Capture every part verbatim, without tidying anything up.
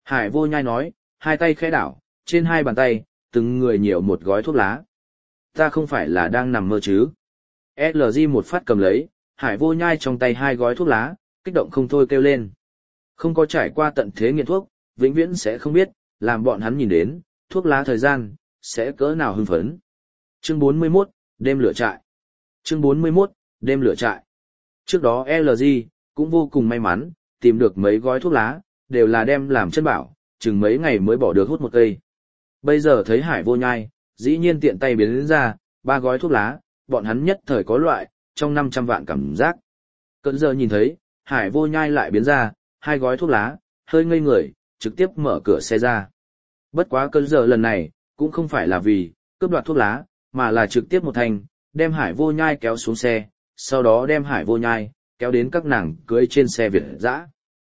Hải Vô Nhai nói, hai tay khẽ đảo, trên hai bàn tay, từng người nhiều một gói thuốc lá. Ta không phải là đang nằm mơ chứ. ét lờ giê một phát cầm lấy, Hải Vô Nhai trong tay hai gói thuốc lá, kích động không thôi kêu lên. Không có trải qua tận thế nghiện thuốc, vĩnh viễn sẽ không biết, làm bọn hắn nhìn đến, thuốc lá thời gian, sẽ cỡ nào hưng phấn. Chương bốn mươi mốt, đêm lửa trại. Chương bốn mươi mốt, đêm lửa trại. Trước đó ét lờ giê cũng vô cùng may mắn, tìm được mấy gói thuốc lá, đều là đem làm chân bảo, chừng mấy ngày mới bỏ được hút một cây. Bây giờ thấy Hải Vô Nhai, dĩ nhiên tiện tay biến đến ra, ba gói thuốc lá, bọn hắn nhất thời có loại, trong năm trăm vạn cảm giác. Cận giờ nhìn thấy, Hải Vô Nhai lại biến ra, hai gói thuốc lá, hơi ngây người, trực tiếp mở cửa xe ra. Bất quá cận giờ lần này, cũng không phải là vì, cướp đoạt thuốc lá, mà là trực tiếp một thành, đem Hải Vô Nhai kéo xuống xe, sau đó đem Hải Vô Nhai, kéo đến các nàng cưới trên xe Việt dã.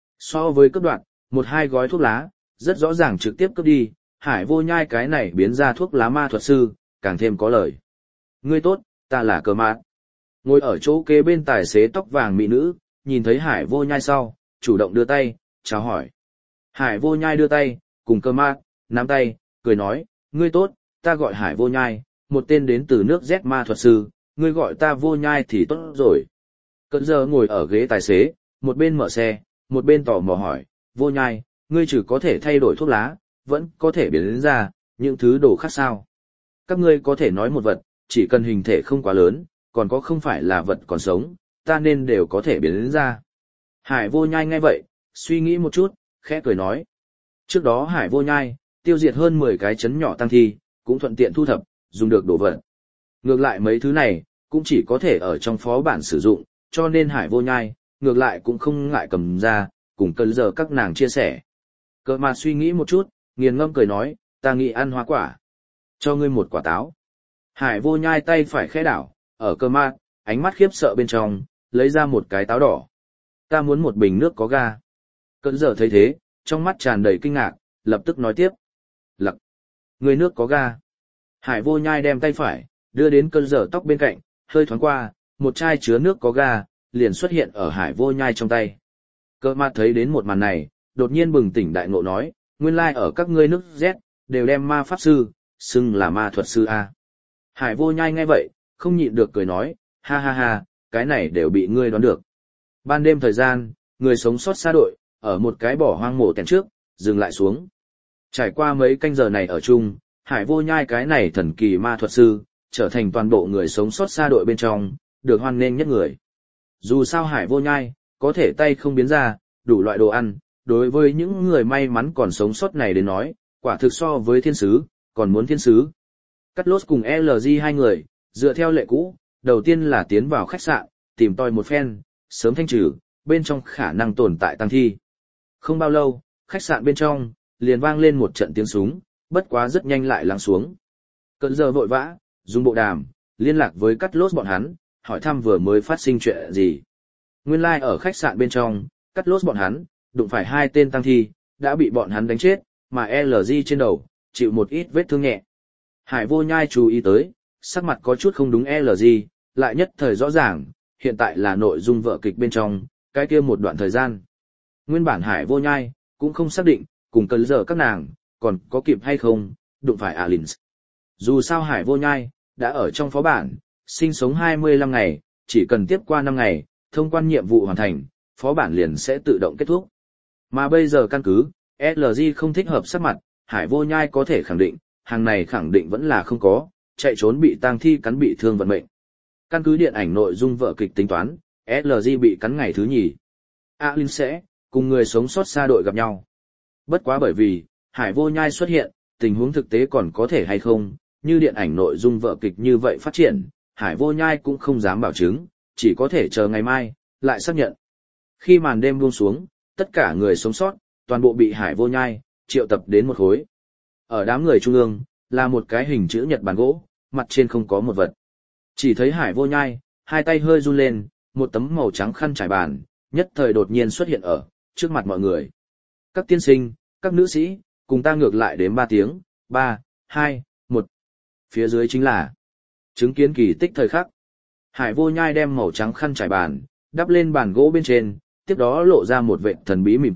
So với cướp đoạt, một hai gói thuốc lá, rất rõ ràng trực tiếp cướp đi, Hải Vô Nhai cái này biến ra thuốc lá ma thuật sư, càng thêm có lời. Ngươi tốt, ta là Cờ Mạt. Ngồi ở chỗ kế bên tài xế tóc vàng mỹ nữ, nhìn thấy Hải Vô Nhai sau, chủ động đưa tay, chào hỏi. Hải Vô Nhai đưa tay, cùng Cờ Mạt, nắm tay, cười nói, ngươi tốt, ta gọi Hải Vô Nhai, một tên đến từ nước Z ma thuật sư, ngươi gọi ta Vô Nhai thì tốt rồi. Cận giờ ngồi ở ghế tài xế, một bên mở xe, một bên tò mò hỏi, Vô Nhai, ngươi chỉ có thể thay đổi thuốc lá, vẫn có thể biến đến ra, những thứ đồ khác sao. Các ngươi có thể nói một vật, chỉ cần hình thể không quá lớn, còn có không phải là vật còn sống, ta nên đều có thể biến đến ra. Hải Vô Nhai nghe vậy, suy nghĩ một chút, khẽ cười nói. Trước đó Hải Vô Nhai, tiêu diệt hơn mười cái chấn nhỏ tăng thi, cũng thuận tiện thu thập, dùng được đồ vật. Ngược lại mấy thứ này, cũng chỉ có thể ở trong phó bản sử dụng, cho nên Hải Vô Nhai, ngược lại cũng không ngại cầm ra, cùng cơn giờ các nàng chia sẻ. Cờ Mạt suy nghĩ một chút, nghiền ngâm cười nói, ta nghĩ ăn hoa quả. Cho ngươi một quả táo. Hải Vô Nhai tay phải khẽ đảo, ở Cờ Mạt, ánh mắt khiếp sợ bên trong, lấy ra một cái táo đỏ. Ta muốn một bình nước có ga. Cơn giờ thấy thế, trong mắt tràn đầy kinh ngạc, lập tức nói tiếp. Lặc. Ngươi nước có ga. Hải Vô Nhai đem tay phải, đưa đến cơn giờ tóc bên cạnh, hơi thoáng qua, một chai chứa nước có ga, liền xuất hiện ở Hải Vô Nhai trong tay. Cờ Mạt thấy đến một màn này, đột nhiên bừng tỉnh đại ngộ nói, nguyên lai ở các ngươi nước Z, đều đem ma pháp sư, xưng là ma thuật sư A. Hải Vô Nhai nghe vậy, không nhịn được cười nói, ha ha ha, cái này đều bị ngươi đoán được. Ban đêm thời gian, người sống sót xa đội, ở một cái bỏ hoang mộ tèn trước, dừng lại xuống. Trải qua mấy canh giờ này ở chung, Hải Vô Nhai cái này thần kỳ ma thuật sư, trở thành toàn bộ người sống sót xa đội bên trong, được hoan nghênh nhất người. Dù sao Hải Vô Nhai, có thể tay không biến ra, đủ loại đồ ăn, đối với những người may mắn còn sống sót này đến nói, quả thực so với thiên sứ, còn muốn thiên sứ. Cắt Lốt cùng ét lờ giê hai người, dựa theo lệ cũ, đầu tiên là tiến vào khách sạn, tìm tòi một phen, sớm thanh trừ, bên trong khả năng tồn tại tăng thi. Không bao lâu, khách sạn bên trong, liền vang lên một trận tiếng súng, bất quá rất nhanh lại lắng xuống. Cận giờ vội vã, dùng bộ đàm, liên lạc với Cắt Lốt bọn hắn, hỏi thăm vừa mới phát sinh chuyện gì. Nguyên lai like ở khách sạn bên trong, Cắt Lốt bọn hắn, đụng phải hai tên tăng thi, đã bị bọn hắn đánh chết, mà ét lờ giê trên đầu, chịu một ít vết thương nhẹ. Hải Vô Nhai chú ý tới, sắc mặt có chút không đúng ét lờ giê, lại nhất thời rõ ràng, hiện tại là nội dung vở kịch bên trong, cái kia một đoạn thời gian. Nguyên bản Hải Vô Nhai, cũng không xác định, cùng cơn giờ các nàng, còn có kịp hay không, đụng phải Alins. Dù sao Hải Vô Nhai, đã ở trong phó bản, sinh sống hai mươi lăm ngày, chỉ cần tiếp qua năm ngày, thông quan nhiệm vụ hoàn thành, phó bản liền sẽ tự động kết thúc. Mà bây giờ căn cứ, ét lờ giê không thích hợp sắc mặt, Hải Vô Nhai có thể khẳng định, hàng này khẳng định vẫn là không có, chạy trốn bị tang thi cắn bị thương vận mệnh. Căn cứ điện ảnh nội dung vở kịch tính toán, ét lờ giê bị cắn ngày thứ nhì. Alin sẽ cùng người sống sót xa đội gặp nhau. Bất quá bởi vì, Hải Vô Nhai xuất hiện, tình huống thực tế còn có thể hay không, như điện ảnh nội dung vở kịch như vậy phát triển, Hải Vô Nhai cũng không dám bảo chứng, chỉ có thể chờ ngày mai, lại xác nhận. Khi màn đêm buông xuống, tất cả người sống sót, toàn bộ bị Hải Vô Nhai triệu tập đến một khối. Ở đám người trung ương, là một cái hình chữ nhật bàn gỗ, mặt trên không có một vật. Chỉ thấy Hải Vô Nhai, hai tay hơi run lên, một tấm màu trắng khăn trải bàn, nhất thời đột nhiên xuất hiện ở trước mặt mọi người. Các tiên sinh, các nữ sĩ, cùng ta ngược lại đến ba tiếng, ba, hai, một. Phía dưới chính là chứng kiến kỳ tích thời khắc. Hải Vô Nhai đem màu trắng khăn trải bàn, đắp lên bàn gỗ bên trên, tiếp đó lộ ra một vệt thần bí mỉm cười,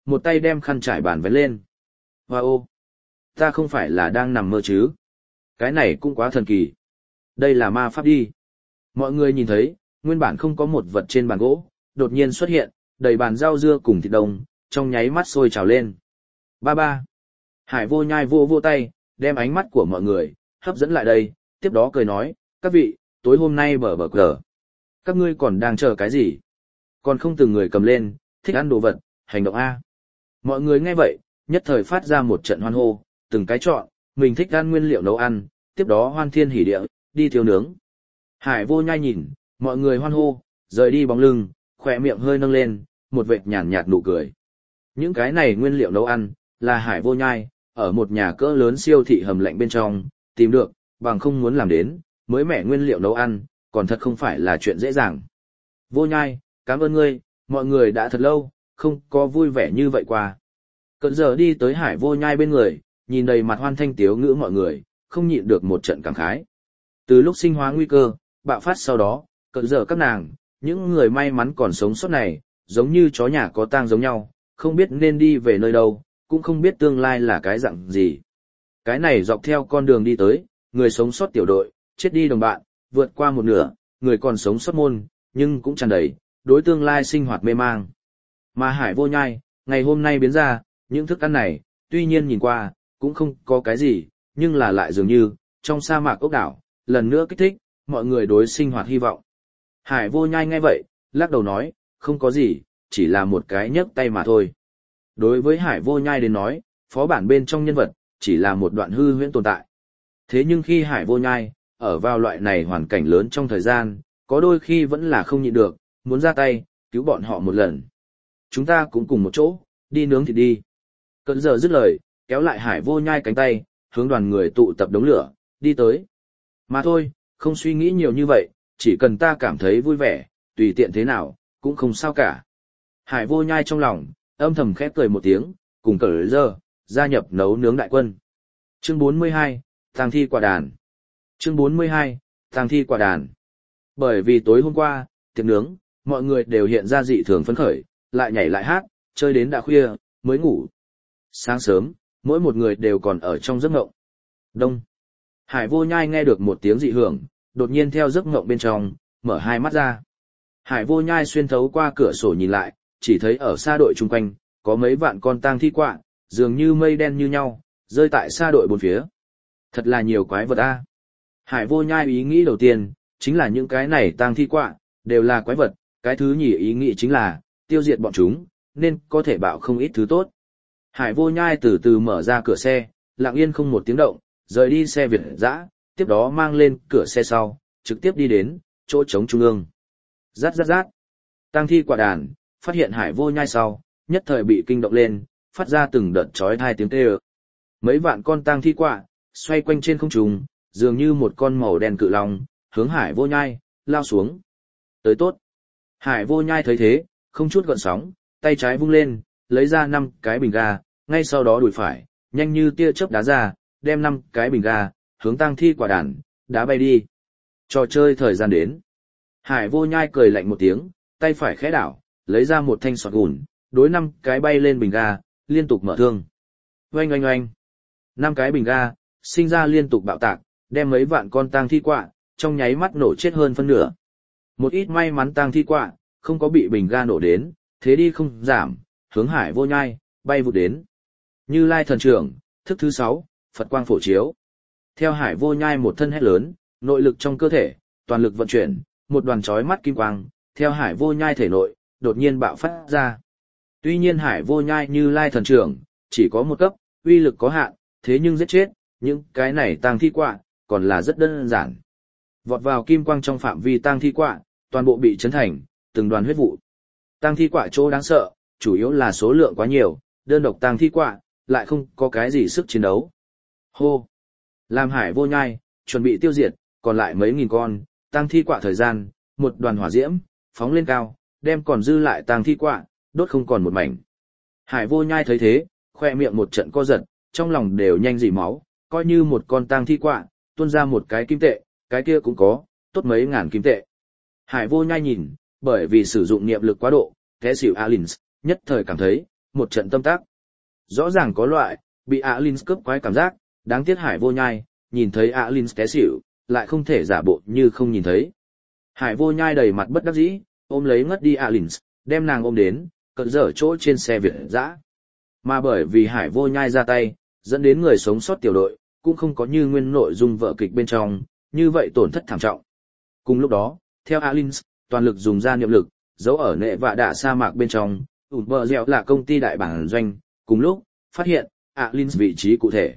một tay đem khăn trải bàn vén lên. Hoa ô! Ta không phải là đang nằm mơ chứ? Cái này cũng quá thần kỳ. Đây là ma pháp đi. Mọi người nhìn thấy, nguyên bản không có một vật trên bàn gỗ, đột nhiên xuất hiện, đầy bàn rau dưa cùng thịt đông, trong nháy mắt sôi trào lên. Ba ba. Hải vô nhai vô vô tay, đem ánh mắt của mọi người, hấp dẫn lại đây, tiếp đó cười nói, các vị, tối hôm nay bờ bờ cờ. Các ngươi còn đang chờ cái gì? Còn không từng người cầm lên, thích ăn đồ vật, hành động A. Mọi người nghe vậy, nhất thời phát ra một trận hoan hô, từng cái chọn, mình thích ăn nguyên liệu nấu ăn, tiếp đó hoan thiên hỉ địa, đi thiêu nướng. Hải vô nhai nhìn, mọi người hoan hô, rời đi bóng lưng, khỏe miệng hơi nâng lên, một vệt nhàn nhạt nụ cười. Những cái này nguyên liệu nấu ăn, là hải vô nhai, ở một nhà cỡ lớn siêu thị hầm lạnh bên trong, tìm được, bằng không muốn làm đến, mới mẻ nguyên liệu nấu ăn, còn thật không phải là chuyện dễ dàng. Vô nhai, cảm ơn ngươi, mọi người đã thật lâu, không có vui vẻ như vậy qua. Cận giờ đi tới hải vô nhai bên người, nhìn đầy mặt hoan thanh tiếu ngữ mọi người, không nhịn được một trận cảm khái. Từ lúc sinh hóa nguy cơ, bạo phát sau đó, cận giờ các nàng, những người may mắn còn sống sót này, giống như chó nhà có tang giống nhau, không biết nên đi về nơi đâu, cũng không biết tương lai là cái dạng gì. Cái này dọc theo con đường đi tới, người sống sót tiểu đội, chết đi đồng bạn, vượt qua một nửa, người còn sống sót môn, nhưng cũng tràn đầy, đối tương lai sinh hoạt mê mang. Mà hải vô nhai, ngày hôm nay biến ra, những thức ăn này, tuy nhiên nhìn qua, cũng không có cái gì, nhưng là lại dường như, trong sa mạc ốc đảo, lần nữa kích thích, mọi người đối sinh hoạt hy vọng. Hải vô nhai nghe vậy, lắc đầu nói, không có gì, chỉ là một cái nhấc tay mà thôi. Đối với hải vô nhai đến nói, phó bản bên trong nhân vật, chỉ là một đoạn hư huyễn tồn tại. Thế nhưng khi hải vô nhai, ở vào loại này hoàn cảnh lớn trong thời gian, có đôi khi vẫn là không nhịn được, muốn ra tay, cứu bọn họ một lần. Chúng ta cũng cùng một chỗ, đi nướng thịt đi. Cận giờ dứt lời, kéo lại hải vô nhai cánh tay, hướng đoàn người tụ tập đống lửa, đi tới. Mà thôi, không suy nghĩ nhiều như vậy, chỉ cần ta cảm thấy vui vẻ, tùy tiện thế nào, cũng không sao cả. Hải vô nhai trong lòng, âm thầm khép cười một tiếng, cùng cỡ giờ, gia nhập nấu nướng đại quân. Chương bốn mươi hai, tang thi quả đàn. Chương bốn mươi hai, tang thi quả đàn. Bởi vì tối hôm qua, tiệc nướng, mọi người đều hiện ra dị thường phấn khởi, lại nhảy lại hát, chơi đến đã khuya, mới ngủ. Sáng sớm, mỗi một người đều còn ở trong giấc ngộng. Đông. Hải vô nhai nghe được một tiếng dị hưởng, đột nhiên theo giấc ngộng bên trong, mở hai mắt ra. Hải vô nhai xuyên thấu qua cửa sổ nhìn lại, chỉ thấy ở xa đội chung quanh, có mấy vạn con tang thi quạ, dường như mây đen như nhau, rơi tại xa đội bốn phía. Thật là nhiều quái vật a. Hải vô nhai ý nghĩ đầu tiên, chính là những cái này tang thi quạ, đều là quái vật, cái thứ nhì ý nghĩ chính là, tiêu diệt bọn chúng, nên có thể bạo không ít thứ tốt. Hải vô nhai từ từ mở ra cửa xe, lặng yên không một tiếng động, rời đi xe Việt dã, tiếp đó mang lên cửa xe sau, trực tiếp đi đến, chỗ trống trung ương. Rát rát rát. Tang thi quả đàn, phát hiện hải vô nhai sau, nhất thời bị kinh động lên, phát ra từng đợt chói tai tiếng kêu. Mấy vạn con tang thi quạ, xoay quanh trên không trung, dường như một con màu đen cự long, hướng hải vô nhai, lao xuống. Tới tốt. Hải vô nhai thấy thế, không chút gợn sóng, tay trái vung lên, lấy ra năm cái bình ga, ngay sau đó đùi phải, nhanh như tia chớp đá ra, đem năm cái bình ga, hướng tang thi quả đàn, đá bay đi. Trò chơi thời gian đến. Hải vô nhai cười lạnh một tiếng, tay phải khẽ đảo, lấy ra một thanh sọt gùn, đối năm cái bay lên bình ga, liên tục mở thương. Oanh oanh oanh. Năm cái bình ga, sinh ra liên tục bạo tạc, đem mấy vạn con tang thi quạ, trong nháy mắt nổ chết hơn phân nửa. Một ít may mắn tang thi quạ, không có bị bình ga nổ đến, thế đi không giảm, hướng hải vô nhai, bay vụt đến. Như Lai thần trưởng, thức thứ sáu, Phật quang phổ chiếu. Theo hải vô nhai một thân hét lớn, nội lực trong cơ thể, toàn lực vận chuyển, một đoàn chói mắt kim quang, theo hải vô nhai thể nội, đột nhiên bạo phát ra. Tuy nhiên hải vô nhai Như Lai thần trưởng, chỉ có một cấp, uy lực có hạn, thế nhưng giết chết, những cái này tang thi quạ, còn là rất đơn giản. Vọt vào kim quang trong phạm vi tang thi quạ, toàn bộ bị chấn thành, từng đoàn huyết vụ. Tang thi quạ chỗ đáng sợ, chủ yếu là số lượng quá nhiều, đơn độc tang thi quạ, lại không có cái gì sức chiến đấu. Hô! Làm hải vô nhai, chuẩn bị tiêu diệt, còn lại mấy nghìn con, tang thi quạ thời gian, một đoàn hỏa diễm, phóng lên cao, đem còn dư lại tang thi quạ, đốt không còn một mảnh. Hải vô nhai thấy thế, khoe miệng một trận co giật, trong lòng đều nhanh dỉ máu, coi như một con tang thi quạ, tuôn ra một cái kim tệ, cái kia cũng có, tốt mấy ngàn kim tệ. Hải vô nhai nhìn, bởi vì sử dụng niệm lực quá độ, thế xỉu Alins, nhất thời cảm thấy, một trận tâm tác. Rõ ràng có loại, bị Alins cướp quái cảm giác, đáng tiếc Hải Vô Nhai, nhìn thấy Alins té xỉu, lại không thể giả bộ như không nhìn thấy. Hải Vô Nhai đầy mặt bất đắc dĩ, ôm lấy ngất đi Alins, đem nàng ôm đến, cận dở chỗ trên xe Việt dã. Mà bởi vì Hải Vô Nhai ra tay, dẫn đến người sống sót tiểu đội, cũng không có như nguyên nội dung vở kịch bên trong, như vậy tổn thất thảm trọng. Cùng lúc đó, theo Alins, toàn lực dùng ra niệm lực, giấu ở nệ vạ đạ sa mạc bên trong, ủn bờ dẻo là công ty đại bản doanh, cùng lúc, phát hiện, Alins vị trí cụ thể.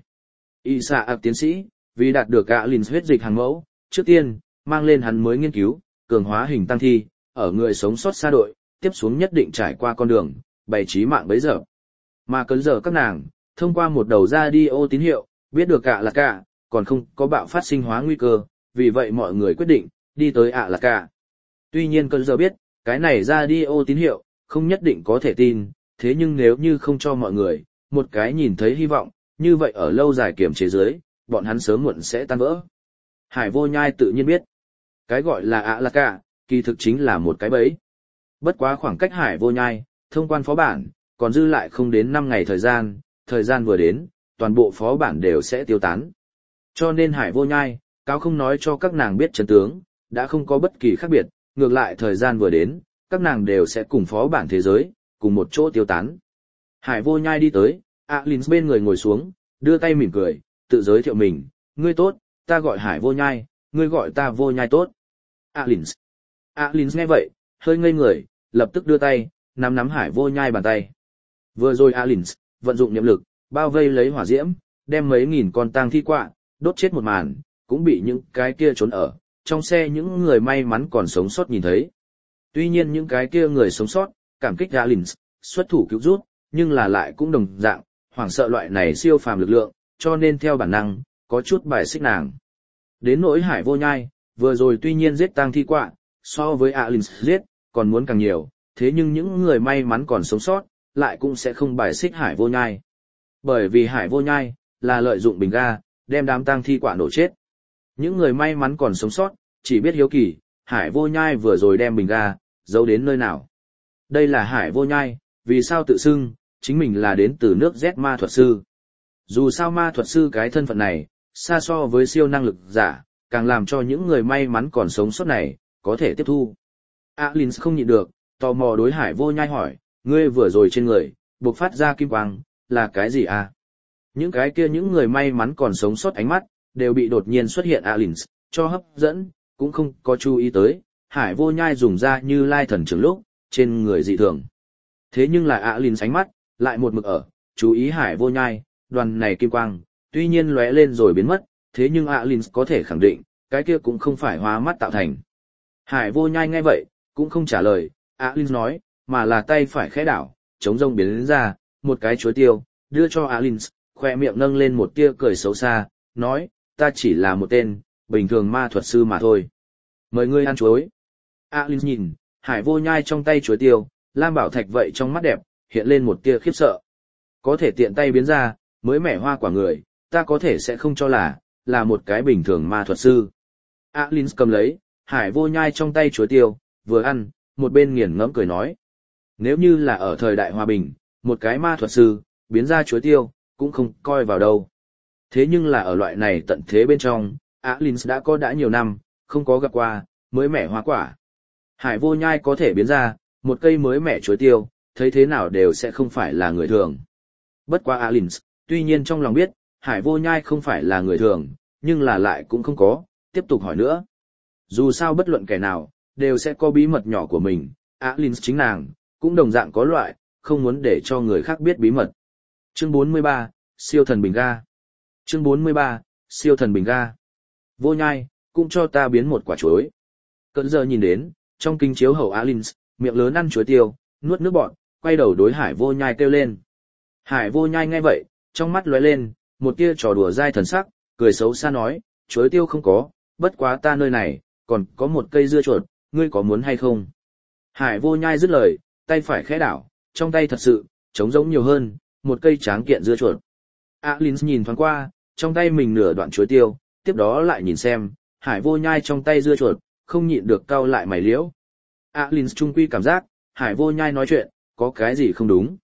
Isaac tiến sĩ, vì đạt được Alins huyết dịch hàng mẫu, trước tiên, mang lên hắn mới nghiên cứu, cường hóa hình tăng thi, ở người sống sót xa đội, tiếp xuống nhất định trải qua con đường, bày trí mạng bấy giờ. Mà cấn giờ các nàng, thông qua một đầu radio tín hiệu, biết được ạ là cả, còn không có bạo phát sinh hóa nguy cơ, vì vậy mọi người quyết định, đi tới ạ là cả. Tuy nhiên cấn giờ biết, cái này radio tín hiệu, không nhất định có thể tin, thế nhưng nếu như không cho mọi người, một cái nhìn thấy hy vọng, như vậy ở lâu dài kiểm chế dưới, bọn hắn sớm muộn sẽ tan vỡ. Hải Vô Nhai tự nhiên biết, cái gọi là ạ là cả, kỳ thực chính là một cái bẫy. Bất quá khoảng cách Hải Vô Nhai, thông quan phó bản, còn dư lại không đến năm ngày thời gian, thời gian vừa đến, toàn bộ phó bản đều sẽ tiêu tán. Cho nên Hải Vô Nhai, cáo không nói cho các nàng biết chân tướng, đã không có bất kỳ khác biệt, ngược lại thời gian vừa đến, các nàng đều sẽ cùng phó bản thế giới, cùng một chỗ tiêu tán. Hải Vô Nhai đi tới, Alins bên người ngồi xuống, đưa tay mỉm cười, tự giới thiệu mình, ngươi tốt, ta gọi Hải Vô Nhai, ngươi gọi ta Vô Nhai tốt. Alins. Alins nghe vậy, hơi ngây người, lập tức đưa tay, nắm nắm Hải Vô Nhai bàn tay. Vừa rồi Alins, vận dụng niệm lực, bao vây lấy hỏa diễm, đem mấy nghìn con tang thi quạ, đốt chết một màn, cũng bị những cái kia trốn ở, trong xe những người may mắn còn sống sót nhìn thấy. Tuy nhiên những cái kia người sống sót, cảm kích Alins, xuất thủ cứu rút, nhưng là lại cũng đồng dạng, hoảng sợ loại này siêu phàm lực lượng, cho nên theo bản năng, có chút bài xích nàng. Đến nỗi Hải Vô Nhai, vừa rồi tuy nhiên giết tang thi quạ, so với Alins giết, còn muốn càng nhiều, thế nhưng những người may mắn còn sống sót, lại cũng sẽ không bài xích Hải Vô Nhai. Bởi vì Hải Vô Nhai, là lợi dụng bình ga, đem đám tang thi quạ nổ chết. Những người may mắn còn sống sót, chỉ biết hiếu kỳ, Hải Vô Nhai vừa rồi đem bình ga, giấu đến nơi nào. Đây là Hải Vô Nhai, vì sao tự xưng, chính mình là đến từ nước Z ma thuật sư. Dù sao ma thuật sư cái thân phận này, xa so với siêu năng lực giả, càng làm cho những người may mắn còn sống sót này, có thể tiếp thu. Alins không nhịn được, tò mò đối Hải Vô Nhai hỏi, ngươi vừa rồi trên người, bộc phát ra kim quang, là cái gì à? Những cái kia những người may mắn còn sống sót ánh mắt, đều bị đột nhiên xuất hiện Alins, cho hấp dẫn, cũng không có chú ý tới, Hải Vô Nhai dùng ra như lai thần trưởng lúc, trên người dị thường. Thế nhưng là Alins ánh mắt, lại một mực ở, chú ý Hải Vô Nhai, đoàn này kim quang, tuy nhiên lóe lên rồi biến mất, thế nhưng Alins có thể khẳng định, cái kia cũng không phải hóa mắt tạo thành. Hải Vô Nhai nghe vậy, cũng không trả lời, Alins nói, mà là tay phải khẽ đảo, chống rông biến lên ra, một cái chuối tiêu, đưa cho Alins, khoe miệng nâng lên một tia cười xấu xa, nói, ta chỉ là một tên, bình thường ma thuật sư mà thôi. Mời ngươi ăn chuối. Alins nhìn, Hải Vô Nhai trong tay chuối tiêu, lam bảo thạch vậy trong mắt đẹp, hiện lên một tia khiếp sợ. Có thể tiện tay biến ra, mới mẻ hoa quả người, ta có thể sẽ không cho là, là một cái bình thường ma thuật sư. Alins cầm lấy, Hải Vô Nhai trong tay chuối tiêu, vừa ăn, một bên nghiền ngẫm cười nói. Nếu như là ở thời đại hòa bình, một cái ma thuật sư, biến ra chuối tiêu, cũng không coi vào đâu. Thế nhưng là ở loại này tận thế bên trong, Alins đã có đã nhiều năm, không có gặp qua, mới mẻ hoa quả. Hải Vô Nhai có thể biến ra, một cây mới mẻ chuối tiêu, thấy thế nào đều sẽ không phải là người thường. Bất quá Alins, tuy nhiên trong lòng biết, Hải Vô Nhai không phải là người thường, nhưng là lại cũng không có, tiếp tục hỏi nữa. Dù sao bất luận kẻ nào, đều sẽ có bí mật nhỏ của mình, Alins chính nàng, cũng đồng dạng có loại, không muốn để cho người khác biết bí mật. Chương bốn mươi ba, siêu thần bình ga. Chương bốn mươi ba, siêu thần bình ga. Vô Nhai, cũng cho ta biến một quả chuối. Cận giờ nhìn đến, trong kính chiếu hậu Alins, miệng lớn ăn chuối tiêu, nuốt nước bọt, quay đầu đối Hải Vô Nhai kêu lên. Hải Vô Nhai nghe vậy, trong mắt lóe lên, một tia trò đùa dai thần sắc, cười xấu xa nói, chuối tiêu không có, bất quá ta nơi này, còn có một cây dưa chuột, ngươi có muốn hay không? Hải Vô Nhai dứt lời, tay phải khẽ đảo, trong tay thật sự, trống rỗng nhiều hơn, một cây tráng kiện dưa chuột. Alins nhìn thoáng qua, trong tay mình nửa đoạn chuối tiêu, tiếp đó lại nhìn xem, Hải Vô Nhai trong tay dưa chuột, không nhịn được cau lại mày liễu. Alins trung quy cảm giác, Hải Vô Nhai nói chuyện, có cái gì không đúng.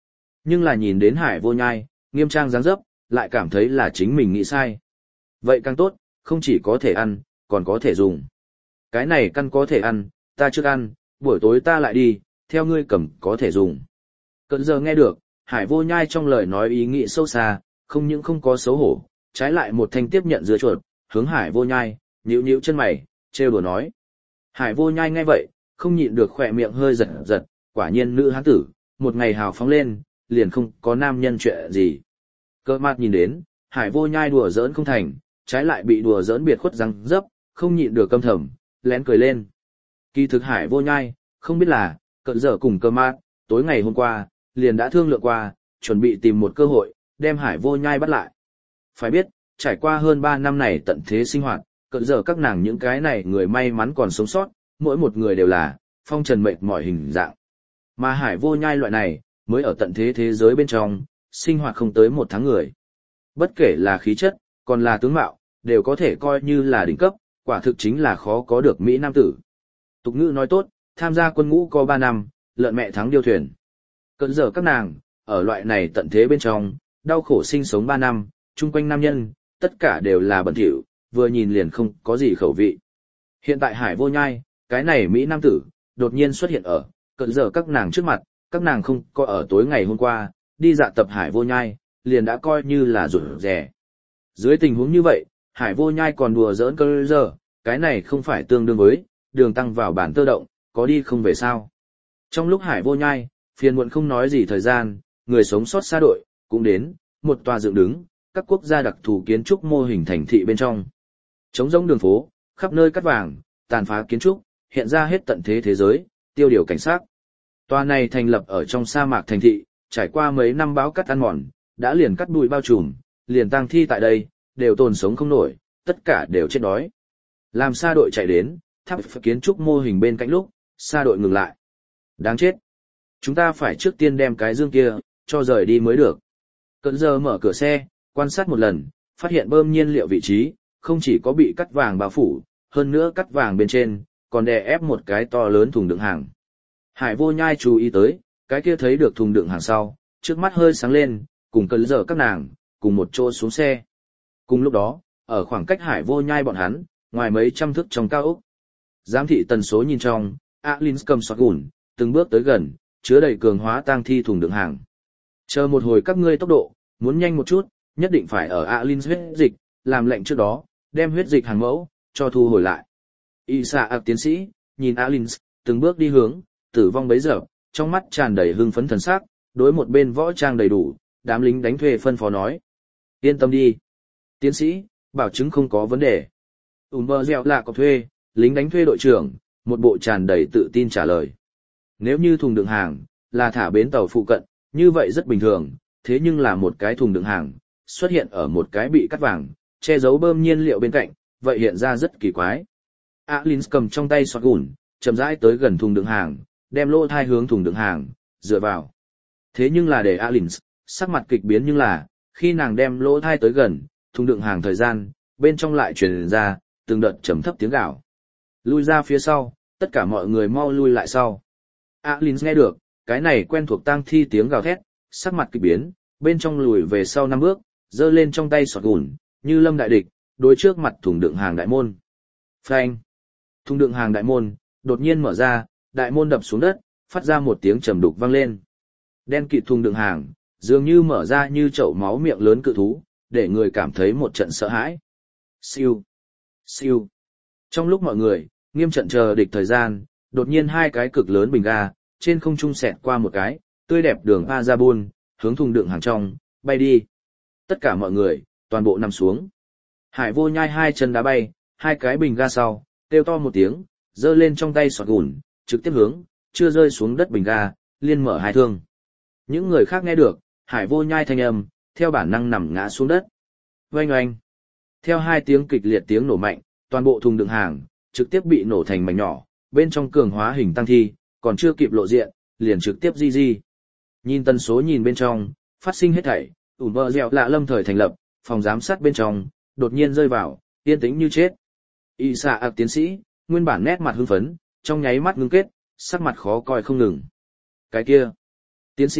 Nhưng là nhìn đến Hải Vô Nhai, nghiêm trang dáng dấp, lại cảm thấy là chính mình nghĩ sai. Vậy càng tốt, không chỉ có thể ăn, còn có thể dùng. Cái này căn có thể ăn, ta trước ăn, buổi tối ta lại đi, theo ngươi cầm có thể dùng. Cận giờ nghe được, Hải Vô Nhai trong lời nói ý nghĩ sâu xa, không những không có xấu hổ, trái lại một thanh tiếp nhận dưa chuột, hướng Hải Vô Nhai, nhíu nhíu chân mày, trêu đùa nói. Hải Vô Nhai nghe vậy, không nhịn được khỏe miệng hơi giật giật, quả nhiên nữ hán tử, một ngày hào phóng lên, liền không có nam nhân chuyện gì. Cơ mát nhìn đến, Hải Vô Nhai đùa giỡn không thành, trái lại bị đùa giỡn biệt khuất răng dấp, không nhịn được căm thầm, lén cười lên. Kỳ thực Hải Vô Nhai, không biết là, cận giờ cùng Cơ mát, tối ngày hôm qua, liền đã thương lượng qua, chuẩn bị tìm một cơ hội, đem Hải Vô Nhai bắt lại. Phải biết, trải qua hơn ba năm này tận thế sinh hoạt, cận giờ các nàng những cái này người may mắn còn sống sót, mỗi một người đều là phong trần mệt mỏi hình dạng. Mà Hải Vô Nhai loại này, mới ở tận thế thế giới bên trong, sinh hoạt không tới một tháng người. Bất kể là khí chất, còn là tướng mạo, đều có thể coi như là đỉnh cấp, quả thực chính là khó có được Mỹ Nam tử. Tục ngữ nói tốt, tham gia quân ngũ có ba năm, lợn mẹ thắng điêu thuyền. Cận giờ các nàng, ở loại này tận thế bên trong, đau khổ sinh sống ba năm, chung quanh nam nhân, tất cả đều là bẩn thỉu, vừa nhìn liền không có gì khẩu vị. Hiện tại Hải Vô Nhai, cái này Mỹ Nam tử, đột nhiên xuất hiện ở, cận giờ các nàng trước mặt, các nàng không có ở tối ngày hôm qua, đi dạ tập Hải Vô Nhai, liền đã coi như là rủi rẻ. Dưới tình huống như vậy, Hải Vô Nhai còn đùa giỡn cơ giờ, cái này không phải tương đương với, đường tăng vào bản tơ động, có đi không về sao. Trong lúc Hải Vô Nhai, phiền muộn không nói gì thời gian, người sống sót xa đội, cũng đến, một tòa dựng đứng, các quốc gia đặc thù kiến trúc mô hình thành thị bên trong. Trống rỗng đường phố, khắp nơi cắt vàng, tàn phá kiến trúc, hiện ra hết tận thế thế giới, tiêu điều cảnh sát. Tòa này thành lập ở trong sa mạc thành thị, trải qua mấy năm bão cắt ăn mòn, đã liền cắt bụi bao trùm, liền tang thi tại đây, đều tồn sống không nổi, tất cả đều chết đói. Làm xa đội chạy đến, tháp kiến trúc mô hình bên cạnh lúc, xa đội ngừng lại. Đáng chết. Chúng ta phải trước tiên đem cái dương kia, cho rời đi mới được. Cận giờ mở cửa xe, quan sát một lần, phát hiện bơm nhiên liệu vị trí, không chỉ có bị cắt vàng bao phủ, hơn nữa cắt vàng bên trên, còn đè ép một cái to lớn thùng đựng hàng. Hải Vô Nhai chú ý tới, cái kia thấy được thùng đựng hàng sau, trước mắt hơi sáng lên, cùng cận giờ các nàng, cùng một chỗ xuống xe. Cùng lúc đó, ở khoảng cách Hải Vô Nhai bọn hắn, ngoài mấy trăm thước trong cao ốc. Giám thị tần số nhìn trong, Alin cầm sọt gùn, từng bước tới gần, chứa đầy cường hóa tang thi thùng đựng hàng. Chờ một hồi các ngươi tốc độ, muốn nhanh một chút, nhất định phải ở Alin huyết dịch, làm lệnh trước đó, đem huyết dịch hàng mẫu, cho thu hồi lại. Isaac tiến sĩ, nhìn Alin, từng bước đi hướng, tử vong bấy giờ, trong mắt tràn đầy hưng phấn thần sắc, đối một bên võ trang đầy đủ, đám lính đánh thuê phân phó nói. Yên tâm đi. Tiến sĩ, bảo chứng không có vấn đề. Ún bơ dẹo lạ có thuê, lính đánh thuê đội trưởng, một bộ tràn đầy tự tin trả lời. Nếu như thùng đựng hàng, là thả bến tàu phụ cận, như vậy rất bình thường, thế nhưng là một cái thùng đựng hàng, xuất hiện ở một cái bị cắt vàng, che giấu bơm nhiên liệu bên cạnh, vậy hiện ra rất kỳ quái. Alins cầm trong tay sọt gùn, chậm rãi tới gần thùng đựng hàng, đem lỗ thai hướng thùng đựng hàng, dựa vào. Thế nhưng là để Alins, sắc mặt kịch biến nhưng là, khi nàng đem lỗ thai tới gần, thùng đựng hàng thời gian, bên trong lại truyền ra, từng đợt trầm thấp tiếng gào. Lui ra phía sau, tất cả mọi người mau lui lại sau. Alins nghe được, cái này quen thuộc tang thi tiếng gào thét, sắc mặt kịch biến, bên trong lùi về sau năm bước, giơ lên trong tay sọt gùn, như lâm đại địch, đối trước mặt thùng đựng hàng đại môn. Phanh! Thùng đựng hàng đại môn, đột nhiên mở ra, đại môn đập xuống đất, phát ra một tiếng trầm đục vang lên. Đen kịt thùng đựng hàng, dường như mở ra như chậu máu miệng lớn cự thú, để người cảm thấy một trận sợ hãi. Siêu! Siêu! Trong lúc mọi người, nghiêm trận chờ địch thời gian, đột nhiên hai cái cực lớn bình ga, trên không trung xẹt qua một cái, tươi đẹp đường Azabun, hướng thùng đựng hàng trong, bay đi. Tất cả mọi người, toàn bộ nằm xuống. Hải Vô Nhai hai chân đá bay, hai cái bình ga sau, kêu to một tiếng, giơ lên trong tay sọt gùn, trực tiếp hướng, chưa rơi xuống đất bình ga, liên mở hai thương. Những người khác nghe được, Hải Vô Nhai thanh âm, theo bản năng nằm ngã xuống đất. Oanh oanh. Theo hai tiếng kịch liệt tiếng nổ mạnh, toàn bộ thùng đựng hàng, trực tiếp bị nổ thành mảnh nhỏ, bên trong cường hóa hình tăng thi, còn chưa kịp lộ diện, liền trực tiếp di di. Nhìn tần số nhìn bên trong, phát sinh hết thảy, ủn vợ dẹo lạ lâm thời thành lập, phòng giám sát bên trong, đột nhiên rơi vào, yên tĩnh như chết. Isaac tiến sĩ, nguyên bản nét mặt hưng phấn, trong nháy mắt ngưng kết, sắc mặt khó coi không ngừng. Cái kia, tiến sĩ,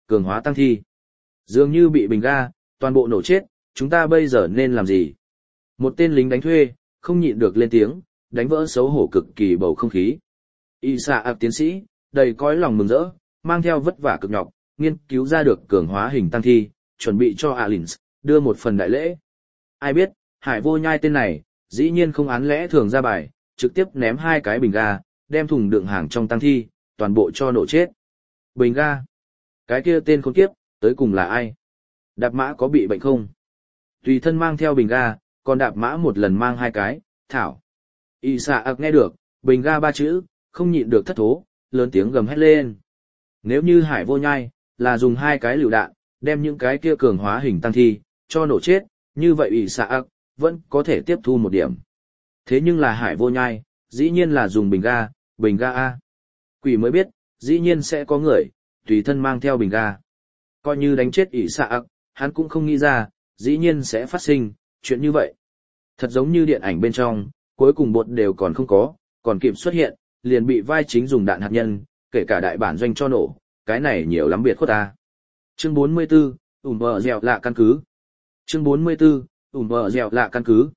cường hóa tăng thi. Dường như bị bình ga, toàn bộ nổ chết, chúng ta bây giờ nên làm gì? Một tên lính đánh thuê, không nhịn được lên tiếng, đánh vỡ xấu hổ cực kỳ bầu không khí. Isaac tiến sĩ, đầy cõi lòng mừng rỡ, mang theo vất vả cực nhọc, nghiên cứu ra được cường hóa hình tăng thi, chuẩn bị cho Alins, đưa một phần đại lễ. Ai biết, Hải Vô Nhai tên này, dĩ nhiên không án lẽ thường ra bài, trực tiếp ném hai cái bình ga, đem thùng đựng hàng trong tăng thi, toàn bộ cho nổ chết. Bình ga. Cái kia tên khốn kiếp, tới cùng là ai? Đạp mã có bị bệnh không? Tùy thân mang theo bình ga, còn đạp mã một lần mang hai cái, thảo. Isaac nghe được, bình ga ba chữ, không nhịn được thất thố, lớn tiếng gầm hét lên. Nếu như Hải Vô Nhai, là dùng hai cái lựu đạn, đem những cái kia cường hóa hình tăng thi, cho nổ chết, như vậy Isaac, vẫn có thể tiếp thu một điểm. Thế nhưng là Hải Vô Nhai, dĩ nhiên là dùng bình ga, bình ga A. Quỷ mới biết, dĩ nhiên sẽ có người, tùy thân mang theo bình ga. Coi như đánh chết Isaac, hắn cũng không nghĩ ra, dĩ nhiên sẽ phát sinh, chuyện như vậy. Thật giống như điện ảnh bên trong, cuối cùng bột đều còn không có, còn kịp xuất hiện, liền bị vai chính dùng đạn hạt nhân, kể cả đại bản doanh cho nổ, cái này nhiều lắm biệt khuất ta. Chương bốn mươi tư, ủm bờ dẻo lạ căn cứ. Chương bốn mươi tư, ủm bờ dẻo lạ căn cứ.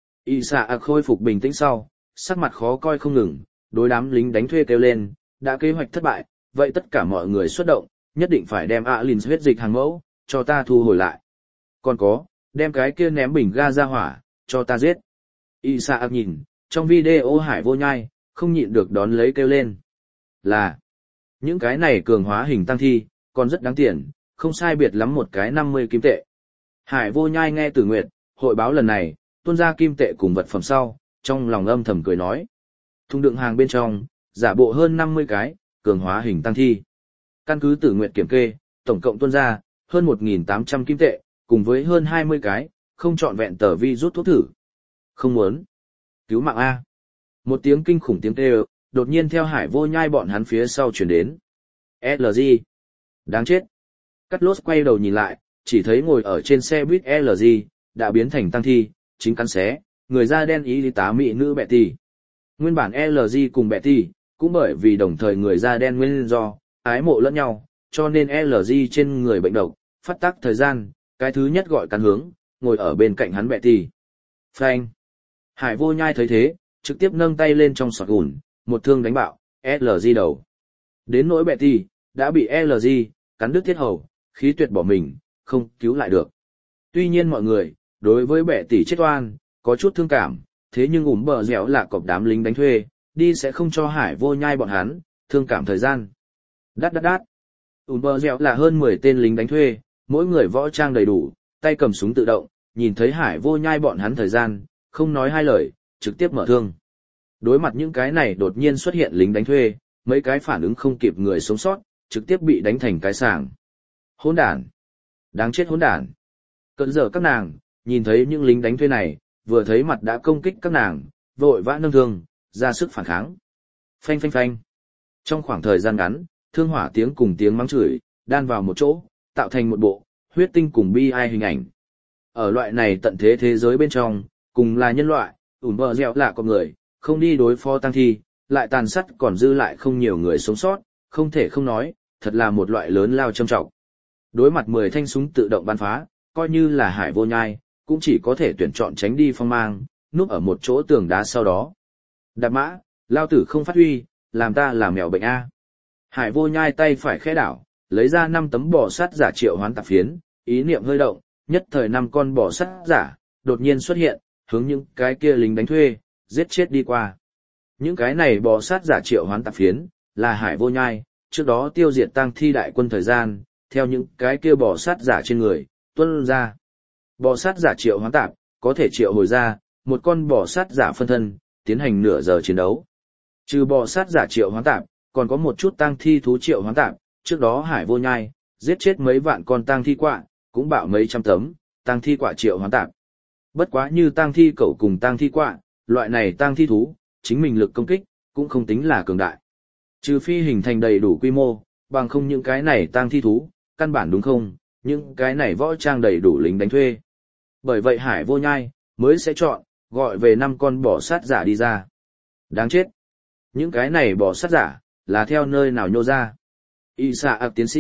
Isaac khôi phục bình tĩnh sau, sắc mặt khó coi không ngừng, đối đám lính đánh thuê kêu lên, đã kế hoạch thất bại, vậy tất cả mọi người xuất động, nhất định phải đem Alins huyết dịch hàng mẫu, cho ta thu hồi lại. Còn có, đem cái kia ném bình ga ra hỏa, cho ta giết. Isaac nhìn, trong video Hải Vô Nhai, không nhịn được đón lấy kêu lên. Là, những cái này cường hóa hình tăng thi, còn rất đáng tiền, không sai biệt lắm một cái năm mươi kim tệ. Hải Vô Nhai nghe Tử Nguyệt, hội báo lần này, tuôn ra kim tệ cùng vật phẩm sau, trong lòng âm thầm cười nói. Thùng đựng hàng bên trong, giả bộ hơn năm mươi cái, cường hóa hình tăng thi. Căn cứ Tử Nguyệt kiểm kê, tổng cộng tuôn ra, hơn một nghìn tám trăm kim tệ, cùng với hơn hai mươi cái, không chọn vẹn tờ vi rút thuốc thử. Không muốn. Cứu mạng A. Một tiếng kinh khủng tiếng kêu, đột nhiên theo Hải Vô Nhai bọn hắn phía sau chuyển đến. ét lờ giê. Đáng chết. Cắt lốt quay đầu nhìn lại, chỉ thấy ngồi ở trên xe buýt ét lờ giê, đã biến thành tăng thi, chính cắn xé, người da đen y tá mỹ nữ Betty. Nguyên bản ét lờ giê cùng Betty, cũng bởi vì đồng thời người da đen nguyên do, ái mộ lẫn nhau, cho nên ét lờ giê trên người bệnh độc, phát tác thời gian, cái thứ nhất gọi cắn hướng, ngồi ở bên cạnh hắn Betty. Phanh. Hải Vô Nhai thấy thế, trực tiếp nâng tay lên trong sọt gùn, một thương đánh bạo, ét lờ giê đầu. Đến nỗi Betty, đã bị ét lờ giê, cắn đứt thiết hầu, khí tuyệt bỏ mình, không cứu lại được. Tuy nhiên mọi người, đối với Betty chết oan, có chút thương cảm, thế nhưng ủm bờ dẻo là cọp đám lính đánh thuê, đi sẽ không cho Hải Vô Nhai bọn hắn, thương cảm thời gian. Đát đát đát. ủm bờ dẻo là hơn mười tên lính đánh thuê, mỗi người võ trang đầy đủ, tay cầm súng tự động, nhìn thấy Hải Vô Nhai bọn hắn thời gian, không nói hai lời, trực tiếp mở thương. Đối mặt những cái này đột nhiên xuất hiện lính đánh thuê, mấy cái phản ứng không kịp người sống sót, trực tiếp bị đánh thành cái sàng. Hỗn đản! Đáng chết hỗn đản! Cận giờ các nàng, nhìn thấy những lính đánh thuê này, vừa thấy mặt đã công kích các nàng, vội vã nâng thương, ra sức phản kháng. Phanh phanh phanh! Trong khoảng thời gian ngắn, thương hỏa tiếng cùng tiếng mắng chửi, đan vào một chỗ, tạo thành một bộ, huyết tinh cùng bi ai hình ảnh. Ở loại này tận thế thế giới bên trong, cùng là nhân loại, ủn bờ dẻo là con người, không đi đối phó tăng thi, lại tàn sát còn dư lại không nhiều người sống sót, không thể không nói, thật là một loại lớn lao châm trọng. Đối mặt mười thanh súng tự động bắn phá, coi như là Hải Vô Nhai, cũng chỉ có thể tuyển chọn tránh đi phong mang, núp ở một chỗ tường đá sau đó. Đạp mã, lao tử không phát huy, làm ta làm mèo bệnh A. Hải Vô Nhai tay phải khẽ đảo, lấy ra năm tấm bò sắt giả triệu hoán tạp phiến, ý niệm hơi động, nhất thời năm con bò sắt giả, đột nhiên xuất hiện, hướng những cái kia lính đánh thuê, giết chết đi qua. Những cái này bò sát giả triệu hoán tạp phiến, là Hải Vô Nhai, trước đó tiêu diệt tăng thi đại quân thời gian, theo những cái kia bò sát giả trên người, tuân ra. Bò sát giả triệu hoán tạp, có thể triệu hồi ra, một con bò sát giả phân thân, tiến hành nửa giờ chiến đấu. Trừ bò sát giả triệu hoán tạp, còn có một chút tăng thi thú triệu hoán tạp, trước đó Hải Vô Nhai, giết chết mấy vạn con tăng thi quạ, cũng bạo mấy trăm tấm, tăng thi quạ triệu hoán tạp. Bất quá như tăng thi cẩu cùng tăng thi quạ, loại này tăng thi thú, chính mình lực công kích, cũng không tính là cường đại. Trừ phi hình thành đầy đủ quy mô, bằng không những cái này tăng thi thú, căn bản đúng không, những cái này võ trang đầy đủ lính đánh thuê. Bởi vậy Hải Vô Nhai, mới sẽ chọn, gọi về năm con bò sát giả đi ra. Đáng chết! Những cái này bò sát giả, là theo nơi nào nhô ra. Isaac tiến sĩ,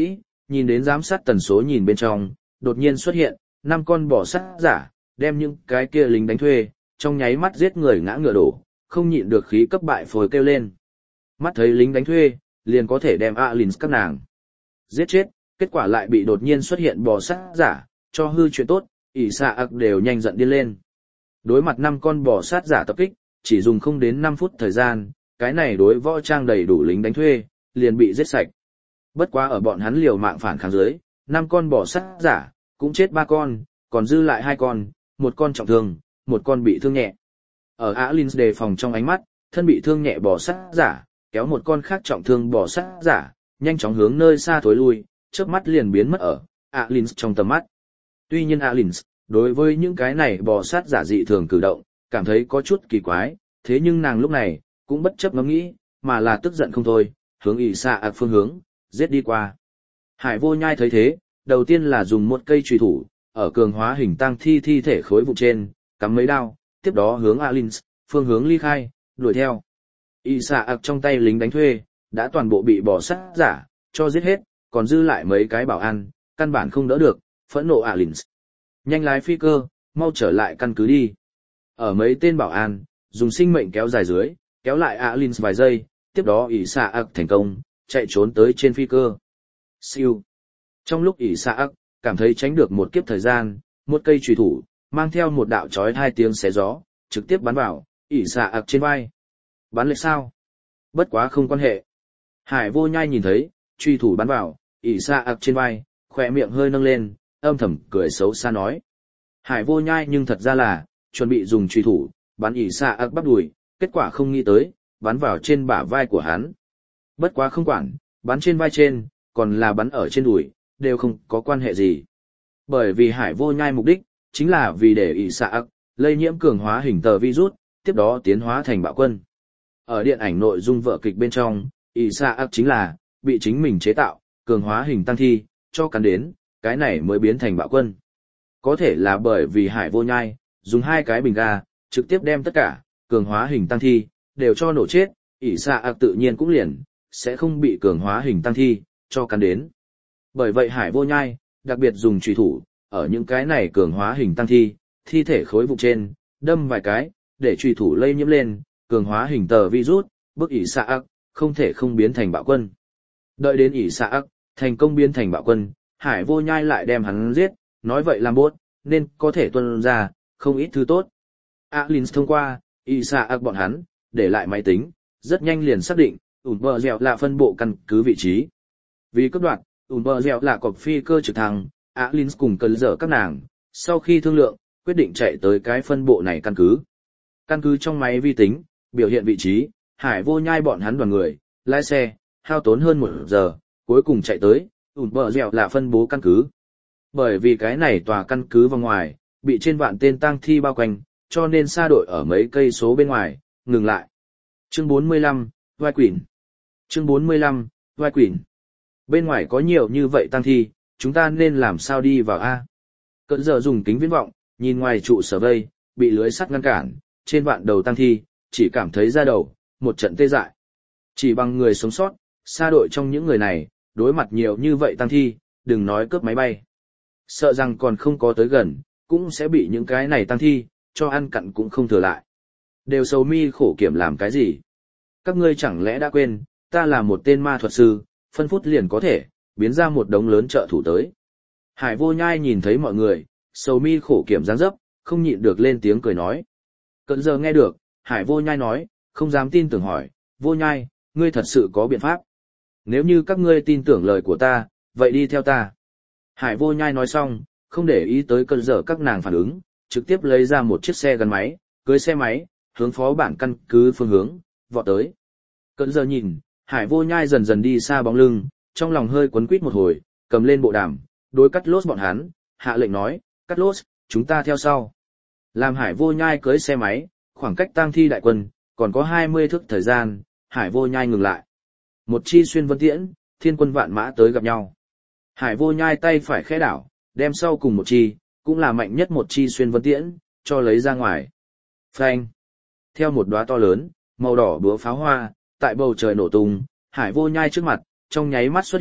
nhìn đến giám sát tần số nhìn bên trong, đột nhiên xuất hiện, năm con bò sát giả, đem những cái kia lính đánh thuê, trong nháy mắt giết người ngã ngựa đổ, không nhịn được khí cấp bại phổi kêu lên. Mắt thấy lính đánh thuê, liền có thể đem Alins các nàng giết chết, kết quả lại bị đột nhiên xuất hiện bò sát giả, cho hư chuyện tốt, ỷ xạ ặc đều nhanh giận điên lên. Đối mặt năm con bò sát giả tập kích, chỉ dùng không đến năm phút thời gian, cái này đối võ trang đầy đủ lính đánh thuê, liền bị giết sạch. Bất quá ở bọn hắn liều mạng phản kháng dưới, năm con bò sát giả, cũng chết ba con, còn dư lại hai con, một con trọng thương, một con bị thương nhẹ. Ở Alins đề phòng trong ánh mắt, thân bị thương nhẹ bò sát giả, kéo một con khác trọng thương bò sát giả, nhanh chóng hướng nơi xa thối lui, chớp mắt liền biến mất ở Alins trong tầm mắt. Tuy nhiên Alins, đối với những cái này bò sát giả dị thường cử động, cảm thấy có chút kỳ quái, thế nhưng nàng lúc này, cũng bất chấp ngẫm nghĩ, mà là tức giận không thôi, hướng ỷ xạ ạc phương hướng, giết đi qua. Hải vô nhai thấy thế, đầu tiên là dùng một cây chùy thủ, ở cường hóa hình tăng thi thi thể khối vụ trên, cắm mấy đao, tiếp đó hướng Alins, phương hướng ly khai, đuổi theo. ỷ xạ ạc trong tay lính đánh thuê, đã toàn bộ bị bò sát giả, cho giết hết, còn dư lại mấy cái bảo an, căn bản không đỡ được, phẫn nộ Alins. Nhanh lái phi cơ, mau trở lại căn cứ đi. Ở mấy tên bảo an, dùng sinh mệnh kéo dài dưới, kéo lại Alins vài giây, tiếp đó ỷ xạ ạc thành công, chạy trốn tới trên phi cơ. Siêu. Trong lúc ỷ xạ ạc, cảm thấy tránh được một kiếp thời gian, một cây chùy thủ, mang theo một đạo chói hai tiếng xé gió, trực tiếp bắn vào, ỷ xạ ạc trên vai. Bắn lệch sao? Bất quá không quan hệ. Hải vô nhai nhìn thấy, chùy thủ bắn vào, ỷ xạ ạc trên vai, khỏe miệng hơi nâng lên, âm thầm cười xấu xa nói. Hải vô nhai nhưng thật ra là, chuẩn bị dùng chùy thủ, bắn ỷ xạ ạc bắp đùi, kết quả không nghĩ tới, bắn vào trên bả vai của hắn. Bất quá không quản, bắn trên vai trên, còn là bắn ở trên đùi, đều không có quan hệ gì. Bởi vì hải vô nhai mục đích, chính là vì để ỷ xạ ạc, lây nhiễm cường hóa hình tờ virus, tiếp đó tiến hóa thành bạo quân. Ở điện ảnh nội dung vở kịch bên trong, ỷ xạ ạc chính là, bị chính mình chế tạo, cường hóa hình tăng thi, cho cắn đến, cái này mới biến thành bạo quân. Có thể là bởi vì hải vô nhai, dùng hai cái bình ga, trực tiếp đem tất cả, cường hóa hình tăng thi, đều cho nổ chết, ỷ xạ ạc tự nhiên cũng liền, sẽ không bị cường hóa hình tăng thi, cho cắn đến. Bởi vậy hải vô nhai, đặc biệt dùng chùy thủ, ở những cái này cường hóa hình tăng thi, thi thể khối vụ trên, đâm vài cái, để chùy thủ lây nhiễm lên, cường hóa hình tờ virus, bức ỷ xạ ạc, không thể không biến thành bạo quân. Đợi đến ỷ xạ ạc, thành công biến thành bạo quân, hải vô nhai lại đem hắn giết, nói vậy làm bốt, nên có thể tuân ra, không ít thứ tốt. Alins thông qua, ỷ xạ ạc bọn hắn, để lại máy tính, rất nhanh liền xác định, ủn bờ dẻo là phân bộ căn cứ vị trí. Vì cấp đoạn, ủn bờ dẻo là cọc phi cơ trực thăng, Alins cùng cần dở các nàng, sau khi thương lượng, quyết định chạy tới cái phân bộ này căn cứ. Căn cứ trong máy vi tính, biểu hiện vị trí, hải vô nhai bọn hắn đoàn người, lái xe, hao tốn hơn một giờ, cuối cùng chạy tới, ủn bờ dẻo là phân bố căn cứ. Bởi vì cái này tòa căn cứ vào ngoài, bị trên vạn tên tang thi bao quanh, cho nên xa đội ở mấy cây số bên ngoài, ngừng lại. Chương bốn mươi lăm, Vai Quỷ. Chương bốn mươi lăm, Vai Quỷ. Bên ngoài có nhiều như vậy tang thi, chúng ta nên làm sao đi vào a? Cận giờ dùng kính viễn vọng, nhìn ngoài trụ sở vây, bị lưới sắt ngăn cản, trên vạn đầu tang thi, chỉ cảm thấy da đầu, một trận tê dại. Chỉ bằng người sống sót, xa đội trong những người này, đối mặt nhiều như vậy tang thi, đừng nói cướp máy bay. Sợ rằng còn không có tới gần, cũng sẽ bị những cái này tang thi, cho ăn cặn cũng không thừa lại. Đều sầu mi khổ kiểm làm cái gì? Các ngươi chẳng lẽ đã quên, ta là một tên ma thuật sư, phân phút liền có thể, biến ra một đống lớn trợ thủ tới. Hải vô nhai nhìn thấy mọi người, sầu mi khổ kiểm dáng dấp, không nhịn được lên tiếng cười nói. Cận giờ nghe được, Hải vô nhai nói, không dám tin tưởng hỏi, vô nhai, ngươi thật sự có biện pháp. Nếu như các ngươi tin tưởng lời của ta, vậy đi theo ta. Hải vô nhai nói xong, không để ý tới cận giờ các nàng phản ứng, trực tiếp lấy ra một chiếc xe gắn máy, cưới xe máy, hướng phó bản căn cứ phương hướng, vọt tới. Cận giờ nhìn, Hải vô nhai dần dần đi xa bóng lưng, trong lòng hơi quấn quýt một hồi, cầm lên bộ đàm, đối cắt lốt bọn hắn, hạ lệnh nói, cắt lốt, chúng ta theo sau. Làm Hải vô nhai cưới xe máy, khoảng cách tang thi đại quân, còn có hai mươi thước thời gian, Hải vô nhai ngừng lại. Một chi xuyên vân tiễn, thiên quân vạn mã tới gặp nhau. Hải vô nhai tay phải khẽ đảo, đem sau cùng một chi, cũng là mạnh nhất một chi xuyên vân tiễn, cho lấy ra ngoài. Phanh. Theo một đóa to lớn, màu đỏ búa pháo hoa, tại bầu trời nổ tung, Hải vô nhai trước mặt, trong nháy mắt xuất hiện,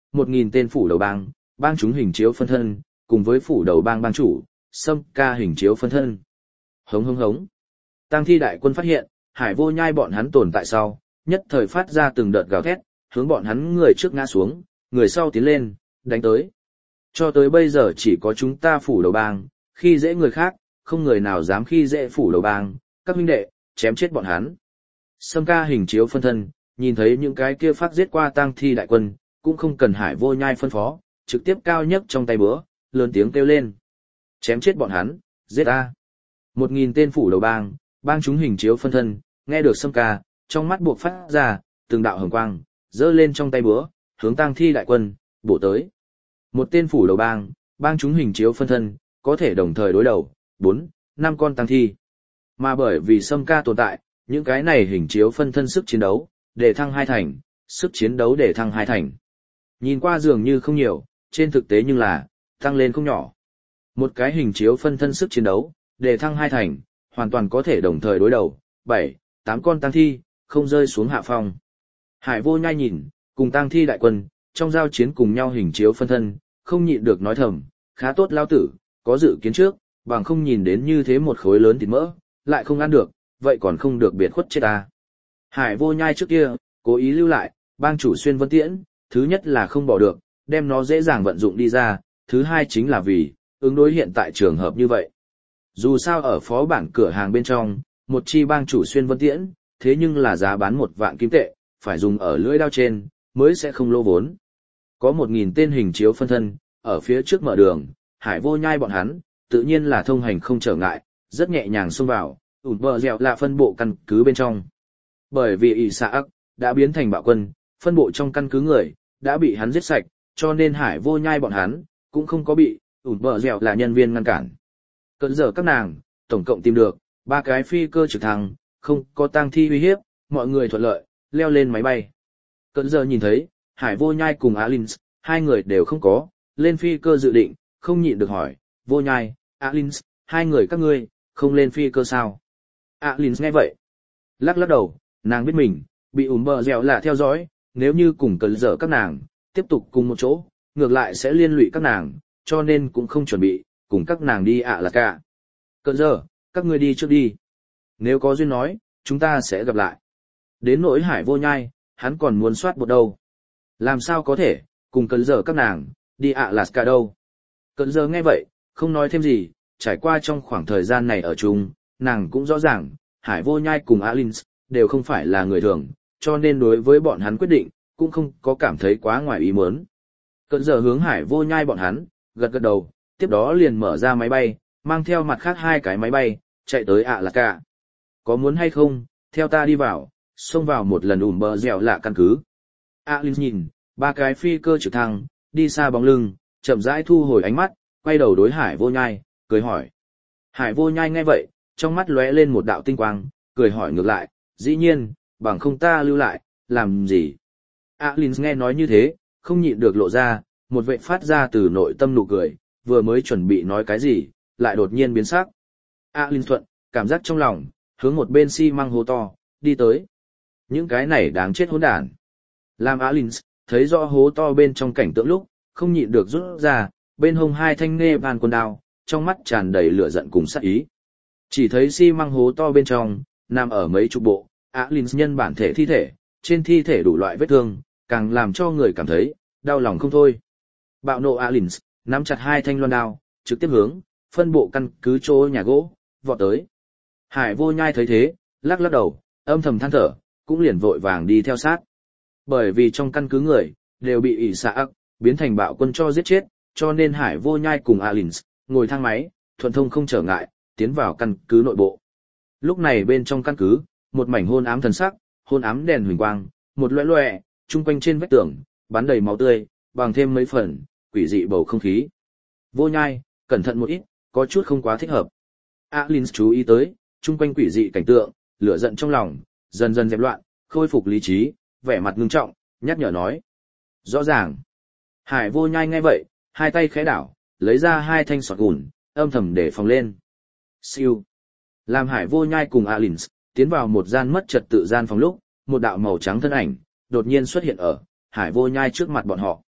một nghìn tên phủ đầu bang, bang chúng hình chiếu phân thân, cùng với phủ đầu bang bang chủ, Sâm Ca hình chiếu phân thân. Hống hống hống. Tang thi đại quân phát hiện, Hải Vô Nhai bọn hắn tồn tại sau, nhất thời phát ra từng đợt gào thét, hướng bọn hắn người trước ngã xuống, người sau tiến lên, đánh tới. Cho tới bây giờ chỉ có chúng ta phủ đầu bang, khi dễ người khác, không người nào dám khi dễ phủ đầu bang, các huynh đệ, chém chết bọn hắn. Sâm Ca hình chiếu phân thân, nhìn thấy những cái kia phát giết qua tang thi đại quân, cũng không cần Hải Vô Nhai phân phó, trực tiếp cao nhất trong tay búa, lớn tiếng kêu lên. Chém chết bọn hắn, giết a. Một nghìn tên phủ đầu bang, bang chúng hình chiếu phân thân, nghe được Sâm Ca, trong mắt buộc phát ra, từng đạo hồng quang, dơ lên trong tay búa, hướng tang thi đại quân, bổ tới. Một tên phủ đầu bang, bang chúng hình chiếu phân thân, có thể đồng thời đối đầu, bốn, năm con tang thi. Mà bởi vì Sâm Ca tồn tại, những cái này hình chiếu phân thân sức chiến đấu, để thăng hai thành, sức chiến đấu để thăng hai thành. Nhìn qua dường như không nhiều, trên thực tế nhưng là, tăng lên không nhỏ. Một cái hình chiếu phân thân sức chiến đấu, để thăng hai thành, hoàn toàn có thể đồng thời đối đầu, bảy, tám con tang thi, không rơi xuống hạ phong. Hải Vô Nhai nhìn, cùng tang thi đại quân, trong giao chiến cùng nhau hình chiếu phân thân, không nhịn được nói thầm, khá tốt lao tử, có dự kiến trước, bằng không nhìn đến như thế một khối lớn thịt mỡ, lại không ăn được, vậy còn không được biệt khuất chết ta. Hải Vô Nhai trước kia, cố ý lưu lại, bang chủ xuyên vân tiễn, thứ nhất là không bỏ được, đem nó dễ dàng vận dụng đi ra, thứ hai chính là vì, ứng đối hiện tại trường hợp như vậy. Dù sao ở phó bản cửa hàng bên trong, một chi bang chủ xuyên vân tiễn, thế nhưng là giá bán một vạn kim tệ, phải dùng ở lưỡi đao trên, mới sẽ không lỗ vốn. Có một nghìn tên hình chiếu phân thân, ở phía trước mở đường, Hải Vô Nhai bọn hắn, tự nhiên là thông hành không trở ngại, rất nhẹ nhàng xông vào, ủn bờ dẻo là phân bộ căn cứ bên trong. Bởi vì ỷ xạ ắc đã biến thành bạo quân, phân bộ trong căn cứ người, đã bị hắn giết sạch, cho nên Hải Vô Nhai bọn hắn, cũng không có bị, ủn bờ dẻo là nhân viên ngăn cản. Cận giờ các nàng, tổng cộng tìm được, ba cái phi cơ trực thăng, không có tang thi uy hiếp, mọi người thuận lợi, leo lên máy bay. Cận giờ nhìn thấy, Hải Vô Nhai cùng Alins, hai người đều không có, lên phi cơ dự định, không nhịn được hỏi, Vô Nhai, Alins, hai người các ngươi, không lên phi cơ sao? Alins nghe vậy, lắc lắc đầu, nàng biết mình, bị ủm bờ dẻo là theo dõi, nếu như cùng cận giờ các nàng, tiếp tục cùng một chỗ, ngược lại sẽ liên lụy các nàng, cho nên cũng không chuẩn bị, cùng các nàng đi ạ là cả. Cận giờ, các ngươi đi trước đi. Nếu có duyên nói, chúng ta sẽ gặp lại. Đến nỗi Hải Vô Nhai, hắn còn muốn soát bột đâu. Làm sao có thể, cùng cận giờ các nàng, đi ạ là cả đâu. Cận giờ nghe vậy, không nói thêm gì, trải qua trong khoảng thời gian này ở chung, nàng cũng rõ ràng, Hải Vô Nhai cùng Alins, đều không phải là người thường, cho nên đối với bọn hắn quyết định, cũng không có cảm thấy quá ngoài ý muốn. Cận giờ hướng Hải Vô Nhai bọn hắn, gật gật đầu, tiếp đó liền mở ra máy bay, mang theo mặt khác hai cái máy bay, chạy tới ạ là cả. Có muốn hay không, theo ta đi vào, xông vào một lần ủm bờ dẻo lạ căn cứ. Alins nhìn, ba cái phi cơ trực thăng, đi xa bóng lưng, chậm rãi thu hồi ánh mắt, quay đầu đối Hải Vô Nhai, cười hỏi. Hải Vô Nhai nghe vậy, trong mắt lóe lên một đạo tinh quang, cười hỏi ngược lại, dĩ nhiên, bằng không ta lưu lại, làm gì? Alins nghe nói như thế, không nhịn được lộ ra, một vệ phát ra từ nội tâm nụ cười, vừa mới chuẩn bị nói cái gì, lại đột nhiên biến sắc. Alins thuận, cảm giác trong lòng, hướng một bên xi măng hố to, đi tới. Những cái này đáng chết hỗn đản. Làm Alins, thấy rõ hố to bên trong cảnh tượng lúc, không nhịn được rút ra, bên hông hai thanh nê van quân đao, trong mắt tràn đầy lửa giận cùng sát ý. Chỉ thấy xi măng hố to bên trong, nằm ở mấy chục bộ, Alins nhân bản thể thi thể, trên thi thể đủ loại vết thương, càng làm cho người cảm thấy, đau lòng không thôi. Bạo nộ Alins, nắm chặt hai thanh loan đao, trực tiếp hướng, phân bộ căn cứ chỗ nhà gỗ, vọt tới. Hải Vô Nhai thấy thế, lắc lắc đầu, âm thầm than thở, cũng liền vội vàng đi theo sát. Bởi vì trong căn cứ người, đều bị ỷ xạ ắc, biến thành bạo quân cho giết chết, cho nên Hải Vô Nhai cùng Alins, ngồi thang máy, thuận thông không trở ngại, tiến vào căn cứ nội bộ. Lúc này bên trong căn cứ, một mảnh hôn ám thần sắc, hôn ám đèn huỳnh quang, một loẹ loẹ, chung quanh trên vách tường, bắn đầy máu tươi, bằng thêm mấy phần, quỷ dị bầu không khí. Vô Nhai, cẩn thận một ít, có chút không quá thích hợp. Alins chú ý tới, chung quanh quỷ dị cảnh tượng, lửa giận trong lòng, dần dần dẹp loạn, khôi phục lý trí, vẻ mặt ngưng trọng, nhắc nhở nói. Rõ ràng. Hải Vô Nhai nghe vậy, hai tay khẽ đảo, lấy ra hai thanh sọt gùn, âm thầm để phòng lên. Siêu. Làm Hải Vô Nhai cùng Alins, tiến vào một gian mất trật tự gian phòng lúc, một đạo màu trắng thân ảnh, đột nhiên xuất hiện ở Hải Vô Nhai trước mặt bọn họ.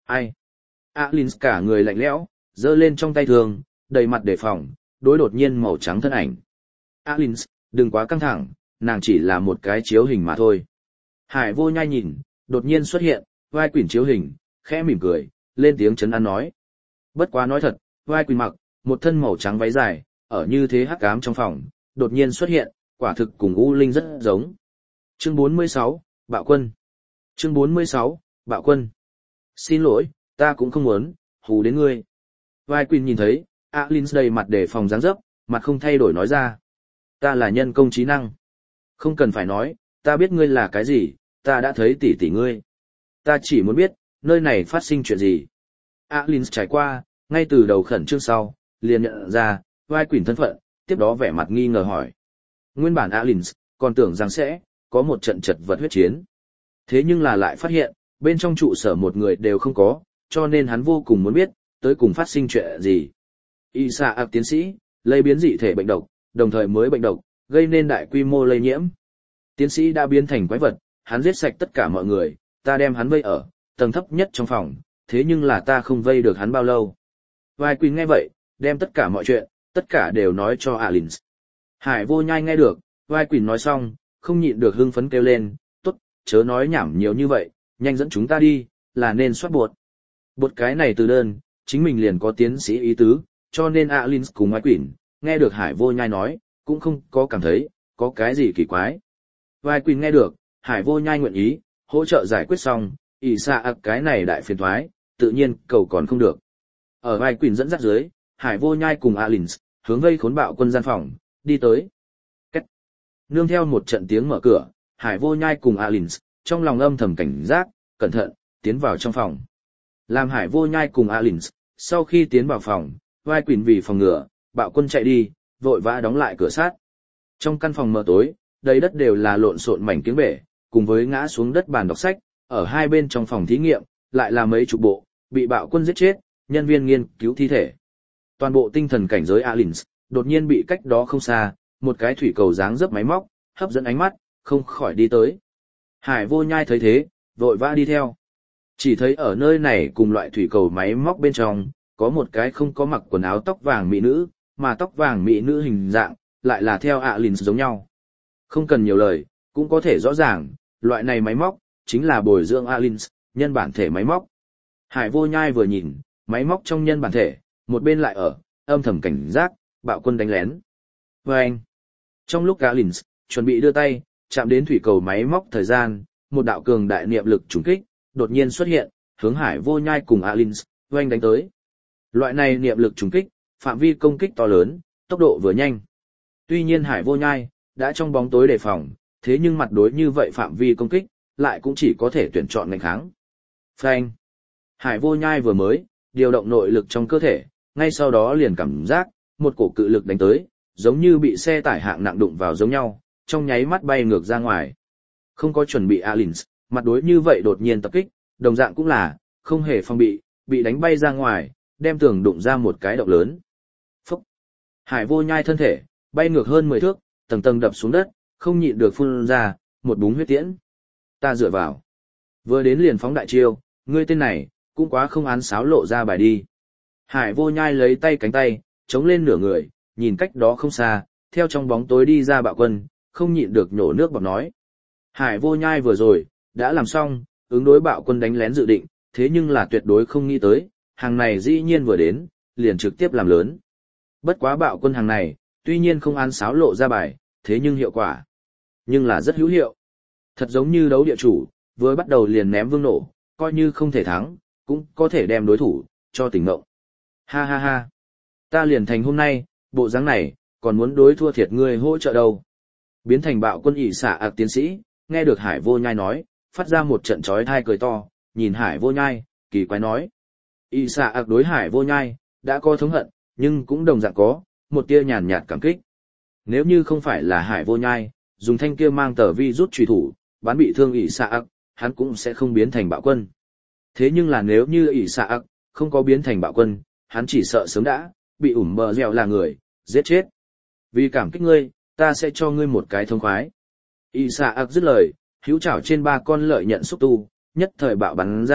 Ai? Alins cả người lạnh lẽo, giơ lên trong tay thường, đầy mặt đề phòng, đối đột nhiên màu trắng thân ảnh. Alins, đừng quá căng thẳng, nàng chỉ là một cái chiếu hình mà thôi. Hải Vô Nhai nhìn, đột nhiên xuất hiện, vai quỷ chiếu hình, khẽ mỉm cười, lên tiếng trấn an nói. Bất quá nói thật, vai quỷ mặc, một thân màu trắng váy dài, ở như thế hắc ám trong phòng, đột nhiên xuất hiện, quả thực cùng U Linh rất giống. Chương bốn mươi sáu, Bạo Quân. Chương bốn mươi sáu, Bạo Quân. Xin lỗi, ta cũng không muốn, hù đến ngươi. Vai quỷ nhìn thấy, Alins đầy mặt để phòng dáng dấp, mặt không thay đổi nói ra. Ta là nhân công trí năng. Không cần phải nói, ta biết ngươi là cái gì, ta đã thấy tỷ tỷ ngươi. Ta chỉ muốn biết, nơi này phát sinh chuyện gì. Alins trải qua, ngay từ đầu khẩn trương sau, liền nhận ra, vai quỷ thân phận, tiếp đó vẻ mặt nghi ngờ hỏi. Nguyên bản Alins, còn tưởng rằng sẽ, có một trận chật vật huyết chiến. Thế nhưng là lại phát hiện, bên trong trụ sở một người đều không có, cho nên hắn vô cùng muốn biết, tới cùng phát sinh chuyện gì. Isaac tiến sĩ, lây biến dị thể bệnh độc, đồng thời mới bệnh độc, gây nên đại quy mô lây nhiễm. Tiến sĩ đã biến thành quái vật, hắn giết sạch tất cả mọi người, ta đem hắn vây ở tầng thấp nhất trong phòng, thế nhưng là ta không vây được hắn bao lâu. Vai Quỳnh nghe vậy, đem tất cả mọi chuyện, tất cả đều nói cho Alins. Hải Vô Nhai nghe được, Vai Quỳnh nói xong, không nhịn được hưng phấn kêu lên, tốt, chớ nói nhảm nhiều như vậy, nhanh dẫn chúng ta đi, là nên soát bột. Bột cái này từ đơn, chính mình liền có tiến sĩ ý tứ, cho nên Alins cùng Vai Quỳnh, nghe được Hải Vô Nhai nói, cũng không có cảm thấy, có cái gì kỳ quái. Vai Quỳnh nghe được, Hải Vô Nhai nguyện ý, hỗ trợ giải quyết xong, ỷ xạ ạc cái này đại phiền thoái, tự nhiên cầu còn không được. Ở Vai Quỳnh dẫn dắt dưới, Hải Vô Nhai cùng Alins, hướng vây khốn bạo quân gian phòng, đi tới. Cách. Nương theo một trận tiếng mở cửa, Hải Vô Nhai cùng Alins, trong lòng âm thầm cảnh giác, cẩn thận, tiến vào trong phòng. Làm Hải Vô Nhai cùng Alins, sau khi tiến vào phòng, Vai Quỳnh vì phòng ngừa, bạo quân chạy đi, vội vã đóng lại cửa sát. Trong căn phòng mờ tối, đầy đất đều là lộn xộn mảnh kiếng bể, cùng với ngã xuống đất bàn đọc sách, ở hai bên trong phòng thí nghiệm, lại là mấy chục bộ, bị bạo quân giết chết, nhân viên nghiên cứu thi thể. Toàn bộ tinh thần cảnh giới Alins, đột nhiên bị cách đó không xa, một cái thủy cầu dáng dấp máy móc, hấp dẫn ánh mắt, không khỏi đi tới. Hải Vô Nhai thấy thế, vội vã đi theo. Chỉ thấy ở nơi này cùng loại thủy cầu máy móc bên trong, có một cái không có mặc quần áo tóc vàng mỹ nữ, mà tóc vàng mỹ nữ hình dạng, lại là theo Alins giống nhau. Không cần nhiều lời, cũng có thể rõ ràng, loại này máy móc, chính là bồi dưỡng Alins, nhân bản thể máy móc. Hải Vô Nhai vừa nhìn, máy móc trong nhân bản thể, một bên lại ở, âm thầm cảnh giác, bạo quân đánh lén. Và anh, trong lúc Alins, chuẩn bị đưa tay, chạm đến thủy cầu máy móc thời gian, một đạo cường đại niệm lực trùng kích, đột nhiên xuất hiện, hướng Hải Vô Nhai cùng Alins, oanh đánh tới. Loại này niệm lực trùng kích, phạm vi công kích to lớn, tốc độ vừa nhanh. Tuy nhiên Hải Vô Nhai, đã trong bóng tối đề phòng, thế nhưng mặt đối như vậy phạm vi công kích, lại cũng chỉ có thể tuyển chọn ngành kháng. Phanh. Hải Vô Nhai vừa mới, điều động nội lực trong cơ thể, ngay sau đó liền cảm giác, một cổ cự lực đánh tới, giống như bị xe tải hạng nặng đụng vào giống nhau, trong nháy mắt bay ngược ra ngoài. Không có chuẩn bị Alins, mặt đối như vậy đột nhiên tập kích, đồng dạng cũng là, không hề phòng bị, bị đánh bay ra ngoài, đem tường đụng ra một cái động lớn. Phúc! Hải Vô Nhai thân thể, bay ngược hơn mười thước, tầng tầng đập xuống đất, không nhịn được phun ra, một búng huyết tiễn. Ta dựa vào. Vừa đến liền phóng đại chiêu, ngươi tên này, cũng quá không án sáo lộ ra bài đi. Hải Vô Nhai lấy tay cánh tay, chống lên nửa người, nhìn cách đó không xa, theo trong bóng tối đi ra bạo quân, không nhịn được nhổ nước bọt nói. Hải Vô Nhai vừa rồi, đã làm xong, ứng đối bạo quân đánh lén dự định, thế nhưng là tuyệt đối không nghĩ tới, hàng này dĩ nhiên vừa đến, liền trực tiếp làm lớn. Bất quá bạo quân hàng này, tuy nhiên không án sáo lộ ra bài, thế nhưng hiệu quả, nhưng là rất hữu hiệu. Thật giống như đấu địa chủ, vừa bắt đầu liền ném vương nổ, coi như không thể thắng, cũng có thể đem đối thủ, cho tỉnh ngộng. Ha ha ha, ta liền thành hôm nay, bộ dáng này, còn muốn đối thua thiệt ngươi hỗ trợ đâu. Biến thành bạo quân ỷ xạ ạc tiến sĩ, nghe được Hải Vô Nhai nói, phát ra một trận chói tai cười to, nhìn Hải Vô Nhai, kỳ quái nói. ỷ xạ ạc đối Hải Vô Nhai, đã có thống hận, nhưng cũng đồng dạng có, một tia nhàn nhạt cảm kích. Nếu như không phải là Hải Vô Nhai, dùng thanh kia mang tờ vi rút truy thủ, bán bị thương ỷ xạ ạc, hắn cũng sẽ không biến thành bạo quân. Thế nhưng là nếu như ỷ xạ ạc, không có biến thành bạo quân, hắn chỉ sợ sớm đã, bị ủm bờ dẻo là người, giết chết. Vì cảm kích ngươi, ta sẽ cho ngươi một cái thông khoái. ỷ xạ ạc dứt lời, hữu chảo trên ba con lợi nhận xúc tu, nhất thời bạo bắn ra,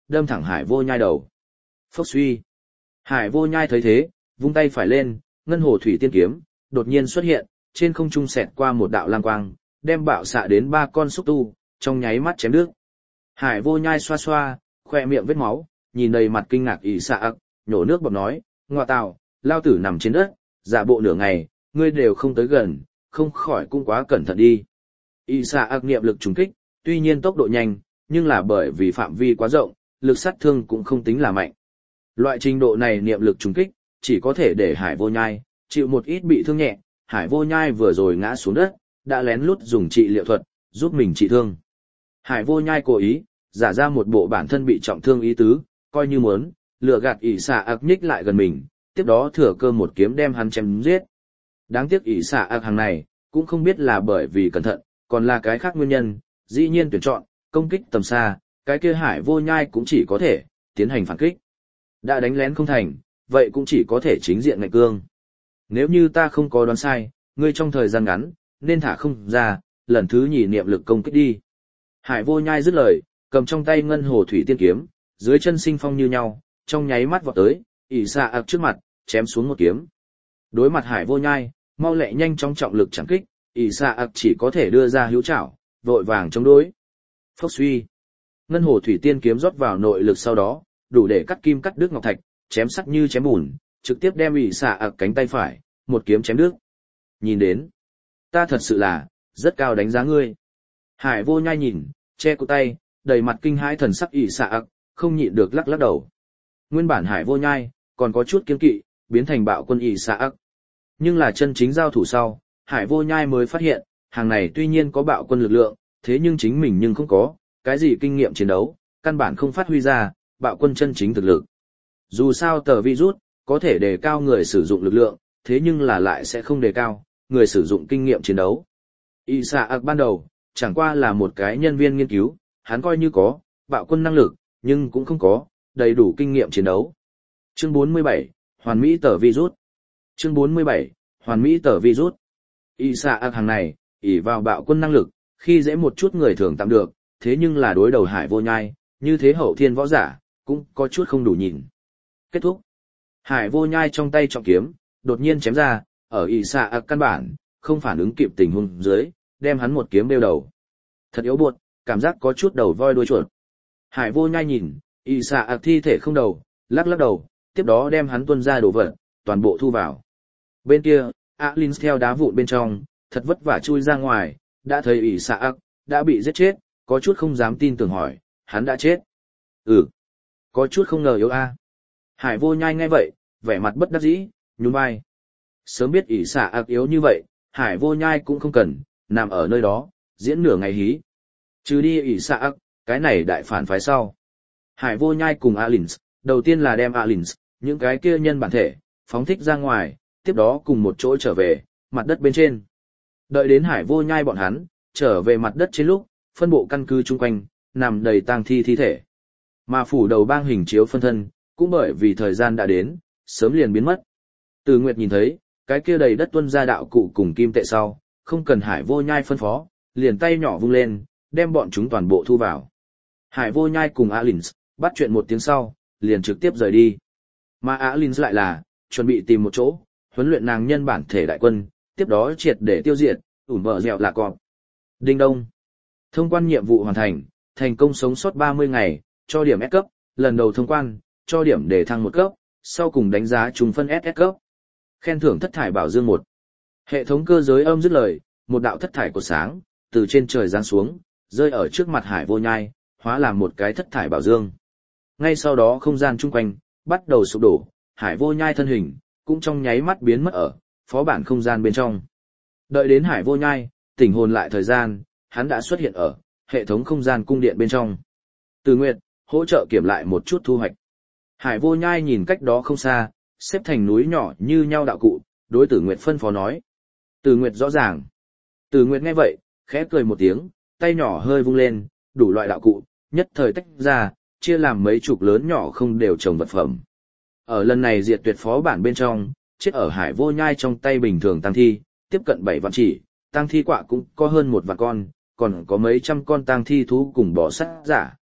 đâm thẳng Hải Vô Nhai đầu. Phốc suy. Hải Vô Nhai thấy thế, vung tay phải lên, ngân hồ thủy tiên kiếm, đột nhiên xuất hiện, trên không trung xẹt qua một đạo lam quang, đem bạo xạ đến ba con xúc tu, trong nháy mắt chém đứt. Hải Vô Nhai xoa xoa, khoe miệng vết máu, nhìn đầy mặt kinh ngạc ỷ xạ ặc, nhổ nước bọt nói, ngoa tào, lao tử nằm trên đất, giả bộ nửa ngày, ngươi đều không tới gần, không khỏi cũng quá cẩn thận đi. ỷ xạ ặc niệm lực trùng kích, tuy nhiên tốc độ nhanh, nhưng là bởi vì phạm vi quá rộng, lực sát thương cũng không tính là mạnh. Loại trình độ này niệm lực trùng kích, chỉ có thể để Hải Vô Nhai chịu một ít bị thương nhẹ. Hải Vô Nhai vừa rồi ngã xuống đất, đã lén lút dùng trị liệu thuật, giúp mình trị thương. Hải Vô Nhai cố ý, giả ra một bộ bản thân bị trọng thương ý tứ, coi như muốn, lừa gạt ỷ xạ ặc nhích lại gần mình, tiếp đó thừa cơ một kiếm đem hắn chém giết. Đáng tiếc ỷ xạ ặc hàng này, cũng không biết là bởi vì cẩn thận, còn là cái khác nguyên nhân, dĩ nhiên tuyển chọn, công kích tầm xa, cái kia Hải Vô Nhai cũng chỉ có thể, tiến hành phản kích. Đã đánh lén không thành, vậy cũng chỉ có thể chính diện ngạch cương. Nếu như ta không có đoán sai, ngươi trong thời gian ngắn, nên thả không ra, lần thứ nhì niệm lực công kích đi. Hải Vô Nhai dứt lời, cầm trong tay ngân hồ thủy tiên kiếm, dưới chân sinh phong như nhau, trong nháy mắt vọt tới, ỷ xạ ặc trước mặt, chém xuống một kiếm. Đối mặt Hải Vô Nhai, mau lẹ nhanh trong trọng lực chẳng kích, ỷ xạ ặc chỉ có thể đưa ra hữu chảo, vội vàng chống đối. Phốc suy. Ngân hồ thủy tiên kiếm rót vào nội lực sau đó, đủ để cắt kim cắt đứt ngọc thạch, chém sắc như chém bùn, trực tiếp đem ỷ xạ ặc cánh tay phải, một kiếm chém đứt. Nhìn đến, ta thật sự là rất cao đánh giá ngươi. Hải Vô Nhai nhìn, che cổ tay, đầy mặt kinh hãi thần sắc ỷ xạ ặc, không nhịn được lắc lắc đầu. Nguyên bản Hải Vô Nhai còn có chút kiêng kỵ, biến thành bạo quân ỷ xạ ặc. Nhưng là chân chính giao thủ sau, Hải Vô Nhai mới phát hiện, hàng này tuy nhiên có bạo quân lực lượng, thế nhưng chính mình nhưng không có cái gì kinh nghiệm chiến đấu, căn bản không phát huy ra bạo quân chân chính thực lực. Dù sao tờ virus có thể đề cao người sử dụng lực lượng, thế nhưng là lại sẽ không đề cao người sử dụng kinh nghiệm chiến đấu. ỷ xạ ặc ban đầu chẳng qua là một cái nhân viên nghiên cứu, hắn coi như có bạo quân năng lực, nhưng cũng không có đầy đủ kinh nghiệm chiến đấu. Chương bốn mươi bảy, hoàn mỹ tờ virus. Chương bốn mươi bảy, hoàn mỹ tờ virus. ỷ xạ ặc hàng này ỷ vào bạo quân năng lực, khi dễ một chút người thường tạm được, thế nhưng là đối đầu Hải Vô Nhai, như thế hậu thiên võ giả, cũng có chút không đủ nhìn. Kết thúc. Hải Vô Nhai trong tay trọng kiếm, đột nhiên chém ra, ở ỷ xạ ặc căn bản, không phản ứng kịp tình huống dưới, đem hắn một kiếm đeo đầu. Thật yếu buột, cảm giác có chút đầu voi đuôi chuột. Hải Vô Nhai nhìn, ỷ xạ ặc thi thể không đầu, lắc lắc đầu, tiếp đó đem hắn tuôn ra đồ vật, toàn bộ thu vào. Bên kia, Alin theo đá vụn bên trong, thật vất vả chui ra ngoài, đã thấy ỷ xạ ặc đã bị giết chết, có chút không dám tin tưởng hỏi, hắn đã chết. Ừ, có chút không ngờ yếu a. Hải Vô Nhai nghe vậy, vẻ mặt bất đắc dĩ, nhún vai. Sớm biết ỷ xạ ặc yếu như vậy, Hải Vô Nhai cũng không cần nằm ở nơi đó diễn nửa ngày hí. Trừ đi ỷ xạ ặc, cái này đại phản phái sau. Hải Vô Nhai cùng Alins, đầu tiên là đem Alins, những cái kia nhân bản thể, phóng thích ra ngoài, tiếp đó cùng một chỗ trở về mặt đất bên trên. Đợi đến Hải Vô Nhai bọn hắn trở về mặt đất trên lúc, phân bộ căn cứ chung quanh nằm đầy tang thi thi thể. Mà phủ đầu bang hình chiếu phân thân, cũng bởi vì thời gian đã đến, sớm liền biến mất. Từ Nguyệt nhìn thấy, cái kia đầy đất tuân ra đạo cụ cùng kim tệ sau, không cần Hải Vô Nhai phân phó, liền tay nhỏ vung lên, đem bọn chúng toàn bộ thu vào. Hải Vô Nhai cùng Alins, bắt chuyện một tiếng sau, liền trực tiếp rời đi. Mà Alins lại là, chuẩn bị tìm một chỗ, huấn luyện nàng nhân bản thể đại quân, tiếp đó triệt để tiêu diệt, ủn vợ dẹo là cọp. Đinh đông. Thông quan nhiệm vụ hoàn thành, thành công sống sót ba mươi ngày, cho điểm S cấp, lần đầu thông quan, cho điểm để thăng một cấp, sau cùng đánh giá trùng phân ét ét cấp. Khen thưởng thất thải bảo dương một. Hệ thống cơ giới âm dứt lời, một đạo thất thải cột sáng, từ trên trời giáng xuống, rơi ở trước mặt Hải Vô Nhai, hóa làm một cái thất thải bảo dương. Ngay sau đó không gian chung quanh, bắt đầu sụp đổ, Hải Vô Nhai thân hình, cũng trong nháy mắt biến mất ở, phó bản không gian bên trong. Đợi đến Hải Vô Nhai, tỉnh hồn lại thời gian, hắn đã xuất hiện ở, hệ thống không gian cung điện bên trong. Từ Nguyệt, hỗ trợ kiểm lại một chút thu hoạch. Hải Vô Nhai nhìn cách đó không xa, xếp thành núi nhỏ như nhau đạo cụ, đối Tử Nguyệt phân phó nói. Từ Nguyệt rõ ràng. Từ Nguyệt nghe vậy, khẽ cười một tiếng, tay nhỏ hơi vung lên, đủ loại đạo cụ, nhất thời tách ra, chia làm mấy chục lớn nhỏ không đều trồng vật phẩm. Ở lần này diệt tuyệt phó bản bên trong, chết ở Hải Vô Nhai trong tay bình thường tăng thi, tiếp cận bảy vạn chỉ, tăng thi quạ cũng có hơn một vạn con, còn có mấy trăm con tăng thi thú cùng bò sát giả.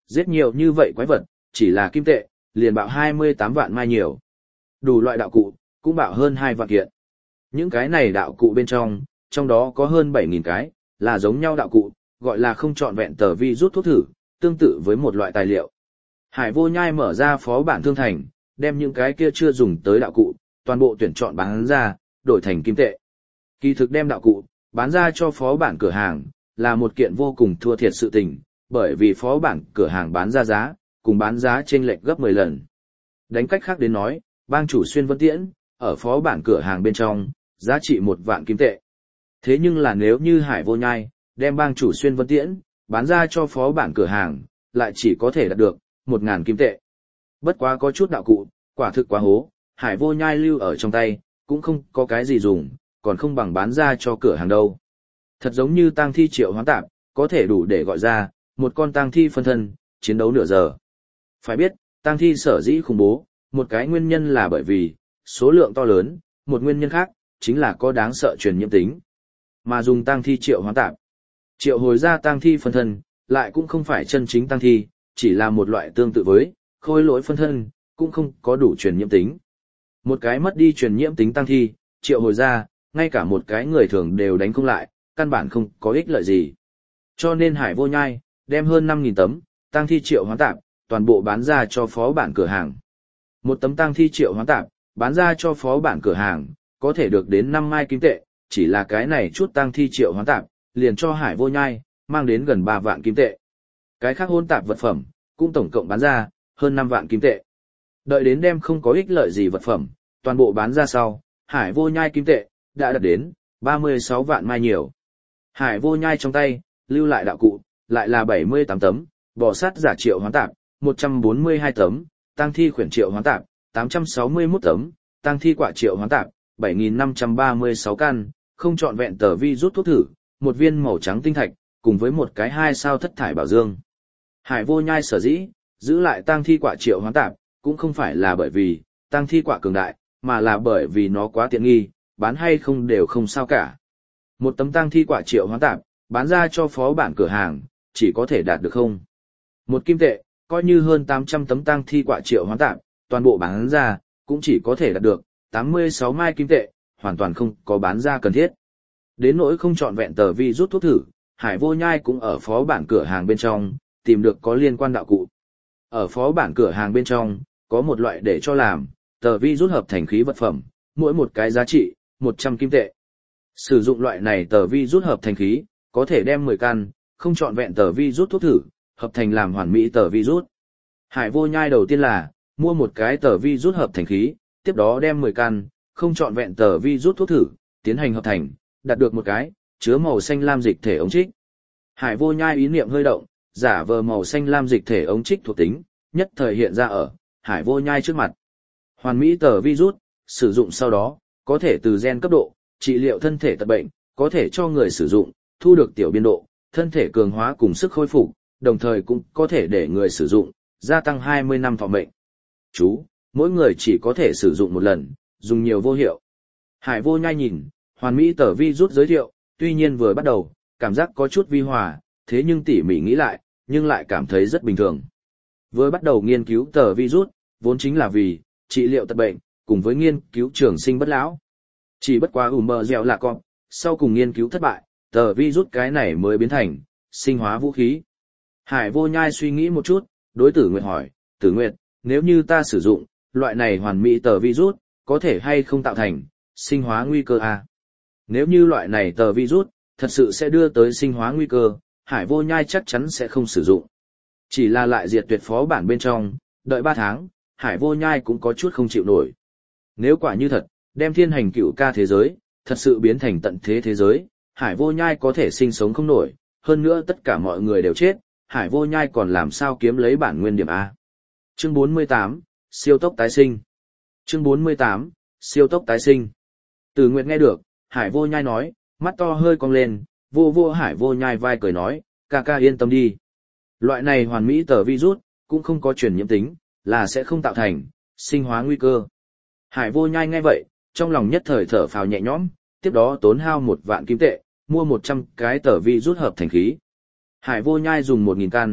giết nhiều như vậy quái vật, chỉ là kim tệ, liền bạo hai mươi tám vạn mai nhiều. Đủ loại đạo cụ, cũng bạo hơn hai vạn kiện. Những cái này đạo cụ bên trong, trong đó có hơn bảy nghìn cái, là giống nhau đạo cụ, gọi là không trọn vẹn tờ vi rút thuốc thử, tương tự với một loại tài liệu. Hải Vô Nhai mở ra phó bản thương thành, đem những cái kia chưa dùng tới đạo cụ, toàn bộ tuyển chọn bán ra, đổi thành kim tệ. Kỳ thực đem đạo cụ, bán ra cho phó bản cửa hàng, là một kiện vô cùng thua thiệt sự tình, bởi vì phó bản cửa hàng bán ra giá, cùng bán giá chênh lệch gấp mười lần. Đánh cách khác đến nói, bang chủ Xuyên Vân Tiễn, ở phó bản cửa hàng bên trong, giá trị một vạn kim tệ. Thế nhưng là nếu như Hải Vô Nhai, đem bang chủ Xuyên Vân Tiễn, bán ra cho phó bản cửa hàng, lại chỉ có thể đạt được một ngàn kim tệ. Bất quá có chút đạo cụ, quả thực quá hố, Hải Vô Nhai lưu ở trong tay, cũng không có cái gì dùng, còn không bằng bán ra cho cửa hàng đâu. Thật giống như tang thi triệu hoán tạp, có thể đủ để gọi ra một con tang thi phân thân, chiến đấu nửa giờ. Phải biết, tang thi sở dĩ khủng bố, một cái nguyên nhân là bởi vì số lượng to lớn, một nguyên nhân khác chính là có đáng sợ truyền nhiễm tính. Mà dùng tang thi triệu hoán tạp, triệu hồi ra tang thi phân thân, lại cũng không phải chân chính tang thi, chỉ là một loại tương tự với khôi lỗi phân thân, cũng không có đủ truyền nhiễm tính. Một cái mất đi truyền nhiễm tính tang thi, triệu hồi ra, ngay cả một cái người thường đều đánh không lại, căn bản không có ích lợi gì. Cho nên Hải Vô Nhai, đem hơn năm nghìn tấm, tang thi triệu hoán tạp, toàn bộ bán ra cho phó bản cửa hàng. Một tấm tang thi triệu hoán tạp, bán ra cho phó bản cửa hàng, có thể được đến năm mai kim tệ, chỉ là cái này chút tang thi triệu hoán tạp, liền cho Hải Vô Nhai, mang đến gần ba vạn kim tệ. Cái khác hỗn tạp vật phẩm, cũng tổng cộng bán ra, hơn năm vạn kim tệ. Đợi đến đem không có ích lợi gì vật phẩm, toàn bộ bán ra sau, Hải Vô Nhai kim tệ, đã đạt đến ba mươi sáu vạn mai nhiều. Hải Vô Nhai trong tay, lưu lại đạo cụ, lại là bảy mươi tám tấm, bò sát giả triệu hoán tạp, một trăm bốn mươi hai tấm, tang thi khuyển triệu hoán tạp, tám trăm sáu mươi mốt tấm, tang thi quả triệu hoán tạp, bảy nghìn năm trăm ba mươi sáu căn, không trọn vẹn tờ vi rút thuốc thử, một viên màu trắng tinh thạch, cùng với một cái hai sao thất thải bảo dương. Hải Vô Nhai sở dĩ giữ lại tang thi quả triệu hoán tạp, cũng không phải là bởi vì tang thi quả cường đại, mà là bởi vì nó quá tiện nghi, bán hay không đều không sao cả. Một tấm tang thi quả triệu hoán tạp, bán ra cho phó bản cửa hàng, chỉ có thể đạt được không một kim tệ, coi như hơn tám trăm tấm tang thi quả triệu hoán tạp, toàn bộ bán ra, cũng chỉ có thể đạt được tám mươi sáu mai kim tệ, hoàn toàn không có bán ra cần thiết. Đến nỗi không chọn vẹn tờ vi rút thuốc thử, Hải Vô Nhai cũng ở phó bản cửa hàng bên trong, tìm được có liên quan đạo cụ. Ở phó bản cửa hàng bên trong, có một loại để cho làm, tờ vi rút hợp thành khí vật phẩm, mỗi một cái giá trị, một trăm kim tệ. Sử dụng loại này tờ vi rút hợp thành khí, có thể đem mười căn, không chọn vẹn tờ vi rút thuốc thử, hợp thành làm hoàn mỹ tờ vi rút. Hải Vô Nhai đầu tiên là, mua một cái tờ vi rút hợp thành khí, tiếp đó đem mười căn, không chọn vẹn tờ vi rút thuốc thử, tiến hành hợp thành, đạt được một cái, chứa màu xanh lam dịch thể ống trích. Hải Vô Nhai ý niệm hơi động, giả vờ màu xanh lam dịch thể ống trích thuộc tính, nhất thời hiện ra ở Hải Vô Nhai trước mặt. Hoàn mỹ tờ vi rút, sử dụng sau đó, có thể từ gen cấp độ, trị liệu thân thể tật bệnh, có thể cho người sử dụng, thu được tiểu biên độ, thân thể cường hóa cùng sức khôi phục, đồng thời cũng có thể để người sử dụng, gia tăng hai mươi năm thọ mệnh. Chú, mỗi người chỉ có thể sử dụng một lần, dùng nhiều vô hiệu. Hải Vô Nhai nhìn, hoàn mỹ tờ vi rút giới thiệu, tuy nhiên vừa bắt đầu, cảm giác có chút vi hòa, thế nhưng tỉ mỉ nghĩ lại, nhưng lại cảm thấy rất bình thường. Vừa bắt đầu nghiên cứu tờ vi rút, vốn chính là vì trị liệu tật bệnh, cùng với nghiên cứu trường sinh bất lão. Chỉ bất quá ùm bờ dẻo là con, sau cùng nghiên cứu thất bại, tờ vi rút cái này mới biến thành sinh hóa vũ khí. Hải Vô Nhai suy nghĩ một chút, đối Tử Nguyệt hỏi, Tử Nguyệt, nếu như ta sử dụng loại này hoàn mỹ tờ vi rút, có thể hay không tạo thành sinh hóa nguy cơ à? Nếu như loại này tờ vi rút thật sự sẽ đưa tới sinh hóa nguy cơ, Hải Vô Nhai chắc chắn sẽ không sử dụng. Chỉ là lại diệt tuyệt phó bản bên trong, đợi ba tháng, Hải Vô Nhai cũng có chút không chịu nổi. Nếu quả như thật, đem thiên hành cựu ca thế giới, thật sự biến thành tận thế thế giới, Hải Vô Nhai có thể sinh sống không nổi, hơn nữa tất cả mọi người đều chết, Hải Vô Nhai còn làm sao kiếm lấy bản nguyên điểm A. Chương bốn mươi tám, siêu tốc tái sinh. Chương bốn mươi tám, siêu tốc tái sinh. Từ Nguyệt nghe được, Hải Vô Nhai nói, mắt to hơi cong lên, vô vô Hải Vô Nhai vai cười nói, ca ca yên tâm đi. Loại này hoàn mỹ tờ virus, cũng không có truyền nhiễm tính, là sẽ không tạo thành sinh hóa nguy cơ. Hải Vô Nhai nghe vậy, trong lòng nhất thời thở phào nhẹ nhõm, tiếp đó tốn hao một vạn kim tệ, mua một trăm cái tờ virus hợp thành khí. Hải Vô Nhai dùng một nghìn căn,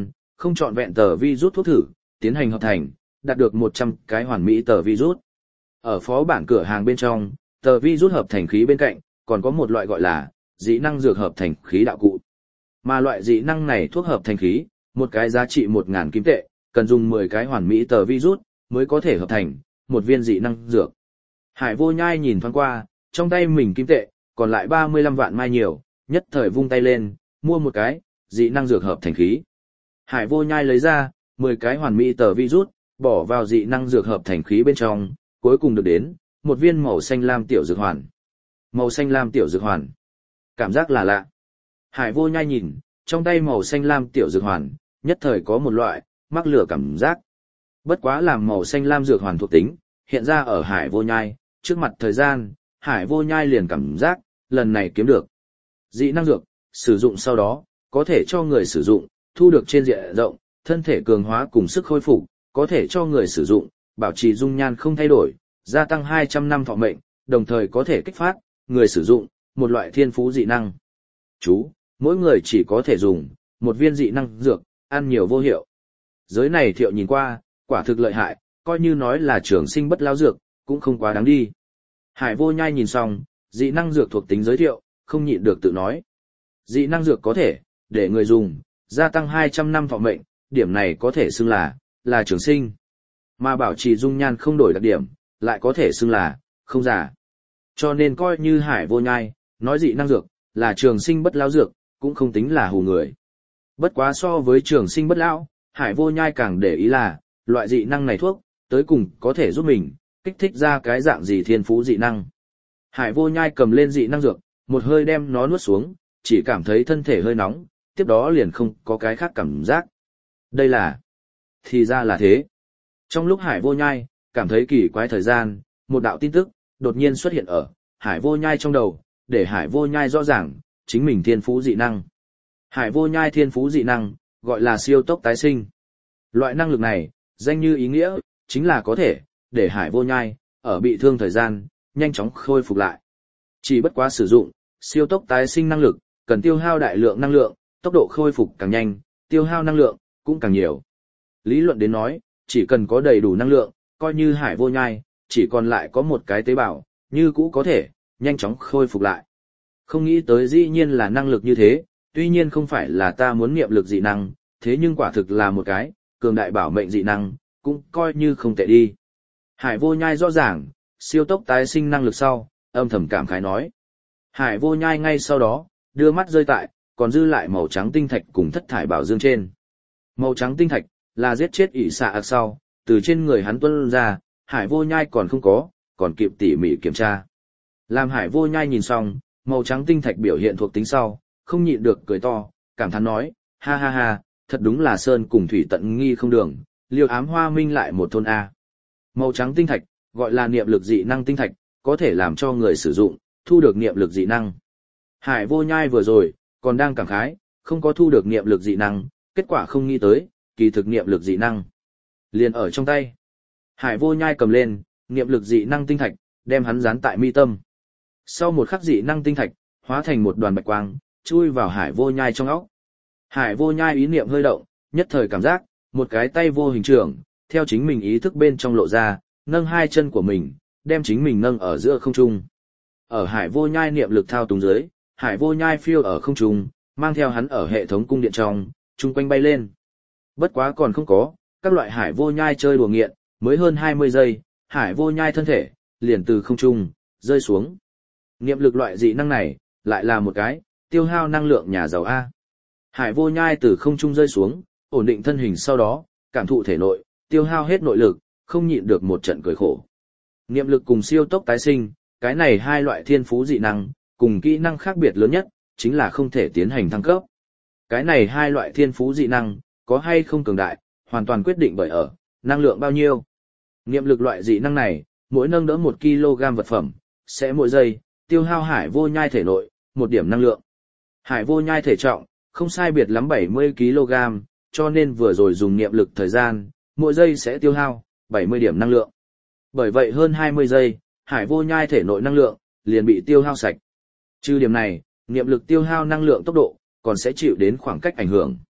không chọn vẹn tờ virus thuốc thử, tiến hành hợp thành, đạt được một trăm cái hoàn mỹ tờ virus. Ở phó bản cửa hàng bên trong, tờ virus hợp thành khí bên cạnh, còn có một loại gọi là dị năng dược hợp thành khí đạo cụ. Mà loại dị năng này thuốc hợp thành khí, một cái giá trị một nghìn kim tệ, cần dùng mười cái hoàn mỹ tờ virus mới có thể hợp thành một viên dị năng dược. Hải Vô Nhai nhìn thoáng qua, trong tay mình kim tệ, còn lại ba mươi lăm vạn mai nhiều, nhất thời vung tay lên, mua một cái dị năng dược hợp thành khí. Hải Vô Nhai lấy ra mười cái hoàn mỹ tờ virus, bỏ vào dị năng dược hợp thành khí bên trong, cuối cùng được đến một viên màu xanh lam tiểu dược hoàn. Màu xanh lam tiểu dược hoàn. Cảm giác là lạ. Hải Vô Nhai nhìn, trong tay màu xanh lam tiểu dược hoàn, nhất thời có một loại mắc lửa cảm giác. Bất quá làm màu xanh lam dược hoàn thuộc tính, hiện ra ở Hải Vô Nhai, trước mặt thời gian, Hải Vô Nhai liền cảm giác, lần này kiếm được. Dị năng dược, sử dụng sau đó, có thể cho người sử dụng, thu được trên diện rộng, thân thể cường hóa cùng sức khôi phục, có thể cho người sử dụng, bảo trì dung nhan không thay đổi, gia tăng hai trăm năm thọ mệnh, đồng thời có thể kích phát, người sử dụng, một loại thiên phú dị năng. Chú, mỗi người chỉ có thể dùng, một viên dị năng dược, ăn nhiều vô hiệu. Giới này Thiệu nhìn qua, quả thực lợi hại, coi như nói là trường sinh bất lao dược, cũng không quá đáng đi. Hải Vô Nhai nhìn xong, dị năng dược thuộc tính giới thiệu, không nhịn được tự nói. Dị năng dược có thể, để người dùng, gia tăng hai trăm năm thọ mệnh, điểm này có thể xưng là, là trường sinh. Mà bảo trì dung nhan không đổi đặc điểm, lại có thể xưng là, không già. Cho nên coi như Hải Vô Nhai, nói dị năng dược, là trường sinh bất lao dược, cũng không tính là hù người. Bất quá so với trường sinh bất lão, Hải Vô Nhai càng để ý là, loại dị năng này thuốc, tới cùng có thể giúp mình, kích thích ra cái dạng gì thiên phú dị năng. Hải Vô Nhai cầm lên dị năng dược, một hơi đem nó nuốt xuống, chỉ cảm thấy thân thể hơi nóng, tiếp đó liền không có cái khác cảm giác. Đây là... Thì ra là thế. Trong lúc Hải Vô Nhai, cảm thấy kỳ quái thời gian, một đạo tin tức, đột nhiên xuất hiện ở Hải Vô Nhai trong đầu, để Hải Vô Nhai rõ ràng, chính mình thiên phú dị năng. Hải Vô Nhai thiên phú dị năng, gọi là siêu tốc tái sinh. Loại năng lực này, danh như ý nghĩa, chính là có thể, để Hải Vô Nhai, ở bị thương thời gian, nhanh chóng khôi phục lại. Chỉ bất quá sử dụng, siêu tốc tái sinh năng lực, cần tiêu hao đại lượng năng lượng, tốc độ khôi phục càng nhanh, tiêu hao năng lượng, cũng càng nhiều. Lý luận đến nói, chỉ cần có đầy đủ năng lượng, coi như Hải Vô Nhai, chỉ còn lại có một cái tế bào, như cũ có thể, nhanh chóng khôi phục lại. Không nghĩ tới dĩ nhiên là năng lực như thế, tuy nhiên không phải là ta muốn niệm lực dị năng, thế nhưng quả thực là một cái, cường đại bảo mệnh dị năng, cũng coi như không tệ đi. Hải Vô Nhai rõ ràng, siêu tốc tái sinh năng lực sau, âm thầm cảm khái nói. Hải Vô Nhai ngay sau đó, đưa mắt rơi tại, còn dư lại màu trắng tinh thạch cùng thất thải bảo dương trên. Màu trắng tinh thạch, là giết chết ỷ xạ ạc sau, từ trên người hắn tuân ra, Hải Vô Nhai còn không có, còn kịp tỉ mỉ kiểm tra. Làm Hải Vô Nhai nhìn xong, màu trắng tinh thạch biểu hiện thuộc tính sau, không nhịn được cười to, cảm thán nói, ha ha ha, thật đúng là sơn cùng thủy tận nghi không đường, liều ám hoa minh lại một thôn A. Màu trắng tinh thạch, gọi là niệm lực dị năng tinh thạch, có thể làm cho người sử dụng, thu được niệm lực dị năng. Hải Vô Nhai vừa rồi, còn đang cảm khái, không có thu được niệm lực dị năng, kết quả không nghĩ tới, kỳ thực niệm lực dị năng. Liền ở trong tay. Hải Vô Nhai cầm lên, niệm lực dị năng tinh thạch, đem hắn dán tại mi tâm. Sau một khắc dị năng tinh thạch, hóa thành một đoàn bạch quang, chui vào Hải Vô Nhai trong óc. Hải Vô Nhai ý niệm hơi động, nhất thời cảm giác, một cái tay vô hình trưởng, theo chính mình ý thức bên trong lộ ra, nâng hai chân của mình, đem chính mình nâng ở giữa không trung. Ở Hải Vô Nhai niệm lực thao túng dưới, Hải Vô Nhai phiêu ở không trung, mang theo hắn ở hệ thống cung điện trong, chung quanh bay lên. Bất quá còn không có, các loại Hải Vô Nhai chơi đùa nghiện, mới hơn hai mươi giây, Hải Vô Nhai thân thể, liền từ không trung, rơi xuống. Niệm lực loại dị năng này, lại là một cái, tiêu hao năng lượng nhà giàu A. Hải Vô Nhai từ không trung rơi xuống, ổn định thân hình sau đó, cảm thụ thể nội, tiêu hao hết nội lực, không nhịn được một trận cười khổ. Niệm lực cùng siêu tốc tái sinh, cái này hai loại thiên phú dị năng, cùng kỹ năng khác biệt lớn nhất, chính là không thể tiến hành thăng cấp. Cái này hai loại thiên phú dị năng, có hay không cường đại, hoàn toàn quyết định bởi ở, năng lượng bao nhiêu. Niệm lực loại dị năng này, mỗi nâng đỡ một ki lô gam vật phẩm, sẽ mỗi giây, tiêu hao Hải Vô Nhai thể nội, một điểm năng lượng. Hải Vô Nhai thể trọng, không sai biệt lắm bảy mươi ki lô gam, cho nên vừa rồi dùng niệm lực thời gian, mỗi giây sẽ tiêu hao, bảy mươi điểm năng lượng. Bởi vậy hơn hai mươi giây, Hải Vô Nhai thể nội năng lượng, liền bị tiêu hao sạch. Trừ điểm này, niệm lực tiêu hao năng lượng tốc độ, còn sẽ chịu đến khoảng cách ảnh hưởng.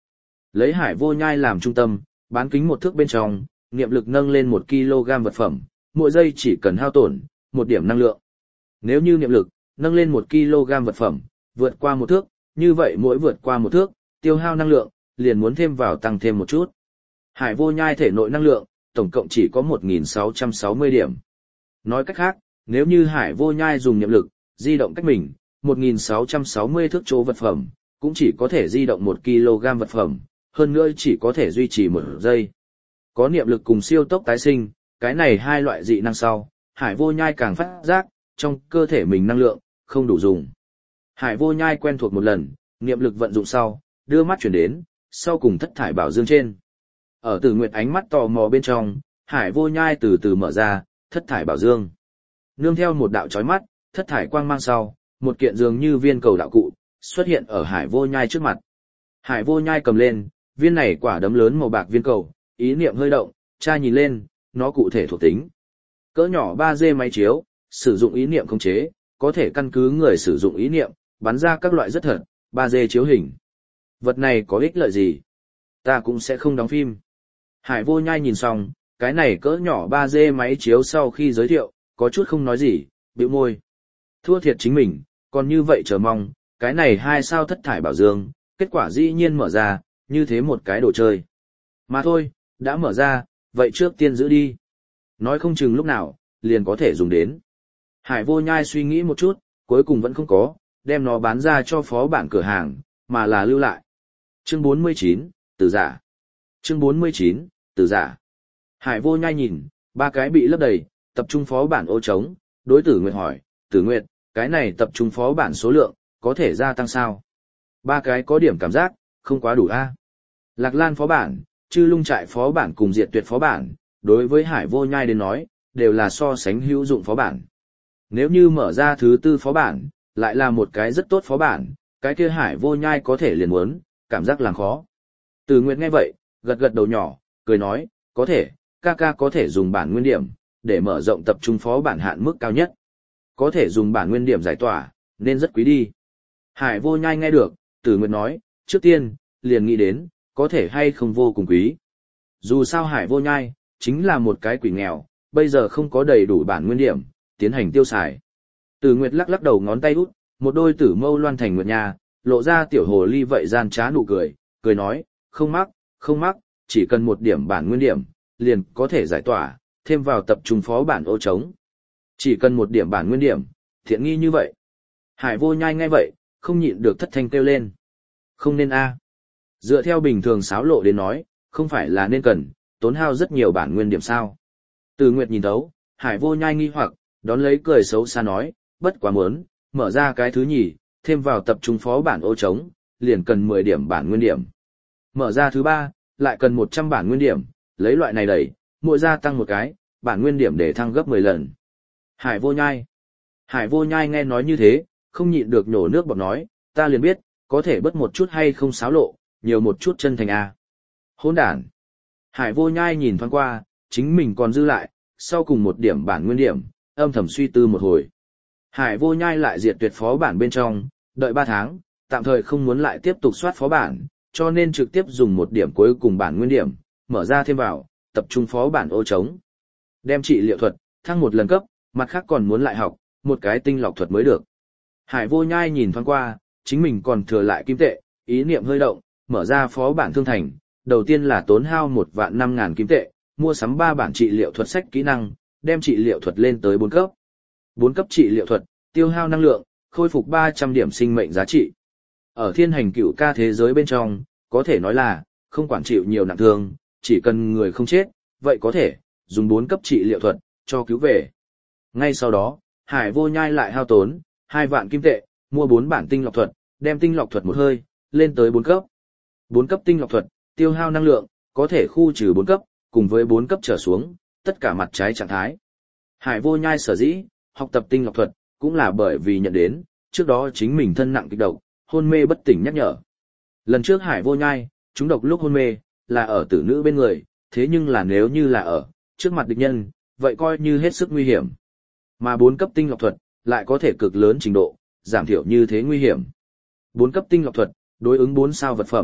Lấy hải vô nhai làm trung tâm, bán kính một thước bên trong, niệm lực nâng lên một ki lô gam vật phẩm, mỗi giây chỉ cần hao tổn một điểm năng lượng. Nếu như niệm lực nâng lên một ki lô gam vật phẩm, vượt qua một thước, như vậy mỗi vượt qua một thước, tiêu hao năng lượng liền muốn thêm vào tăng thêm một chút. Hải vô nhai thể nội năng lượng, tổng cộng chỉ có một nghìn sáu trăm sáu mươi điểm. Nói cách khác, nếu như hải vô nhai dùng niệm lực, di động cách mình, một nghìn sáu trăm sáu mươi thước chỗ vật phẩm, cũng chỉ có thể di động một ki lô gam vật phẩm, hơn nữa chỉ có thể duy trì một giây. Có niệm lực cùng siêu tốc tái sinh, cái này hai loại dị năng sau, hải vô nhai càng phát giác, trong cơ thể mình năng lượng, không đủ dùng. Hải vô nhai quen thuộc một lần, niệm lực vận dụng sau, đưa mắt chuyển đến, sau cùng thất thải bảo dương trên. Ở Tử Nguyệt ánh mắt tò mò bên trong, hải vô nhai từ từ mở ra, thất thải bảo dương. Nương theo một đạo chói mắt, thất thải quang mang sau, một kiện dường như viên cầu đạo cụ, xuất hiện ở hải vô nhai trước mặt. Hải vô nhai cầm lên, viên này quả đấm lớn màu bạc viên cầu, ý niệm hơi động, tra nhìn lên, nó cụ thể thuộc tính. Cỡ nhỏ ba D máy chiếu, sử dụng ý niệm khống chế, có thể căn cứ người sử dụng ý niệm, bắn ra các loại rất thật, ba D chiếu hình. Vật này có ích lợi gì? Ta cũng sẽ không đóng phim. Hải vô nhai nhìn xong, cái này cỡ nhỏ ba D máy chiếu sau khi giới thiệu, có chút không nói gì, bĩu môi. Thua thiệt chính mình, còn như vậy chờ mong, cái này hai sao thất thải bảo dương, kết quả dĩ nhiên mở ra, như thế một cái đồ chơi. Mà thôi, đã mở ra, vậy trước tiên giữ đi. Nói không chừng lúc nào, liền có thể dùng đến. Hải vô nhai suy nghĩ một chút, cuối cùng vẫn không có, đem nó bán ra cho phó bản cửa hàng, mà là lưu lại. Chương bốn mươi chín, Tử giả. Chương bốn mươi chín, Tử giả. Hải vô nhai nhìn, ba cái bị lấp đầy, tập trung phó bản ô trống, đối Tử Nguyệt hỏi, Tử Nguyệt, cái này tập trung phó bản số lượng, có thể gia tăng sao? Ba cái có điểm cảm giác, không quá đủ a. Lạc Lan phó bản, Chư Lung trại phó bản cùng Diệt Tuyệt phó bản, đối với Hải vô nhai đến nói, đều là so sánh hữu dụng phó bản. Nếu như mở ra thứ tư phó bản, lại là một cái rất tốt phó bản, cái kia Hải vô nhai có thể liền muốn, cảm giác làm khó. Từ Nguyệt nghe vậy, gật gật đầu nhỏ, cười nói, có thể, ca ca có thể dùng bản nguyên điểm, để mở rộng tập trung phó bản hạn mức cao nhất. Có thể dùng bản nguyên điểm giải tỏa, nên rất quý đi. Hải vô nhai nghe được, Từ Nguyệt nói, trước tiên, liền nghĩ đến, có thể hay không vô cùng quý. Dù sao Hải vô nhai, chính là một cái quỷ nghèo, bây giờ không có đầy đủ bản nguyên điểm, tiến hành tiêu xài. Từ Nguyệt lắc lắc đầu ngón tay út, một đôi tử mâu loan thành nguyệt nha, lộ ra tiểu hồ ly vậy gian trá nụ cười, cười nói, không mắc, không mắc, chỉ cần một điểm bản nguyên điểm, liền có thể giải tỏa, thêm vào tập trung phó bản ô trống. Chỉ cần một điểm bản nguyên điểm, thiện nghi như vậy. Hải vô nhai nghe vậy, không nhịn được thất thanh kêu lên. Không nên a. Dựa theo bình thường xáo lộ đến nói, không phải là nên cần, tốn hao rất nhiều bản nguyên điểm sao. Từ Nguyệt nhìn thấu, Hải vô nhai nghi hoặc, đón lấy cười xấu xa nói, bất quá muốn, mở ra cái thứ nhì, thêm vào tập trung phó bản ô trống, liền cần mười điểm bản nguyên điểm. Mở ra thứ ba, lại cần một trăm bản nguyên điểm, lấy loại này đẩy, mỗi gia tăng một cái, bản nguyên điểm để thăng gấp mười lần. Hải vô nhai. Hải vô nhai nghe nói như thế, không nhịn được nhổ nước bọt nói, ta liền biết, có thể bớt một chút hay không xáo lộ, nhiều một chút chân thành a. Hỗn đản. Hải vô nhai nhìn thoáng qua, chính mình còn dư lại, sau cùng một điểm bản nguyên điểm, âm thầm suy tư một hồi. Hải vô nhai lại diệt tuyệt phó bản bên trong, đợi ba tháng, tạm thời không muốn lại tiếp tục soát phó bản, cho nên trực tiếp dùng một điểm cuối cùng bản nguyên điểm, mở ra thêm vào, tập trung phó bản ô trống. Đem trị liệu thuật, thăng một lần cấp, mặt khác còn muốn lại học, một cái tinh lọc thuật mới được. Hải vô nhai nhìn thoáng qua, chính mình còn thừa lại kim tệ, ý niệm hơi động, mở ra phó bản thương thành, đầu tiên là tốn hao một vạn năm ngàn kim tệ, mua sắm ba bản trị liệu thuật sách kỹ năng, đem trị liệu thuật lên tới bốn cấp. bốn cấp trị liệu thuật, tiêu hao năng lượng, khôi phục ba trăm điểm sinh mệnh giá trị. Ở thiên hành cựu ca thế giới bên trong, có thể nói là, không quản chịu nhiều nặng thương, chỉ cần người không chết, vậy có thể, dùng bốn cấp trị liệu thuật, cho cứu về. Ngay sau đó, Hải vô nhai lại hao tốn, hai vạn kim tệ, mua bốn bản tinh lọc thuật, đem tinh lọc thuật một hơi, lên tới bốn cấp. bốn cấp tinh lọc thuật, tiêu hao năng lượng, có thể khu trừ bốn cấp, cùng với bốn cấp trở xuống, tất cả mặt trái trạng thái. Hải vô nhai sở dĩ, học tập tinh lọc thuật, cũng là bởi vì nhận đến, trước đó chính mình thân nặng kịch độc, hôn mê bất tỉnh nhắc nhở. Lần trước Hải vô nhai, trúng độc lúc hôn mê, là ở tử nữ bên người, thế nhưng là nếu như là ở, trước mặt địch nhân, vậy coi như hết sức nguy hiểm. Mà bốn cấp tinh lọc thuật, lại có thể cực lớn trình độ, giảm thiểu như thế nguy hiểm. bốn cấp tinh lọc thuật, đối ứng bốn sao vật phẩm,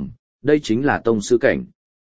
đây chính là tông sư cảnh.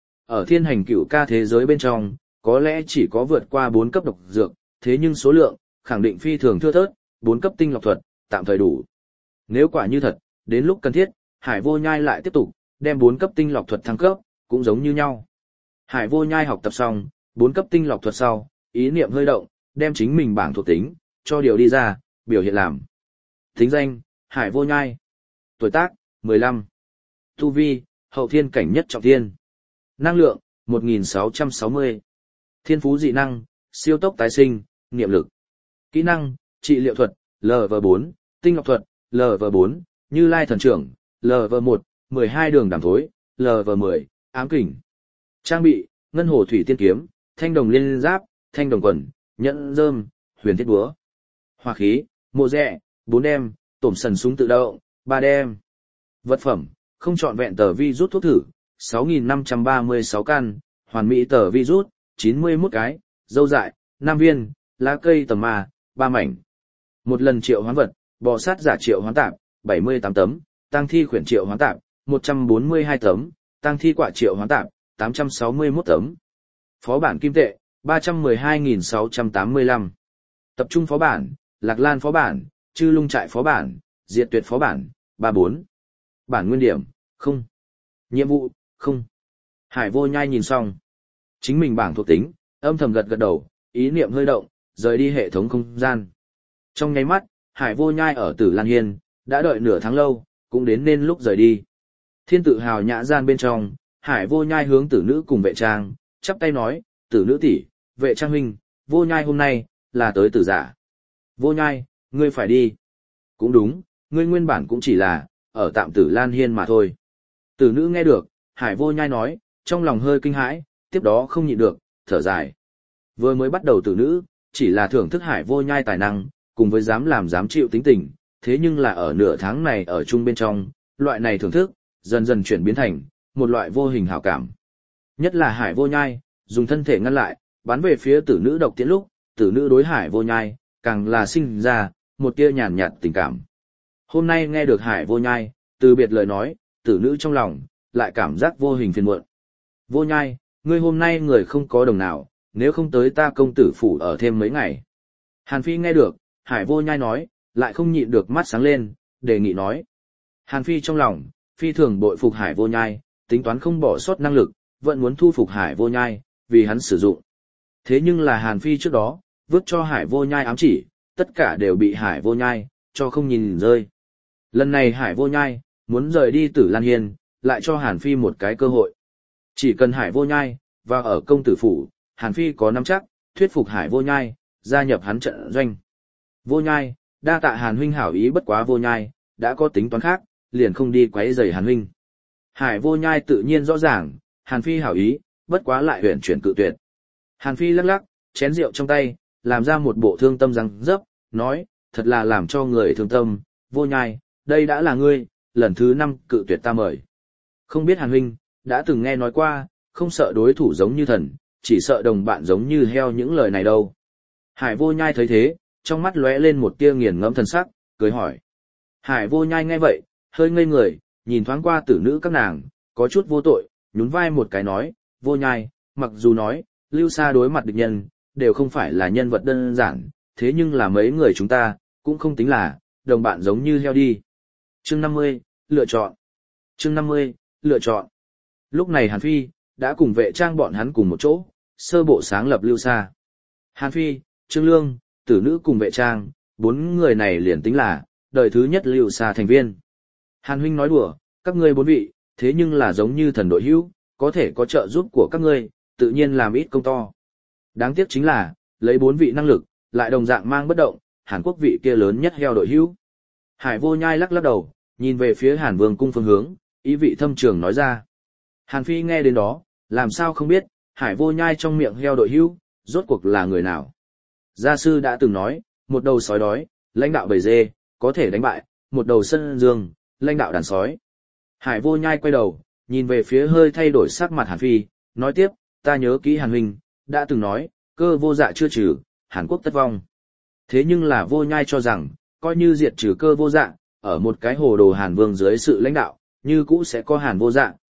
Ở thiên hành cửu ca thế giới bên trong, có lẽ chỉ có vượt qua bốn cấp độc dược, thế nhưng số lượng, khẳng định phi thường thưa thớt, bốn cấp tinh lọc thuật, tạm thời đủ. Nếu quả như thật, đến lúc cần thiết, Hải Vô Nhai lại tiếp tục, đem bốn cấp tinh lọc thuật thăng cấp, cũng giống như nhau. Hải Vô Nhai học tập xong, bốn cấp tinh lọc thuật sau, ý niệm hơi động, đem chính mình bảng thuộc tính, cho điều đi ra, biểu hiện làm. Tính danh, Hải Vô Nhai. Tuổi tác, mười lăm. Tu vi, hậu thiên cảnh nhất trọng thiên. Năng lượng, một nghìn sáu trăm sáu mươi. Thiên phú dị năng, siêu tốc tái sinh, niệm lực. Kỹ năng, trị liệu thuật, lờ vê bốn, tinh ngọc thuật, lờ vê bốn, Như Lai thần trưởng, lờ vê một, mười hai đường đàm thối, lờ vê mười, ám kình. Trang bị, ngân hồ thủy tiên kiếm, thanh đồng liên giáp, thanh đồng quần, nhẫn rơm, huyền thiết búa. Hỏa khí, mộ rẹ, bốn đem, tổm sần súng tự động, ba đem. Vật phẩm, không trọn vẹn tờ vi rút thuốc thử, sáu nghìn năm trăm ba mươi sáu căn, hoàn mỹ tờ vi rút, chín mươi mốt cái, dâu dại, năm viên, lá cây tầm ma, ba mảnh. Một lần triệu hoán vật, bò sát giả triệu hoán tạp, bảy mươi tám tấm, tăng thi khuyển triệu hoán tạp, một trăm bốn mươi hai tấm, tăng thi quả triệu hoán tạp, tám trăm sáu mươi mốt tấm. Phó bản kim tệ, ba trăm mười hai nghìn sáu trăm tám mươi lăm. Tập trung phó bản, Lạc Lan phó bản, Chư Lung trại phó bản, Diệt Tuyệt phó bản, ba bốn. Bản nguyên điểm, không. Nhiệm vụ, không. Hải Vô Nhai nhìn xong. Chính mình bảng thuộc tính, âm thầm gật gật đầu, ý niệm hơi động, rời đi hệ thống không gian. Trong nháy mắt, Hải Vô Nhai ở Tử Lan Hiên, đã đợi nửa tháng lâu, cũng đến nên lúc rời đi. Thiên tự hào nhã gian bên trong, Hải Vô Nhai hướng tử nữ cùng vệ trang, chắp tay nói, tử nữ tỷ, vệ trang huynh, Vô Nhai hôm nay, là tới tử giả. Vô Nhai, ngươi phải đi. Cũng đúng, ngươi nguyên bản cũng chỉ là, ở tạm Tử Lan Hiên mà thôi. Tử nữ nghe được, Hải Vô Nhai nói, trong lòng hơi kinh hãi, tiếp đó không nhịn được, thở dài. Vừa mới bắt đầu tử nữ, chỉ là thưởng thức Hải Vô Nhai tài năng, cùng với dám làm dám chịu tính tình, thế nhưng là ở nửa tháng này ở chung bên trong, loại này thưởng thức, dần dần chuyển biến thành, một loại vô hình hảo cảm. Nhất là Hải Vô Nhai, dùng thân thể ngăn lại, bắn về phía tử nữ độc tiễn lúc, tử nữ đối Hải Vô Nhai, càng là sinh ra, một tia nhàn nhạt tình cảm. Hôm nay nghe được Hải Vô Nhai, từ biệt lời nói, tử nữ trong lòng, lại cảm giác vô hình phiền muộn. Vô Nhai, ngươi hôm nay người không có đồng nào, nếu không tới ta công tử phủ ở thêm mấy ngày. Hàn Phi nghe được, Hải Vô Nhai nói, lại không nhịn được mắt sáng lên, đề nghị nói. Hàn Phi trong lòng, phi thường bội phục Hải Vô Nhai, tính toán không bỏ sót năng lực, vẫn muốn thu phục Hải Vô Nhai, vì hắn sử dụng. Thế nhưng là Hàn Phi trước đó, vứt cho Hải Vô Nhai ám chỉ, tất cả đều bị Hải Vô Nhai, cho không nhìn rơi. Lần này Hải Vô Nhai, muốn rời đi Tử Lan Hiên, lại cho Hàn Phi một cái cơ hội. Chỉ cần Hải Vô Nhai, vào ở công tử phủ, Hàn Phi có nắm chắc, thuyết phục Hải Vô Nhai, gia nhập hắn trận doanh. Vô Nhai, đa tạ Hàn huynh hảo ý bất quá Vô Nhai, đã có tính toán khác, liền không đi quấy rầy Hàn huynh. Hải Vô Nhai tự nhiên rõ ràng, Hàn Phi hảo ý, bất quá lại huyền chuyển cự tuyệt. Hàn Phi lắc lắc, chén rượu trong tay, làm ra một bộ thương tâm răng dấp, nói, thật là làm cho người thương tâm, Vô Nhai, đây đã là ngươi, lần thứ năm cự tuyệt ta mời. Không biết Hàn huynh, đã từng nghe nói qua, không sợ đối thủ giống như thần, chỉ sợ đồng bạn giống như heo những lời này đâu. Hải Vô Nhai thấy thế, trong mắt lóe lên một tia nghiền ngẫm thần sắc, cười hỏi. Hải Vô Nhai nghe vậy, hơi ngây người, nhìn thoáng qua tử nữ các nàng, có chút vô tội, nhún vai một cái nói, Vô Nhai, mặc dù nói, Lưu Sa đối mặt địch nhân, đều không phải là nhân vật đơn giản, thế nhưng là mấy người chúng ta, cũng không tính là, đồng bạn giống như heo đi. Chương năm mươi, lựa chọn. Chương năm mươi, lựa chọn. Lúc này Hàn Phi, đã cùng vệ trang bọn hắn cùng một chỗ, sơ bộ sáng lập Lưu Sa. Hàn Phi, Trương Lương, tử nữ cùng vệ trang, bốn người này liền tính là, đời thứ nhất Lưu Sa thành viên. Hàn huynh nói đùa, các ngươi bốn vị, thế nhưng là giống như thần đội hữu, có thể có trợ giúp của các ngươi, tự nhiên làm ít công to. Đáng tiếc chính là, lấy bốn vị năng lực, lại đồng dạng mang bất động, Hàn Quốc vị kia lớn nhất heo đội hữu. Hải Vô Nhai lắc lắc đầu, nhìn về phía Hàn Vương cung phương hướng, ý vị thâm trường nói ra. Hàn Phi nghe đến đó, làm sao không biết, Hải Vô Nhai trong miệng heo đội hữu, rốt cuộc là người nào. Gia sư đã từng nói, một đầu sói đói, lãnh đạo bầy dê, có thể đánh bại, một đầu sân dương, lãnh đạo đàn sói. Hải Vô Nhai quay đầu, nhìn về phía hơi thay đổi sắc mặt Hàn Phi, nói tiếp, ta nhớ kỹ Hàn huynh, đã từng nói, cơ vô dạ chưa trừ, Hàn Quốc tất vong. Thế nhưng là Vô Nhai cho rằng, coi như diệt trừ cơ vô dạ, ở một cái hồ đồ Hàn Vương dưới sự lãnh đạo, như cũ sẽ có Hàn vô dạ,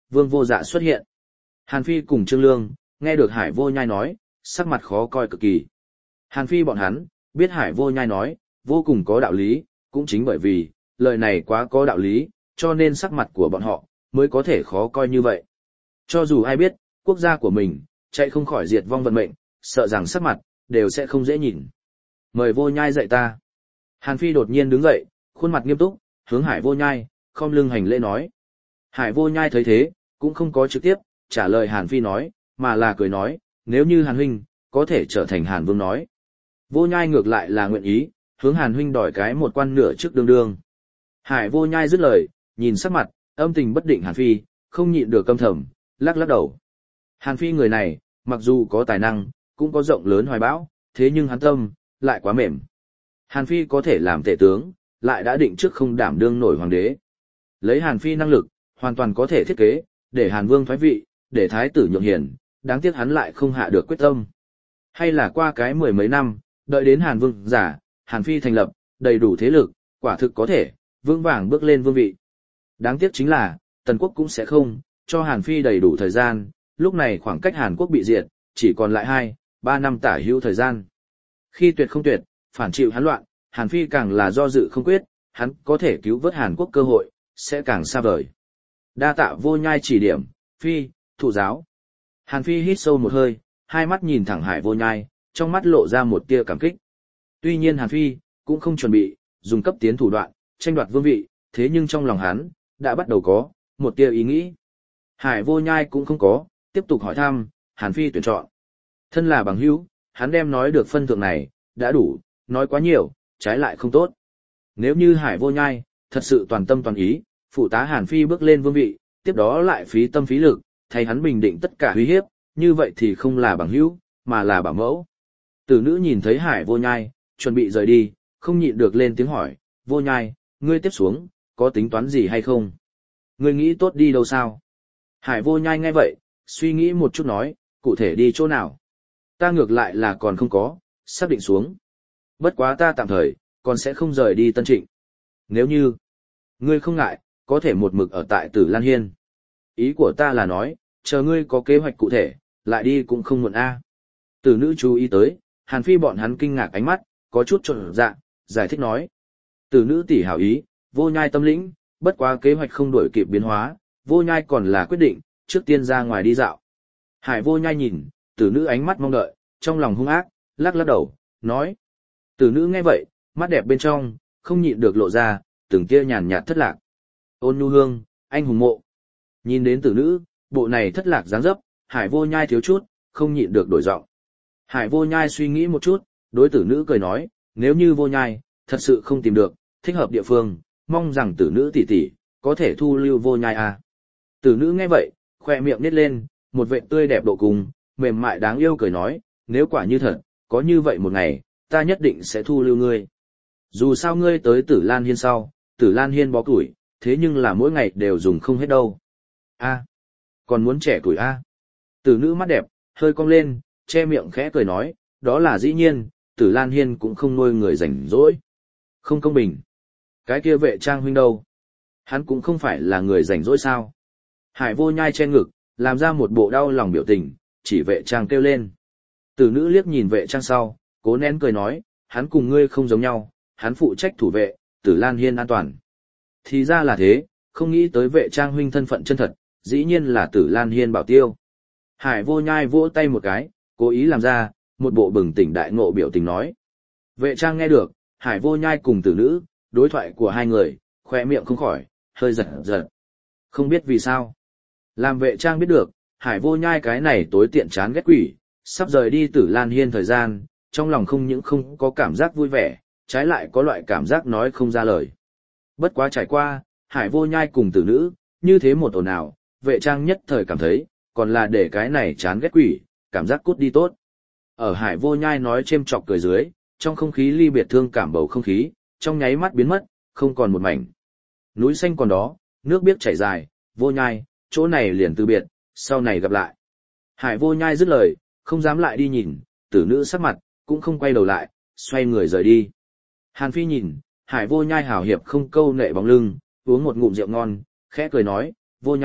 Vương Vô Dạ xuất hiện. Hàn Phi cùng Trương Lương, nghe được Hải Vô Nhai nói, sắc mặt khó coi cực kỳ. Hàn Phi bọn hắn, biết Hải Vô Nhai nói, vô cùng có đạo lý, cũng chính bởi vì, lời này quá có đạo lý, cho nên sắc mặt của bọn họ, mới có thể khó coi như vậy. Cho dù ai biết, quốc gia của mình, chạy không khỏi diệt vong vận mệnh, sợ rằng sắc mặt, đều sẽ không dễ nhìn. Mời Vô Nhai dạy ta. Hàn Phi đột nhiên đứng dậy, khuôn mặt nghiêm túc, hướng Hải Vô Nhai, khom lưng hành lễ nói. Hải Vô Nhai thấy thế, cũng không có trực tiếp, trả lời Hàn Phi nói, mà là cười nói, nếu như Hàn Huynh, có thể trở thành Hàn Vương nói. Vô Nhai ngược lại là nguyện ý, hướng Hàn Huynh đòi cái một quan nửa trước đương đương. Hải Vô Nhai dứt lời, nhìn sắc mặt, âm tình bất định Hàn Phi, không nhịn được căm thầm, lắc lắc đầu. Hàn Phi người này, mặc dù có tài năng, cũng có rộng lớn hoài bão, thế nhưng hắn tâm, lại quá mềm. Hàn Phi có thể làm tể tướng, lại đã định trước không đảm đương nổi hoàng đế. Lấy Hàn Phi năng lực, hoàn toàn có thể thiết kế, để Hàn Vương thoái vị, để Thái tử nhượng hiền, đáng tiếc hắn lại không hạ được quyết tâm. Hay là qua cái mười mấy năm, đợi đến Hàn Vương giả, Hàn Phi thành lập, đầy đủ thế lực, quả thực có thể, vững vàng bước lên vương vị. Đáng tiếc chính là, Tần quốc cũng sẽ không, cho Hàn Phi đầy đủ thời gian, lúc này khoảng cách Hàn Quốc bị diệt, chỉ còn lại hai, ba năm tả hữu thời gian. Khi tuyệt không tuyệt, phản chịu hắn loạn, Hàn Phi càng là do dự không quyết, hắn có thể cứu vớt Hàn Quốc cơ hội, sẽ càng xa vời. Đa tạ Vô Nhai chỉ điểm, Phi, thụ giáo. Hàn Phi hít sâu một hơi, hai mắt nhìn thẳng Hải Vô Nhai, trong mắt lộ ra một tia cảm kích. Tuy nhiên Hàn Phi, cũng không chuẩn bị, dùng cấp tiến thủ đoạn, tranh đoạt vương vị, thế nhưng trong lòng hắn, đã bắt đầu có, một tia ý nghĩ. Hải Vô Nhai cũng không có, tiếp tục hỏi thăm, Hàn Phi tuyển chọn. Thân là bằng hữu, hắn đem nói được phân thượng này, đã đủ, nói quá nhiều, trái lại không tốt. Nếu như Hải Vô Nhai, thật sự toàn tâm toàn ý, phụ tá Hàn Phi bước lên vương vị, tiếp đó lại phí tâm phí lực, thay hắn bình định tất cả uy hiếp, như vậy thì không là bằng hữu, mà là bảo mẫu. Tử nữ nhìn thấy Hải Vô Nhai, chuẩn bị rời đi, không nhịn được lên tiếng hỏi, Vô Nhai, ngươi tiếp xuống, có tính toán gì hay không? Ngươi nghĩ tốt đi đâu sao? Hải Vô Nhai nghe vậy, suy nghĩ một chút nói, cụ thể đi chỗ nào? Ta ngược lại là còn không có, xác định xuống. Bất quá ta tạm thời, còn sẽ không rời đi Tân Trịnh. Nếu như, ngươi không ngại, có thể một mực ở tại Tử Lan Hiên. Ý của ta là nói, chờ ngươi có kế hoạch cụ thể, lại đi cũng không muộn a. Tử nữ chú ý tới, Hàn Phi bọn hắn kinh ngạc ánh mắt, có chút trộn dạ, giải thích nói. Tử nữ tỷ hảo ý, Vô Nhai tâm lĩnh, bất quá kế hoạch không đổi kịp biến hóa, Vô Nhai còn là quyết định, trước tiên ra ngoài đi dạo. Hải Vô Nhai nhìn, tử nữ ánh mắt mong đợi, trong lòng hung ác, lắc lắc đầu, nói. Tử nữ nghe vậy, mắt đẹp bên trong, không nhịn được lộ ra, từng tia nhàn nhạt thất lạc. Ôn nhu hương, anh hùng mộ. Nhìn đến tử nữ, bộ này thất lạc dáng dấp, Hải Vô Nhai thiếu chút, không nhịn được đổi giọng. Hải Vô Nhai suy nghĩ một chút, đối tử nữ cười nói, nếu như Vô Nhai, thật sự không tìm được, thích hợp địa phương, mong rằng tử nữ tỷ tỷ, có thể thu lưu Vô Nhai à. Tử nữ nghe vậy, khoe miệng nít lên, một vệ tươi đẹp độ cùng, mềm mại đáng yêu cười nói, nếu quả như thật, có như vậy một ngày, ta nhất định sẽ thu lưu ngươi. Dù sao ngươi tới Tử Lan Hiên sau, Tử Lan Hiên bó củi, thế nhưng là mỗi ngày đều dùng không hết đâu. A, còn muốn trẻ tuổi a. Tử nữ mắt đẹp, hơi cong lên, che miệng khẽ cười nói, đó là dĩ nhiên, Tử Lan Hiên cũng không nuôi người rảnh rỗi. Không công bình. Cái kia Vệ Trang huynh đâu? Hắn cũng không phải là người rảnh rỗi sao? Hải Vô Nhai che ngực, làm ra một bộ đau lòng biểu tình, chỉ Vệ Trang kêu lên. Tử nữ liếc nhìn Vệ Trang sau, cố nén cười nói, hắn cùng ngươi không giống nhau, hắn phụ trách thủ vệ, Tử Lan Hiên an toàn. Thì ra là thế, không nghĩ tới Vệ Trang huynh thân phận chân thật, dĩ nhiên là Tử Lan Hiên bảo tiêu. Hải Vô Nhai vỗ tay một cái, cố ý làm ra, một bộ bừng tỉnh đại ngộ biểu tình nói. Vệ Trang nghe được, Hải Vô Nhai cùng tử nữ, đối thoại của hai người, khoe miệng không khỏi, hơi giật giật. Không biết vì sao. Làm Vệ Trang biết được, Hải Vô Nhai cái này tối tiện chán ghét quỷ, sắp rời đi Tử Lan Hiên thời gian, trong lòng không những không có cảm giác vui vẻ, trái lại có loại cảm giác nói không ra lời. Bất quá trải qua, Hải Vô Nhai cùng tử nữ, như thế một ồn ào, Vệ Trang nhất thời cảm thấy, còn là để cái này chán ghét quỷ, cảm giác cút đi tốt. Ở Hải Vô Nhai nói chêm chọc cười dưới, trong không khí ly biệt thương cảm bầu không khí, trong nháy mắt biến mất, không còn một mảnh. Núi xanh còn đó, nước biếc chảy dài, Vô Nhai, chỗ này liền từ biệt, sau này gặp lại. Hải Vô Nhai dứt lời, không dám lại đi nhìn, tử nữ sắc mặt, cũng không quay đầu lại, xoay người rời đi. Hàn Phi nhìn, Hải Vô Nhai hào hiệp không câu nệ bóng lưng, uống một ngụm rượu ngon, khẽ cười nói, Vô Nhai,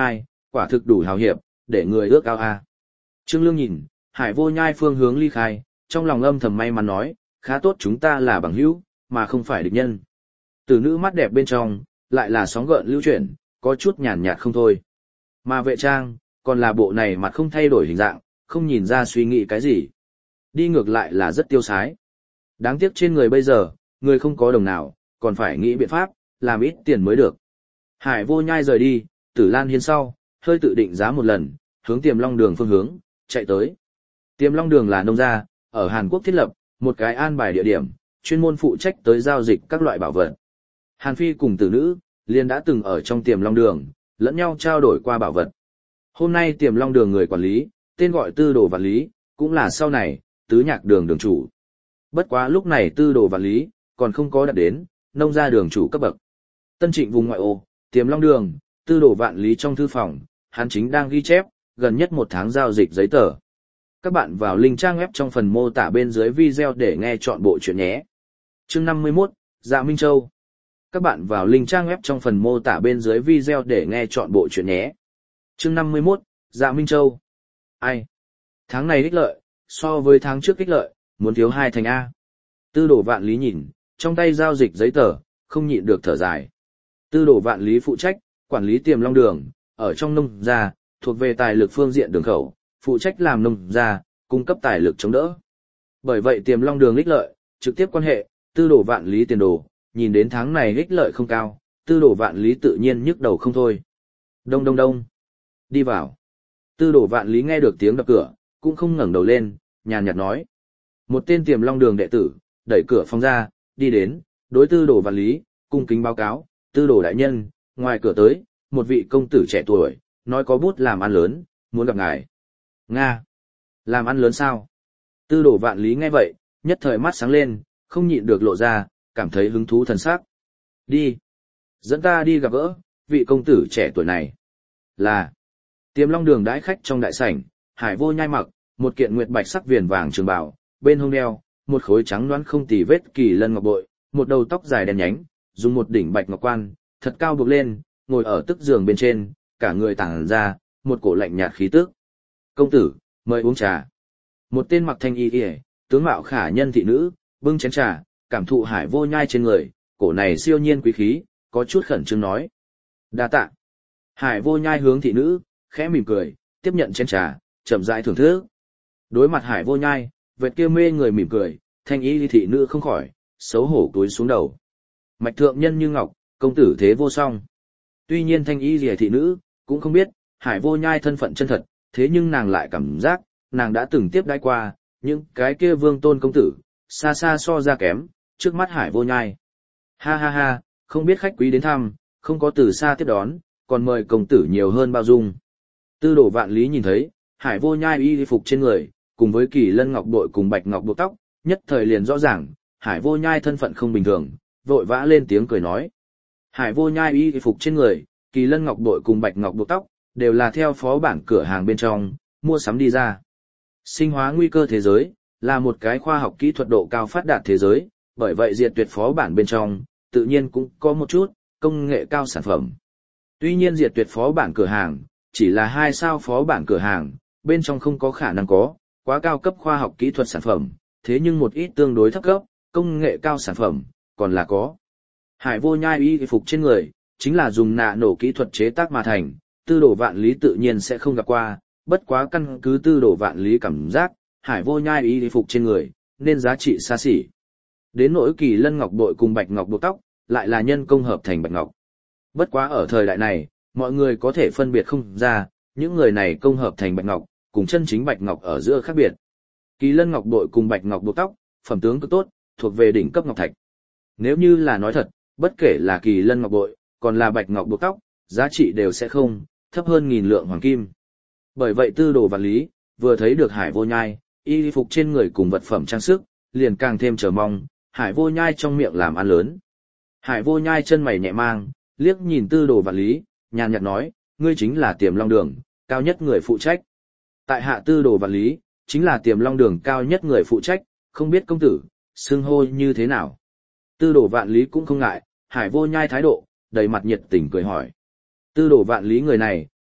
quả thực đủ hào hiệp, để người ước ao a. Trương Lương nhìn, Hải Vô Nhai phương hướng ly khai, trong lòng âm thầm may mắn nói, khá tốt chúng ta là bằng hữu, mà không phải địch nhân. Từ nữ mắt đẹp bên trong, lại là sóng gợn lưu chuyển, có chút nhàn nhạt không thôi. Mà vệ trang, còn là bộ này mặt không thay đổi hình dạng, không nhìn ra suy nghĩ cái gì. Đi ngược lại là rất tiêu sái. Đáng tiếc trên người bây giờ, người không có đồng nào, còn phải nghĩ biện pháp, làm ít tiền mới được. Hải Vô Nhai rời đi, Tử Lan Hiên sau, hơi tự định giá một lần, hướng Tiềm Long Đường phương hướng, chạy tới. Tiềm Long Đường là nông gia, ở Hàn Quốc thiết lập, một cái an bài địa điểm, chuyên môn phụ trách tới giao dịch các loại bảo vật. Hàn Phi cùng tử nữ, liền đã từng ở trong Tiềm Long Đường, lẫn nhau trao đổi qua bảo vật. Hôm nay Tiềm Long Đường người quản lý, tên gọi Tư Đồ Vạn Lý, cũng là sau này, Tứ Nhạc Đường đường chủ. Bất quá lúc này Tư Đồ Vạn Lý, còn không có đạt đến, nông gia đường chủ cấp bậc. Tân Trịnh vùng ngoại ô, Tiềm Long Đường, Tư Đồ Vạn Lý trong thư phòng, hắn chính đang ghi chép, gần nhất một tháng giao dịch giấy tờ. Các bạn vào link trang web trong phần mô tả bên dưới video để nghe chọn bộ truyện nhé. Chương năm mươi mốt, Dạ Minh Châu. Các bạn vào link trang web trong phần mô tả bên dưới video để nghe chọn bộ truyện nhé. Chương năm mươi mốt, Dạ Minh Châu. Ai? Tháng này ích lợi, so với tháng trước ích lợi, muốn thiếu hai thành A. Tư Đồ Vạn Lý nhìn, trong tay giao dịch giấy tờ, không nhịn được thở dài. Tư Đồ Vạn Lý phụ trách, quản lý Tiềm Long Đường, ở trong nông gia, thuộc về tài lực phương diện đường khẩu, phụ trách làm nông gia, cung cấp tài lực chống đỡ. Bởi vậy Tiềm Long Đường ích lợi, trực tiếp quan hệ, Tư Đồ Vạn Lý tiền đồ, nhìn đến tháng này ích lợi không cao, Tư Đồ Vạn Lý tự nhiên nhức đầu không thôi. Đông đông đông. Đi vào. Tư Đồ Vạn Lý nghe được tiếng đập cửa, cũng không ngẩng đầu lên, nhàn nhạt nói. Một tên Tiềm Long Đường đệ tử, đẩy cửa phòng ra, đi đến, đối Tư Đồ Vạn Lý, cung kính báo cáo, Tư Đồ đại nhân, ngoài cửa tới, một vị công tử trẻ tuổi, nói có bút làm ăn lớn, muốn gặp ngài. Nga! Làm ăn lớn sao? Tư Đồ Vạn Lý nghe vậy, nhất thời mắt sáng lên, không nhịn được lộ ra, cảm thấy hứng thú thần sắc. Đi! Dẫn ta đi gặp gỡ, vị công tử trẻ tuổi này. Là! Tiềm Long Đường đãi khách trong đại sảnh, Hải Vô Nhai mặc, một kiện nguyệt bạch sắc viền vàng trường bào, bên hông đeo, một khối trắng đoán không tì vết kỳ lân ngọc bội, một đầu tóc dài đen nhánh, dùng một đỉnh bạch ngọc quan, thật cao buộc lên, ngồi ở tức giường bên trên, cả người tản ra, một cổ lạnh nhạt khí tức. Công tử, mời uống trà. Một tên mặc thanh y y, tướng mạo khả nhân thị nữ, bưng chén trà, cảm thụ Hải Vô Nhai trên người, cổ này siêu nhiên quý khí, có chút khẩn trương nói. Đa tạ. Hải Vô Nhai hướng thị nữ, khẽ mỉm cười, tiếp nhận chén trà, chậm rãi thưởng thức. Đối mặt Hải Vô Nhai, vệt kia mê người mỉm cười, thanh y thị nữ không khỏi, xấu hổ cúi xuống đầu. Mạch thượng nhân như ngọc, công tử thế vô song. Tuy nhiên thanh y rìa thị nữ, cũng không biết, Hải Vô Nhai thân phận chân thật, thế nhưng nàng lại cảm giác, nàng đã từng tiếp đãi qua, những cái kia vương tôn công tử, xa xa so ra kém, trước mắt Hải Vô Nhai. Ha ha ha, không biết khách quý đến thăm, không có từ xa tiếp đón, còn mời công tử nhiều hơn bao dung. Tư Đồ Vạn Lý nhìn thấy, Hải Vô Nhai y phục trên người, cùng với kỳ lân ngọc bội cùng bạch ngọc buộc tóc, nhất thời liền rõ ràng, Hải Vô Nhai thân phận không bình thường, vội vã lên tiếng cười nói. Hải Vô Nhai y phục trên người, kỳ lân ngọc bội cùng bạch ngọc buộc tóc, đều là theo phó bản cửa hàng bên trong, mua sắm đi ra. Sinh hóa nguy cơ thế giới, là một cái khoa học kỹ thuật độ cao phát đạt thế giới, bởi vậy diệt tuyệt phó bản bên trong, tự nhiên cũng có một chút, công nghệ cao sản phẩm. Tuy nhiên diệt tuyệt phó bản cửa hàng, chỉ là hai sao phó bản cửa hàng, bên trong không có khả năng có, quá cao cấp khoa học kỹ thuật sản phẩm, thế nhưng một ít tương đối thấp cấp, công nghệ cao sản phẩm, còn là có. Hải Vô Nhai y phục trên người, chính là dùng nạ nổ kỹ thuật chế tác mà thành, Tư Đồ Vạn Lý tự nhiên sẽ không gặp qua, bất quá căn cứ Tư Đồ Vạn Lý cảm giác, Hải Vô Nhai y phục trên người, nên giá trị xa xỉ. Đến nỗi kỳ lân ngọc bội cùng bạch ngọc buộc tóc, lại là nhân công hợp thành bạch ngọc. Bất quá ở thời đại này, mọi người có thể phân biệt không ra, những người này công hợp thành bạch ngọc, cùng chân chính bạch ngọc ở giữa khác biệt. Kỳ lân ngọc bội cùng bạch ngọc buộc tóc, phẩm tướng cực tốt, thuộc về đỉnh cấp ngọc thạch. Nếu như là nói thật, bất kể là kỳ lân ngọc bội, còn là bạch ngọc buộc tóc, giá trị đều sẽ không thấp hơn nghìn lượng hoàng kim. Bởi vậy Tư Đồ Vạn Lý vừa thấy được Hải Vô Nhai, y phục trên người cùng vật phẩm trang sức, liền càng thêm chờ mong, Hải Vô Nhai trong miệng làm ăn lớn. Hải Vô Nhai chân mày nhẹ mang, liếc nhìn Tư Đồ Vạn Lý, nhàn nhạt nói, ngươi chính là Tiềm Long Đường cao nhất người phụ trách. Tại hạ Tư Đồ Vạn Lý, chính là Tiềm Long Đường cao nhất người phụ trách, không biết công tử, xưng hô như thế nào. Tư Đồ Vạn Lý cũng không ngại, Hải Vô Nhai thái độ, đầy mặt nhiệt tình cười hỏi. Tư Đồ Vạn Lý người này,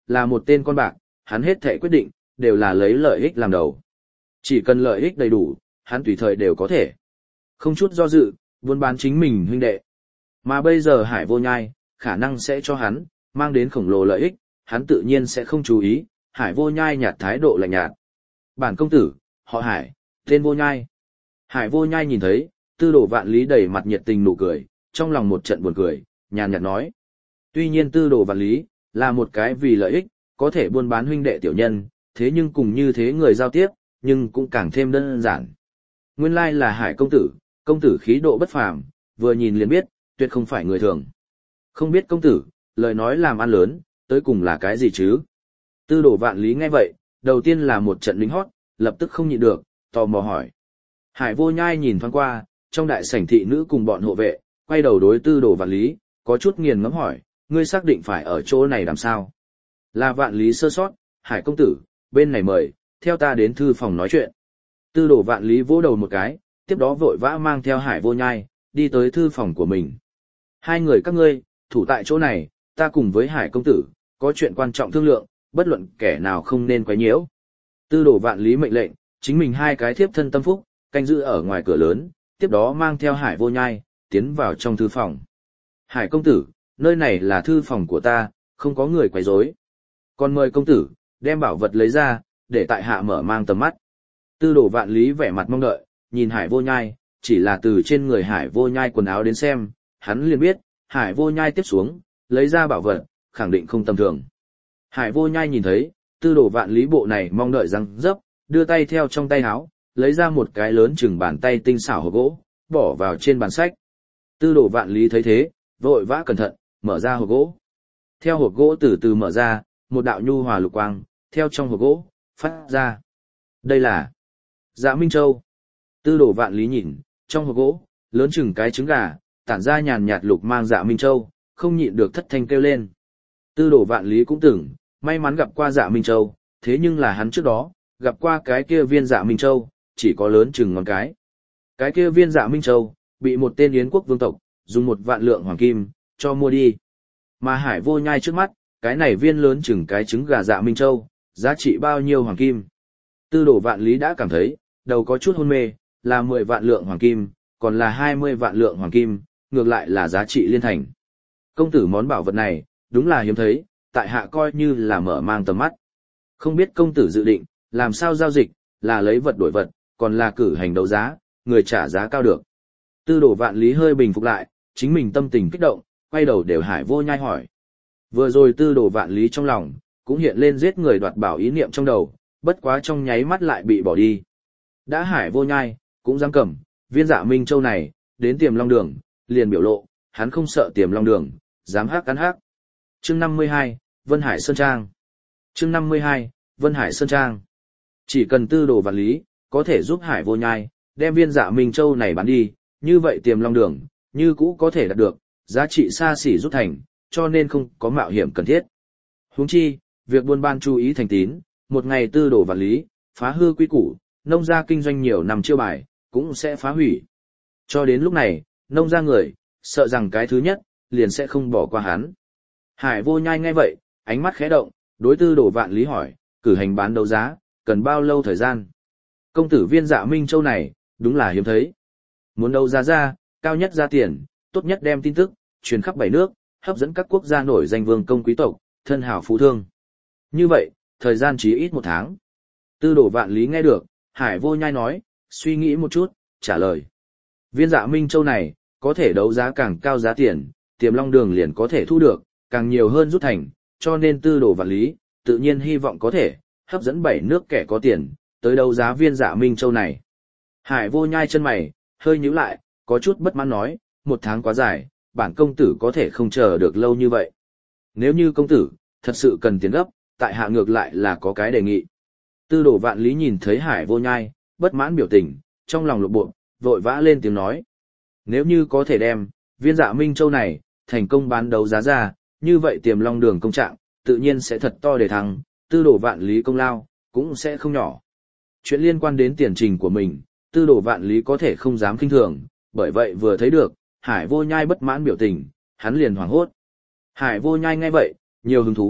là một tên con bạc, hắn hết thể quyết định, đều là lấy lợi ích làm đầu. Chỉ cần lợi ích đầy đủ, hắn tùy thời đều có thể. Không chút do dự, buôn bán chính mình huynh đệ. Mà bây giờ Hải Vô Nhai, khả năng sẽ cho hắn, mang đến khổng lồ lợi ích, hắn tự nhiên sẽ không chú ý, Hải Vô Nhai nhạt thái độ lạnh nhạt. Bản công tử, họ Hải, tên Vô Nhai. Hải Vô Nhai nhìn thấy, Tư Đồ Vạn Lý đầy mặt nhiệt tình nụ cười, trong lòng một trận buồn cười, nhàn nhạt nói. Tuy nhiên Tư Đồ Vạn Lý, là một cái vì lợi ích, có thể buôn bán huynh đệ tiểu nhân, thế nhưng cùng như thế người giao tiếp, nhưng cũng càng thêm đơn giản. Nguyên lai là Hải công tử, công tử khí độ bất phàm, vừa nhìn liền biết, tuyệt không phải người thường. Không biết công tử, lời nói làm ăn lớn, tới cùng là cái gì chứ? Tư Đồ Vạn Lý nghe vậy, đầu tiên là một trận lính hót, lập tức không nhịn được, tò mò hỏi. Hải Vô Nhai nhìn thoáng qua, trong đại sảnh thị nữ cùng bọn hộ vệ, quay đầu đối Tư Đồ Vạn Lý, có chút nghiền ngẫm hỏi, ngươi xác định phải ở chỗ này làm sao? Là Vạn Lý sơ sót, Hải công tử, bên này mời, theo ta đến thư phòng nói chuyện. Tư Đồ Vạn Lý vỗ đầu một cái, tiếp đó vội vã mang theo Hải Vô Nhai, đi tới thư phòng của mình. Hai người các ngươi, thủ tại chỗ này, ta cùng với Hải công tử, có chuyện quan trọng thương lượng, bất luận kẻ nào không nên quấy nhiễu. Tư Đồ Vạn Lý mệnh lệnh, chính mình hai cái thiếp thân tâm phúc, canh giữ ở ngoài cửa lớn, tiếp đó mang theo Hải Vô Nhai, tiến vào trong thư phòng. Hải công tử, nơi này là thư phòng của ta, không có người quấy rối. Còn mời công tử, đem bảo vật lấy ra, để tại hạ mở mang tầm mắt. Tư Đồ Vạn Lý vẻ mặt mong đợi, nhìn Hải Vô Nhai, chỉ là từ trên người Hải Vô Nhai quần áo đến xem, hắn liền biết, Hải Vô Nhai tiếp xuống, lấy ra bảo vật, khẳng định không tầm thường. Hải Vô Nhai nhìn thấy, Tư Đồ Vạn Lý bộ này mong đợi răng dấp, đưa tay theo trong tay áo, lấy ra một cái lớn chừng bàn tay tinh xảo hộp gỗ, bỏ vào trên bàn sách. Tư Đồ Vạn Lý thấy thế, vội vã cẩn thận, mở ra hộp gỗ. Theo hộp gỗ từ từ mở ra, một đạo nhu hòa lục quang, theo trong hộp gỗ, phát ra. Đây là Dạ Minh Châu. Tư Đồ Vạn Lý nhìn, trong hộp gỗ, lớn chừng cái trứng gà, tản ra nhàn nhạt lục mang Dạ Minh Châu, không nhịn được thất thanh kêu lên. Tư Đồ Vạn Lý cũng từng may mắn gặp qua Dạ Minh Châu, thế nhưng là hắn trước đó, gặp qua cái kia viên Dạ Minh Châu, chỉ có lớn chừng ngón cái. Cái kia viên Dạ Minh Châu, bị một tên Yến quốc vương tộc, dùng một vạn lượng hoàng kim, cho mua đi. Mà Hải Vô Nhai trước mắt, cái này viên lớn chừng cái trứng gà Dạ Minh Châu, giá trị bao nhiêu hoàng kim. Tư Đồ Vạn Lý đã cảm thấy, đầu có chút hôn mê, là mười vạn lượng hoàng kim, còn là hai mươi vạn lượng hoàng kim, ngược lại là giá trị liên thành. Công tử món bảo vật này, đúng là hiếm thấy, tại hạ coi như là mở mang tầm mắt. Không biết công tử dự định, làm sao giao dịch, là lấy vật đổi vật, còn là cử hành đấu giá, người trả giá cao được. Tư Đồ Vạn Lý hơi bình phục lại, chính mình tâm tình kích động, quay đầu đều Hải Vô Nhai hỏi. Vừa rồi Tư Đồ Vạn Lý trong lòng, cũng hiện lên giết người đoạt bảo ý niệm trong đầu, bất quá trong nháy mắt lại bị bỏ đi. Đã Hải Vô Nhai, cũng dám cầm, viên Dạ Minh Châu này, đến Tiềm Long Đường, liền biểu lộ, hắn không sợ Tiềm Long Đường, dám hắc cắn hắc. Chương năm mươi hai, Vân Hải Sơn Trang. Chương năm mươi hai, Vân Hải Sơn Trang. Chỉ cần Tư Đồ Vạn Lý, có thể giúp Hải Vô Nhai, đem viên Dạ Minh Châu này bán đi, như vậy Tiềm Long Đường, như cũ có thể đạt được, giá trị xa xỉ rút thành, cho nên không có mạo hiểm cần thiết. Huống chi, việc buôn bán chú ý thành tín, một ngày Tư Đồ Vạn Lý, phá hư quy củ, nông gia kinh doanh nhiều năm chiêu bài, cũng sẽ phá hủy. Cho đến lúc này, nông gia người, sợ rằng cái thứ nhất, liền sẽ không bỏ qua hắn. Hải Vô Nhai nghe vậy, ánh mắt khẽ động, đối Tư Đồ Vạn Lý hỏi, cử hành bán đấu giá, cần bao lâu thời gian? Công tử viên Dạ Minh Châu này, đúng là hiếm thấy. Muốn đấu giá ra, cao nhất ra tiền, tốt nhất đem tin tức, truyền khắp bảy nước, hấp dẫn các quốc gia nổi danh vương công quý tộc, thân hào phú thương. Như vậy, thời gian chỉ ít một tháng. Tư Đồ Vạn Lý nghe được, Hải Vô Nhai nói, suy nghĩ một chút, trả lời. Viên Dạ Minh Châu này, có thể đấu giá càng cao giá tiền, Tiềm Long Đường liền có thể thu được, càng nhiều hơn rút thành, cho nên Tư Đồ Vạn Lý, tự nhiên hy vọng có thể, hấp dẫn bảy nước kẻ có tiền, tới đấu giá viên Dạ Minh Châu này. Hải Vô Nhai chân mày, hơi nhíu lại, có chút bất mãn nói, một tháng quá dài, bản công tử có thể không chờ được lâu như vậy. Nếu như công tử, thật sự cần tiền gấp, tại hạ ngược lại là có cái đề nghị. Tư Đồ Vạn Lý nhìn thấy Hải Vô Nhai, bất mãn biểu tình, trong lòng lục bộ, vội vã lên tiếng nói. Nếu như có thể đem, viên Dạ Minh Châu này, thành công bán đấu giá ra, như vậy Tiềm Long Đường công trạng, tự nhiên sẽ thật to để thắng, Tư Đồ Vạn Lý công lao, cũng sẽ không nhỏ. Chuyện liên quan đến tiền trình của mình, Tư Đồ Vạn Lý có thể không dám kinh thường, bởi vậy vừa thấy được, Hải Vô Nhai bất mãn biểu tình, hắn liền hoảng hốt. Hải Vô Nhai nghe vậy, nhiều hứng thú,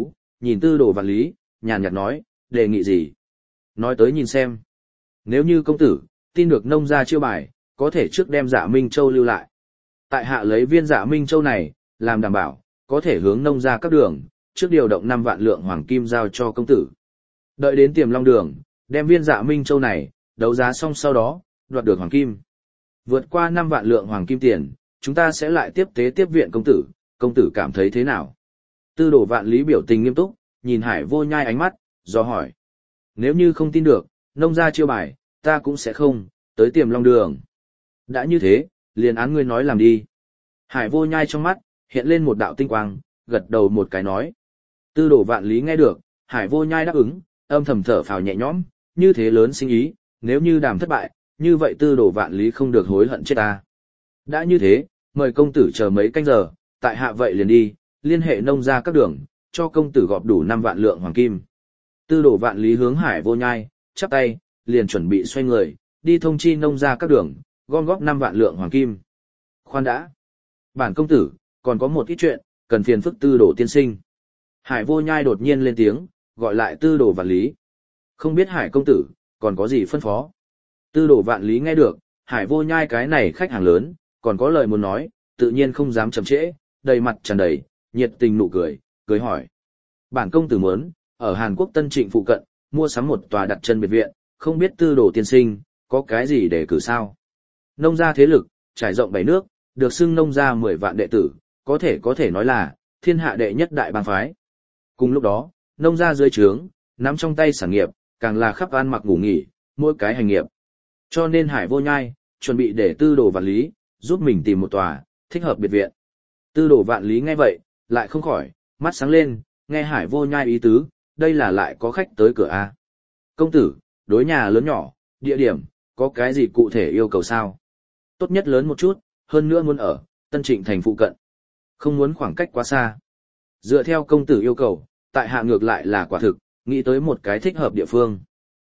nhìn Tư Đồ Vạn Lý, nhàn nhạt nói, đề nghị gì? Nói tới nhìn xem. Nếu như công tử, tin được nông gia chiêu bài, có thể trước đem Dạ Minh Châu lưu lại. Tại hạ lấy viên Dạ Minh Châu này, làm đảm bảo, có thể hướng nông gia các đường, trước điều động năm vạn lượng hoàng kim giao cho công tử. Đợi đến Tiềm Long Đường, đem viên Dạ Minh Châu này, đấu giá xong sau đó, đoạt được hoàng kim. Vượt qua năm vạn lượng hoàng kim tiền, chúng ta sẽ lại tiếp tế tiếp viện công tử, công tử cảm thấy thế nào? Tư Đồ Vạn Lý biểu tình nghiêm túc, nhìn Hải Vô Nhai ánh mắt, do hỏi. Nếu như không tin được, nông gia chiêu bài, ta cũng sẽ không, tới Tiềm Long Đường. Đã như thế, liền án ngươi nói làm đi. Hải Vô Nhai trong mắt, hiện lên một đạo tinh quang, gật đầu một cái nói. Tư Đồ Vạn Lý nghe được, Hải Vô Nhai đáp ứng, âm thầm thở phào nhẹ nhõm, như thế lớn sinh ý, nếu như đàm thất bại, như vậy Tư Đồ Vạn Lý không được hối hận chết ta. Đã như thế, mời công tử chờ mấy canh giờ, tại hạ vậy liền đi, liên hệ nông gia các đường, cho công tử gọp đủ năm vạn lượng hoàng kim. Tư Đồ Vạn Lý hướng Hải Vô Nhai, chắp tay, liền chuẩn bị xoay người, đi thông chi nông gia các đường, gom góp năm vạn lượng hoàng kim. Khoan đã. Bản công tử, còn có một ít chuyện, cần phiền phức Tư Đồ tiên sinh. Hải Vô Nhai đột nhiên lên tiếng, gọi lại Tư Đồ Vạn Lý. Không biết Hải công tử, còn có gì phân phó? Tư Đồ Vạn Lý nghe được, Hải Vô Nhai cái này khách hàng lớn, còn có lời muốn nói, tự nhiên không dám chậm trễ, đầy mặt tràn đầy, nhiệt tình nụ cười, cười hỏi. Bản công tử muốn, ở Hàn Quốc Tân Trịnh phụ cận, mua sắm một tòa đặt chân biệt viện, không biết Tư Đồ tiên sinh, có cái gì để cử sao? Nông gia thế lực, trải rộng bảy nước, được xưng nông gia mười vạn đệ tử, có thể có thể nói là, thiên hạ đệ nhất đại bang phái. Cùng lúc đó, nông gia dưới trướng, nắm trong tay sản nghiệp, càng là khắp ăn mặc ngủ nghỉ, mỗi cái hành nghiệp. Cho nên Hải Vô Nhai, chuẩn bị để Tư Đồ Vạn Lý, giúp mình tìm một tòa, thích hợp biệt viện. Tư Đồ Vạn Lý nghe vậy, lại không khỏi, mắt sáng lên, nghe Hải Vô Nhai ý tứ, đây là lại có khách tới cửa a. Công tử, đối nhà lớn nhỏ, địa điểm, có cái gì cụ thể yêu cầu sao? Tốt nhất lớn một chút, hơn nữa muốn ở, Tân Trịnh thành phụ cận. Không muốn khoảng cách quá xa. Dựa theo công tử yêu cầu, tại hạ ngược lại là quả thực, nghĩ tới một cái thích hợp địa phương.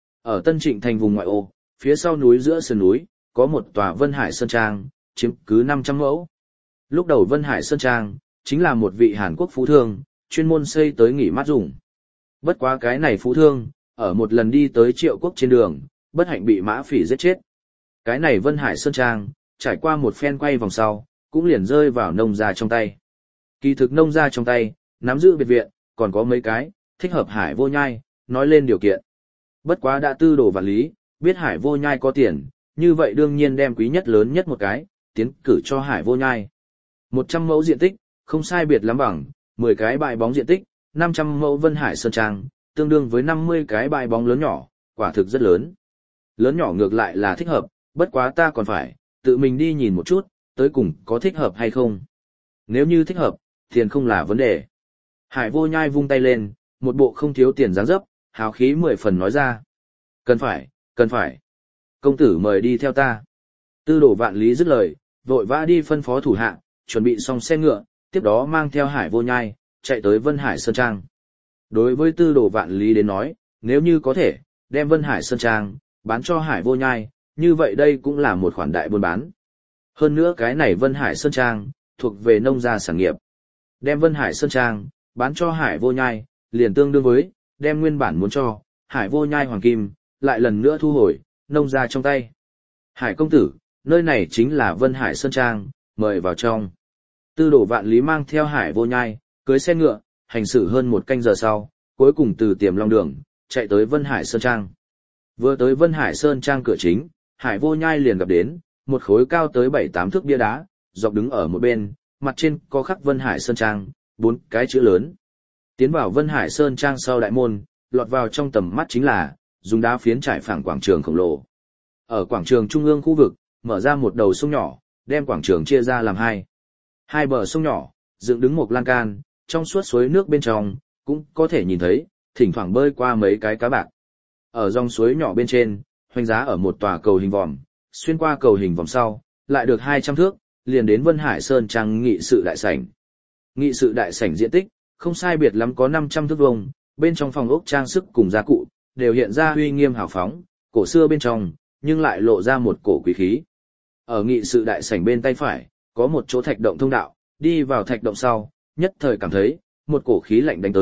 Ở Tân Trịnh thành vùng ngoại ô, phía sau núi giữa sườn núi, có một tòa Vân Hải Sơn Trang, chiếm cứ năm trăm mẫu. Lúc đầu Vân Hải Sơn Trang, chính là một vị Hàn Quốc phú thương, chuyên môn xây tới nghỉ mát dùng. Bất quá cái này phú thương, ở một lần đi tới Triệu Quốc trên đường, bất hạnh bị mã phỉ giết chết. Cái này Vân Hải Sơn Trang, trải qua một phen quay vòng sau, cũng liền rơi vào nông gia trong tay. Kỳ thực nông gia trong tay, nắm giữ biệt viện, còn có mấy cái, thích hợp Hải Vô Nhai, nói lên điều kiện. Bất quá đã Tư Đồ Vạn Lý, biết Hải Vô Nhai có tiền, như vậy đương nhiên đem quý nhất lớn nhất một cái, tiến cử cho Hải Vô Nhai. một trăm mẫu diện tích, không sai biệt lắm bằng, mười cái bãi bóng diện tích, năm trăm mẫu Vân Hải Sơn Trang, tương đương với năm mươi cái bãi bóng lớn nhỏ, quả thực rất lớn. Lớn nhỏ ngược lại là thích hợp, bất quá ta còn phải, tự mình đi nhìn một chút, tới cùng có thích hợp hay không. Nếu như thích hợp, tiền không là vấn đề. Hải Vô Nhai vung tay lên, một bộ không thiếu tiền dáng dấp, hào khí mười phần nói ra. Cần phải, cần phải. Công tử mời đi theo ta. Tư Đồ Vạn Lý dứt lời, vội vã đi phân phó thủ hạ, chuẩn bị xong xe ngựa, tiếp đó mang theo Hải Vô Nhai, chạy tới Vân Hải Sơn Trang. Đối với Tư Đồ Vạn Lý đến nói, nếu như có thể, đem Vân Hải Sơn Trang, bán cho Hải Vô Nhai, như vậy đây cũng là một khoản đại buôn bán. Hơn nữa cái này Vân Hải Sơn Trang, thuộc về nông gia sản nghiệp. Đem Vân Hải Sơn Trang, bán cho Hải Vô Nhai, liền tương đương với, đem nguyên bản muốn cho, Hải Vô Nhai hoàng kim, lại lần nữa thu hồi, nông gia trong tay. Hải công tử, nơi này chính là Vân Hải Sơn Trang, mời vào trong. Tư Đồ Vạn Lý mang theo Hải Vô Nhai, cưới xe ngựa, hành xử hơn một canh giờ sau, cuối cùng từ Tiềm Long Đường, chạy tới Vân Hải Sơn Trang. Vừa tới Vân Hải Sơn Trang cửa chính, Hải Vô Nhai liền gặp đến, một khối cao tới bảy tám thước bia đá, dọc đứng ở một bên, mặt trên có khắc Vân Hải Sơn Trang, bốn cái chữ lớn. Tiến vào Vân Hải Sơn Trang sau đại môn, lọt vào trong tầm mắt chính là, dùng đá phiến trải phẳng quảng trường khổng lồ. Ở quảng trường trung ương khu vực, mở ra một đầu sông nhỏ, đem quảng trường chia ra làm hai. Hai bờ sông nhỏ, dựng đứng một lan can, trong suốt suối nước bên trong, cũng có thể nhìn thấy, thỉnh thoảng bơi qua mấy cái cá bạc. Ở dòng suối nhỏ bên trên, hoành giá ở một tòa cầu hình vòm, xuyên qua cầu hình vòm sau, lại được hai trăm thước, liền đến Vân Hải Sơn Trang nghị sự đại sảnh. Nghị sự đại sảnh diện tích, không sai biệt lắm có năm trăm thước vuông, bên trong phòng ốc trang sức cùng gia cụ, đều hiện ra uy nghiêm hào phóng, cổ xưa bên trong, nhưng lại lộ ra một cổ quý khí. Ở nghị sự đại sảnh bên tay phải, có một chỗ thạch động thông đạo, đi vào thạch động sau, nhất thời cảm thấy, một cổ khí lạnh đánh tới,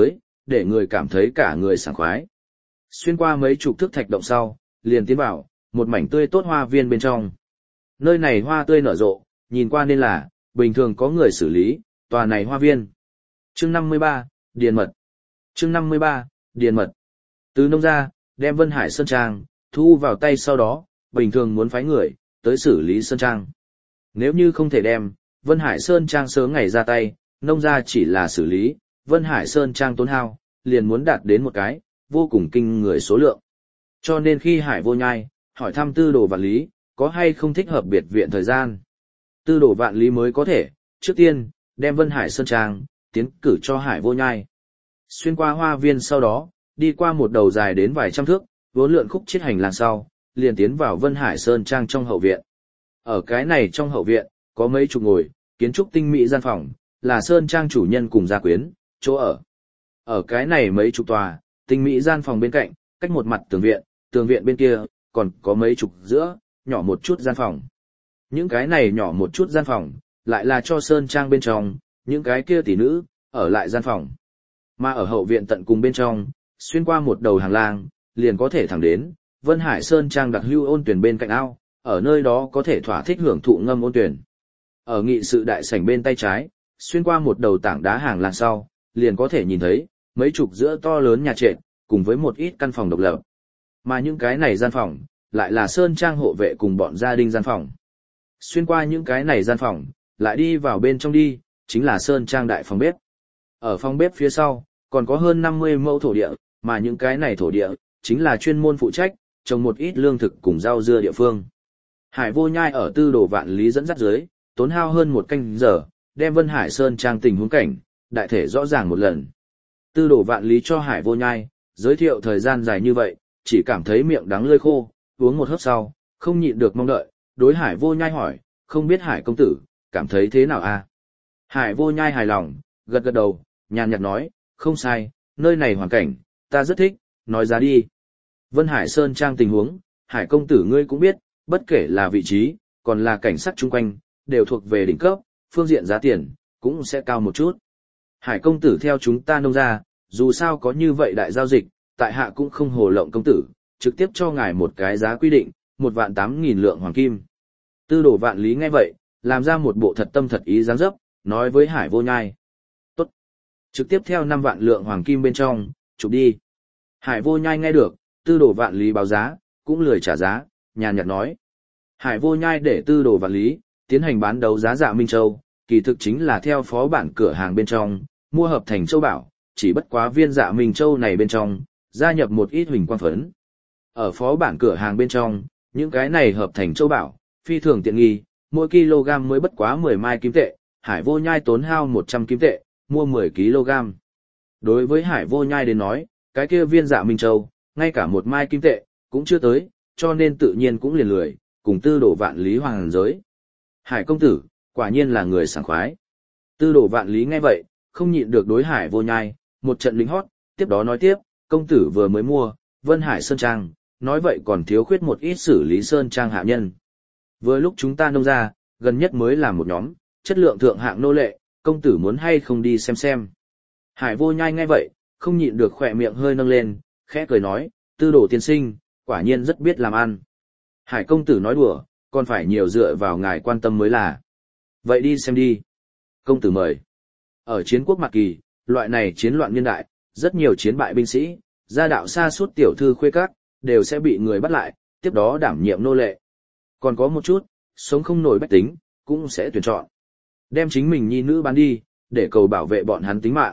để người cảm thấy cả người sảng khoái. Xuyên qua mấy chục thước thạch động sau, liền tiến vào một mảnh tươi tốt hoa viên bên trong. Nơi này hoa tươi nở rộ, nhìn qua nên là bình thường có người xử lý tòa này hoa viên. Chương năm mươi ba, Điền mật. Chương năm mươi ba, Điền mật. Từ nông ra, đem Vân Hải Sơn Trang thu vào tay sau đó, bình thường muốn phái người tới xử lý Sơn Trang. Nếu như không thể đem Vân Hải Sơn Trang sớm ngày ra tay, nông ra chỉ là xử lý Vân Hải Sơn Trang tốn hao, liền muốn đạt đến một cái vô cùng kinh người số lượng. Cho nên khi Hải Vô Nhai hỏi thăm Tư Đồ Vạn Lý có hay không thích hợp biệt viện thời gian, Tư Đồ Vạn Lý mới có thể trước tiên đem Vân Hải Sơn Trang tiến cử cho Hải Vô Nhai. Xuyên qua hoa viên sau đó, đi qua một đầu dài đến vài trăm thước, vốn lượn khúc chiết hành lang sau, liền tiến vào Vân Hải Sơn Trang trong hậu viện. Ở cái này trong hậu viện, có mấy chục ngồi, kiến trúc tinh mỹ gian phòng, là Sơn Trang chủ nhân cùng gia quyến, chỗ ở. Ở cái này mấy chục tòa, tinh mỹ gian phòng bên cạnh, cách một mặt tường viện, tường viện bên kia, còn có mấy chục giữa, nhỏ một chút gian phòng. Những cái này nhỏ một chút gian phòng, lại là cho Sơn Trang bên trong, những cái kia tỷ nữ, ở lại gian phòng. Mà ở hậu viện tận cùng bên trong, xuyên qua một đầu hàng lang, liền có thể thẳng đến Vân Hải Sơn Trang đặc hưu ôn tuyển bên cạnh ao, ở nơi đó có thể thỏa thích hưởng thụ ngâm ôn tuyển. Ở nghị sự đại sảnh bên tay trái, xuyên qua một đầu tảng đá hàng lang sau, liền có thể nhìn thấy mấy chục giữa to lớn nhà trệt, cùng với một ít căn phòng độc lập. Mà những cái này gian phòng, lại là Sơn Trang hộ vệ cùng bọn gia đình gian phòng. Xuyên qua những cái này gian phòng, lại đi vào bên trong đi, chính là Sơn Trang đại phòng bếp. Ở phòng bếp phía sau, còn có hơn năm mươi mẫu thổ địa, mà những cái này thổ địa, chính là chuyên môn phụ trách, trồng một ít lương thực cùng rau dưa địa phương. Hải Vô Nhai ở Tư Đồ Vạn Lý dẫn dắt dưới, tốn hao hơn một canh giờ, đem Vân Hải Sơn Trang tình huống cảnh, đại thể rõ ràng một lần. Tư Đồ Vạn Lý cho Hải Vô Nhai, giới thiệu thời gian dài như vậy, chỉ cảm thấy miệng đắng lưỡi khô, uống một hớp sau, không nhịn được mong đợi, đối Hải Vô Nhai hỏi, không biết Hải công tử, cảm thấy thế nào a? Hải Vô Nhai hài lòng, gật gật đầu, nhàn nhạt nói, không sai, nơi này hoàn cảnh, ta rất thích, nói ra đi. Vân Hải Sơn Trang tình huống, Hải công tử ngươi cũng biết, bất kể là vị trí, còn là cảnh sắc chung quanh, đều thuộc về đỉnh cấp, phương diện giá tiền, cũng sẽ cao một chút. Hải công tử theo chúng ta nông ra, dù sao có như vậy đại giao dịch, tại hạ cũng không hồ lộng công tử, trực tiếp cho ngài một cái giá quy định, một vạn tám nghìn lượng hoàng kim. Tư Đồ Vạn Lý nghe vậy, làm ra một bộ thật tâm thật ý dáng dấp, nói với Hải Vô Nhai. Tốt. Trực tiếp theo năm vạn lượng hoàng kim bên trong, chụp đi. Hải Vô Nhai nghe được, Tư Đồ Vạn Lý báo giá, cũng lười trả giá, nhàn nhạt nói. Hải Vô Nhai để Tư Đồ Vạn Lý tiến hành bán đấu giá Dạ Minh Châu, kỳ thực chính là theo phó bản cửa hàng bên trong, mua hợp thành châu bảo, chỉ bất quá viên Dạ Minh Châu này bên trong, gia nhập một ít huỳnh quang phấn. Ở phó bản cửa hàng bên trong, những cái này hợp thành châu bảo, phi thường tiện nghi, mỗi kg mới bất quá mười mai kim tệ, Hải Vô Nhai tốn hao một trăm kim tệ, mua mười ki lô gam. Đối với Hải Vô Nhai đến nói, cái kia viên Dạ Minh Châu, ngay cả một mai kim tệ, cũng chưa tới, cho nên tự nhiên cũng liền lười, cùng Tư Đồ Vạn Lý hoàng giới. Hải công tử, quả nhiên là người sảng khoái. Tư Đồ Vạn Lý nghe vậy, không nhịn được đối Hải Vô Nhai, một trận lính hót, tiếp đó nói tiếp, công tử vừa mới mua, Vân Hải Sơn Trang, nói vậy còn thiếu khuyết một ít xử lý Sơn Trang hạ nhân. Vừa lúc chúng ta nông ra, gần nhất mới làm một nhóm, chất lượng thượng hạng nô lệ, công tử muốn hay không đi xem xem. Hải Vô Nhai nghe vậy, không nhịn được khỏe miệng hơi nâng lên, khẽ cười nói, Tư Đồ tiên sinh, quả nhiên rất biết làm ăn. Hải công tử nói đùa, còn phải nhiều dựa vào ngài quan tâm mới là. Vậy đi xem đi. Công tử mời. Ở chiến quốc Mạc Kỳ, loại này chiến loạn niên đại, rất nhiều chiến bại binh sĩ, gia đạo xa suốt tiểu thư khuê các, đều sẽ bị người bắt lại, tiếp đó đảm nhiệm nô lệ. Còn có một chút, sống không nổi bách tính, cũng sẽ tuyển chọn. Đem chính mình nhi nữ bán đi, để cầu bảo vệ bọn hắn tính mạng.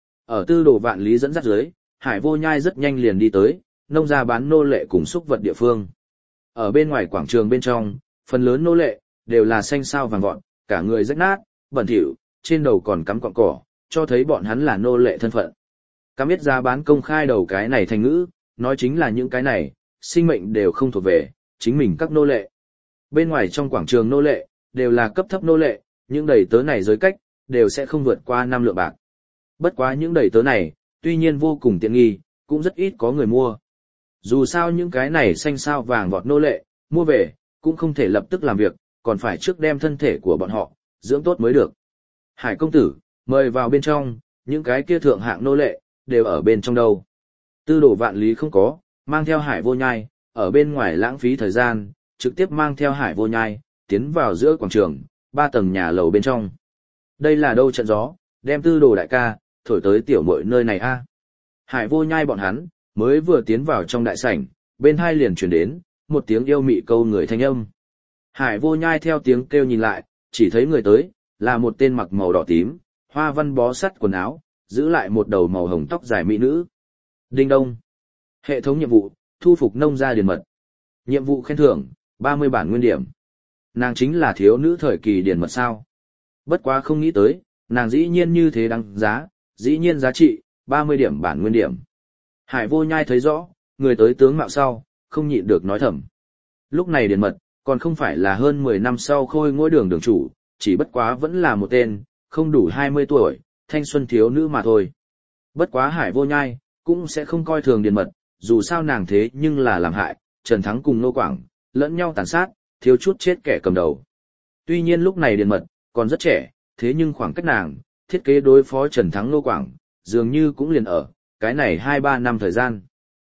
Ở Tư Đồ Vạn Lý dẫn dắt dưới, Hải Vô Nhai rất nhanh liền đi tới, nông gia bán nô lệ cùng súc vật địa phương. Ở bên ngoài quảng trường bên trong, phần lớn nô lệ, đều là xanh xao vàng vọt, cả người rách nát, bẩn thỉu, trên đầu còn cắm cọng cỏ, cho thấy bọn hắn là nô lệ thân phận. Cắm biết giá bán công khai đầu cái này thành ngữ, nói chính là những cái này, sinh mệnh đều không thuộc về, chính mình các nô lệ. Bên ngoài trong quảng trường nô lệ, đều là cấp thấp nô lệ, những đầy tớ này giới cách, đều sẽ không vượt qua năm lượng bạc. Bất quá những đầy tớ này, tuy nhiên vô cùng tiện nghi, cũng rất ít có người mua. Dù sao những cái này xanh sao vàng vọt nô lệ, mua về, cũng không thể lập tức làm việc, còn phải trước đem thân thể của bọn họ, dưỡng tốt mới được. Hải công tử, mời vào bên trong, những cái kia thượng hạng nô lệ, đều ở bên trong đâu. Tư đồ vạn lý không có, mang theo Hải Vô Nhai, ở bên ngoài lãng phí thời gian, trực tiếp mang theo Hải Vô Nhai, tiến vào giữa quảng trường, ba tầng nhà lầu bên trong. Đây là đâu trận gió, đem tư đồ đại ca, thổi tới tiểu muội nơi này a. Hải Vô Nhai bọn hắn, mới vừa tiến vào trong đại sảnh, bên hai liền truyền đến, một tiếng yêu mị câu người thanh âm. Hải Vô Nhai theo tiếng kêu nhìn lại, chỉ thấy người tới, là một tên mặc màu đỏ tím, hoa văn bó sắt quần áo, giữ lại một đầu màu hồng tóc dài mỹ nữ. Đinh đông. Hệ thống nhiệm vụ, thu phục nông gia điền mật. Nhiệm vụ khen thưởng, ba mươi bản nguyên điểm. Nàng chính là thiếu nữ thời kỳ điền mật sao. Bất quá không nghĩ tới, nàng dĩ nhiên như thế đáng giá, dĩ nhiên giá trị, ba mươi điểm bản nguyên điểm. Hải Vô Nhai thấy rõ, người tới tướng mạo sau, không nhịn được nói thầm. Lúc này điền mật, còn không phải là hơn mười năm sau khôi ngôi đường đường chủ, chỉ bất quá vẫn là một tên, không đủ hai mươi tuổi, thanh xuân thiếu nữ mà thôi. Bất quá Hải Vô Nhai, cũng sẽ không coi thường điền mật, dù sao nàng thế nhưng là làm hại, Trần Thắng cùng Nô Quảng, lẫn nhau tàn sát, thiếu chút chết kẻ cầm đầu. Tuy nhiên lúc này điền mật, còn rất trẻ, thế nhưng khoảng cách nàng, thiết kế đối phó Trần Thắng Nô Quảng, dường như cũng liền ở, cái này hai ba năm thời gian.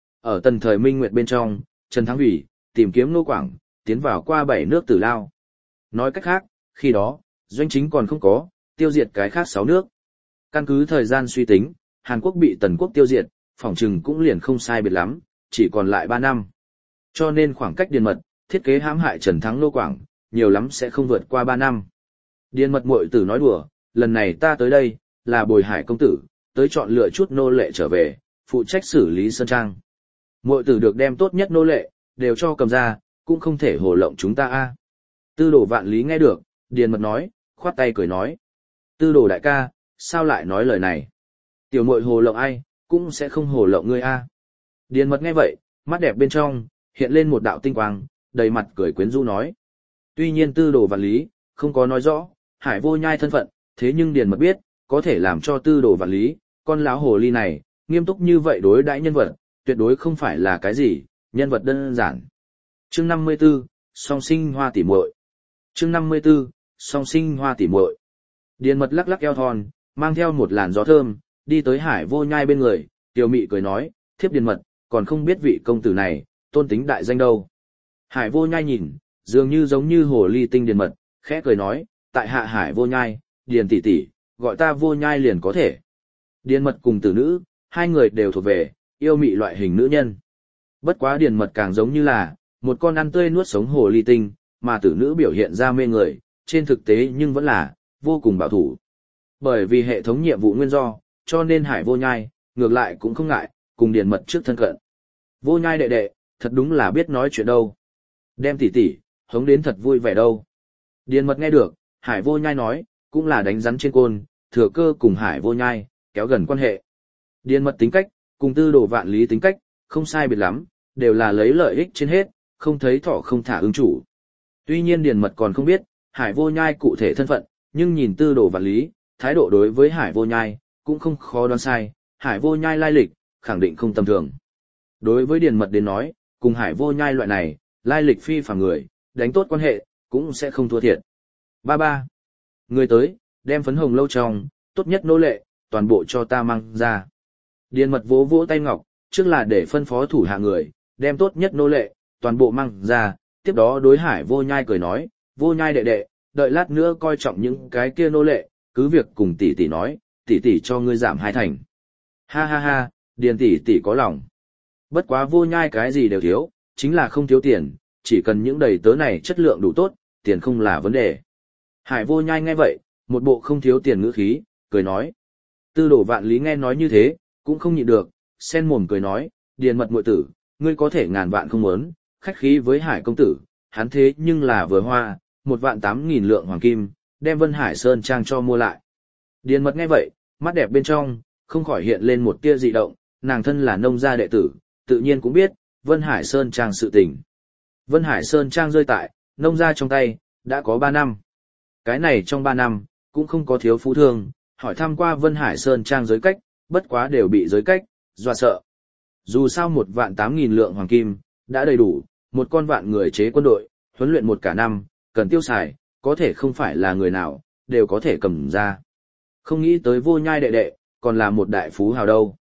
Ở tần thời Minh Nguyệt bên trong, Trần Thắng vì tìm kiếm Nô Quảng, tiến vào qua bảy nước Tử Lao. Nói cách khác, khi đó, doanh chính còn không có, tiêu diệt cái khác sáu nước. Căn cứ thời gian suy tính, Hàn Quốc bị Tần Quốc tiêu diệt, phỏng chừng cũng liền không sai biệt lắm, chỉ còn lại ba năm. Cho nên khoảng cách điền mật, thiết kế hãm hại Trần Thắng Nô Quảng, nhiều lắm sẽ không vượt qua ba năm. Điền mật muội tử nói đùa, lần này ta tới đây, là bồi Hải công tử, tới chọn lựa chút nô lệ trở về, phụ trách xử lý sơn trang. Muội tử được đem tốt nhất nô lệ, đều cho cầm ra, cũng không thể hồ lộng chúng ta a. Tư đồ vạn lý nghe được, điền mật nói, khoát tay cười nói. Tư đồ đại ca, sao lại nói lời này? Tiểu muội hồ lộng ai, cũng sẽ không hồ lộng ngươi a. Điền mật nghe vậy, mắt đẹp bên trong, hiện lên một đạo tinh quang, đầy mặt cười quyến rũ nói. Tuy nhiên tư đồ vạn lý, không có nói rõ, Hải Vô Nhai thân phận, thế nhưng điền mật biết, có thể làm cho tư đồ vạn lý, con láo hồ ly này, nghiêm túc như vậy đối đãi nhân vật, tuyệt đối không phải là cái gì, nhân vật đơn giản. Chương năm mươi 54, song sinh hoa tỉ muội. Chương năm mươi 54, song sinh hoa tỉ muội. Điền mật lắc lắc eo thon, mang theo một làn gió thơm, đi tới Hải Vô Nhai bên người, tiểu mị cười nói, thiếp điền mật, còn không biết vị công tử này, tôn tính đại danh đâu. Hải Vô Nhai nhìn, dường như giống như hồ ly tinh điền mật, khẽ cười nói, tại hạ Hải Vô Nhai, điền tỷ tỷ, gọi ta Vô Nhai liền có thể. Điền mật cùng tử nữ, hai người đều thuộc về, yêu mị loại hình nữ nhân. Bất quá điền mật càng giống như là, một con ăn tươi nuốt sống hồ ly tinh, mà tử nữ biểu hiện ra mê người, trên thực tế nhưng vẫn là, vô cùng bảo thủ. Bởi vì hệ thống nhiệm vụ nguyên do, cho nên Hải Vô Nhai, ngược lại cũng không ngại, cùng điền mật trước thân cận. Vô Nhai đệ đệ, thật đúng là biết nói chuyện đâu. Đem tỷ tỷ, hống đến thật vui vẻ đâu. Điền mật nghe được, Hải Vô Nhai nói, cũng là đánh rắn trên côn, thừa cơ cùng Hải Vô Nhai, kéo gần quan hệ. Điền mật tính cách, cùng tư đồ vạn lý tính cách, không sai biệt lắm, đều là lấy lợi ích trên hết, không thấy thỏ không thả ứng chủ. Tuy nhiên điền mật còn không biết, Hải Vô Nhai cụ thể thân phận, nhưng nhìn tư đồ vạn lý, thái độ đối với Hải Vô Nhai, cũng không khó đoán sai, Hải Vô Nhai lai lịch, khẳng định không tầm thường. Đối với điền mật đến nói, cùng Hải Vô Nhai loại này, lai lịch phi phàm người, đánh tốt quan hệ, cũng sẽ không thua thiệt. Ba ba. Người tới, đem phấn hồng lâu trong, tốt nhất nô lệ, toàn bộ cho ta mang ra. Điền mật vỗ vỗ tay ngọc, trước là để phân phó thủ hạ người, đem tốt nhất nô lệ, toàn bộ mang ra, tiếp đó đối Hải Vô Nhai cười nói, Vô Nhai đệ đệ, đợi lát nữa coi trọng những cái kia nô lệ, cứ việc cùng tỷ tỷ nói, tỷ tỷ cho ngươi giảm hai thành. Ha ha ha, điền tỷ tỷ có lòng. Bất quá Vô Nhai cái gì đều thiếu, chính là không thiếu tiền, chỉ cần những đầy tớ này chất lượng đủ tốt, tiền không là vấn đề. Hải Vô Nhai nghe vậy, một bộ không thiếu tiền ngữ khí, cười nói. Tư đồ vạn lý nghe nói như thế, cũng không nhịn được, sen mồm cười nói, điền mật muội tử, ngươi có thể ngàn vạn không muốn, khách khí với Hải công tử, hắn thế nhưng là vừa hoa, một vạn tám nghìn lượng hoàng kim, đem Vân Hải Sơn Trang cho mua lại. Điền mật nghe vậy, mắt đẹp bên trong, không khỏi hiện lên một tia dị động, nàng thân là nông gia đệ tử, tự nhiên cũng biết, Vân Hải Sơn Trang sự tình. Vân Hải Sơn Trang rơi tại, nông gia trong tay, đã có ba năm. Cái này trong ba năm, cũng không có thiếu phú thương, hỏi thăm qua Vân Hải Sơn Trang giới cách, bất quá đều bị giới cách, dọa sợ. Dù sao một vạn tám nghìn lượng hoàng kim, đã đầy đủ, một con vạn người chế quân đội, huấn luyện một cả năm, cần tiêu xài, có thể không phải là người nào, đều có thể cầm ra. Không nghĩ tới Vô Nhai đệ đệ, còn là một đại phú hào đâu.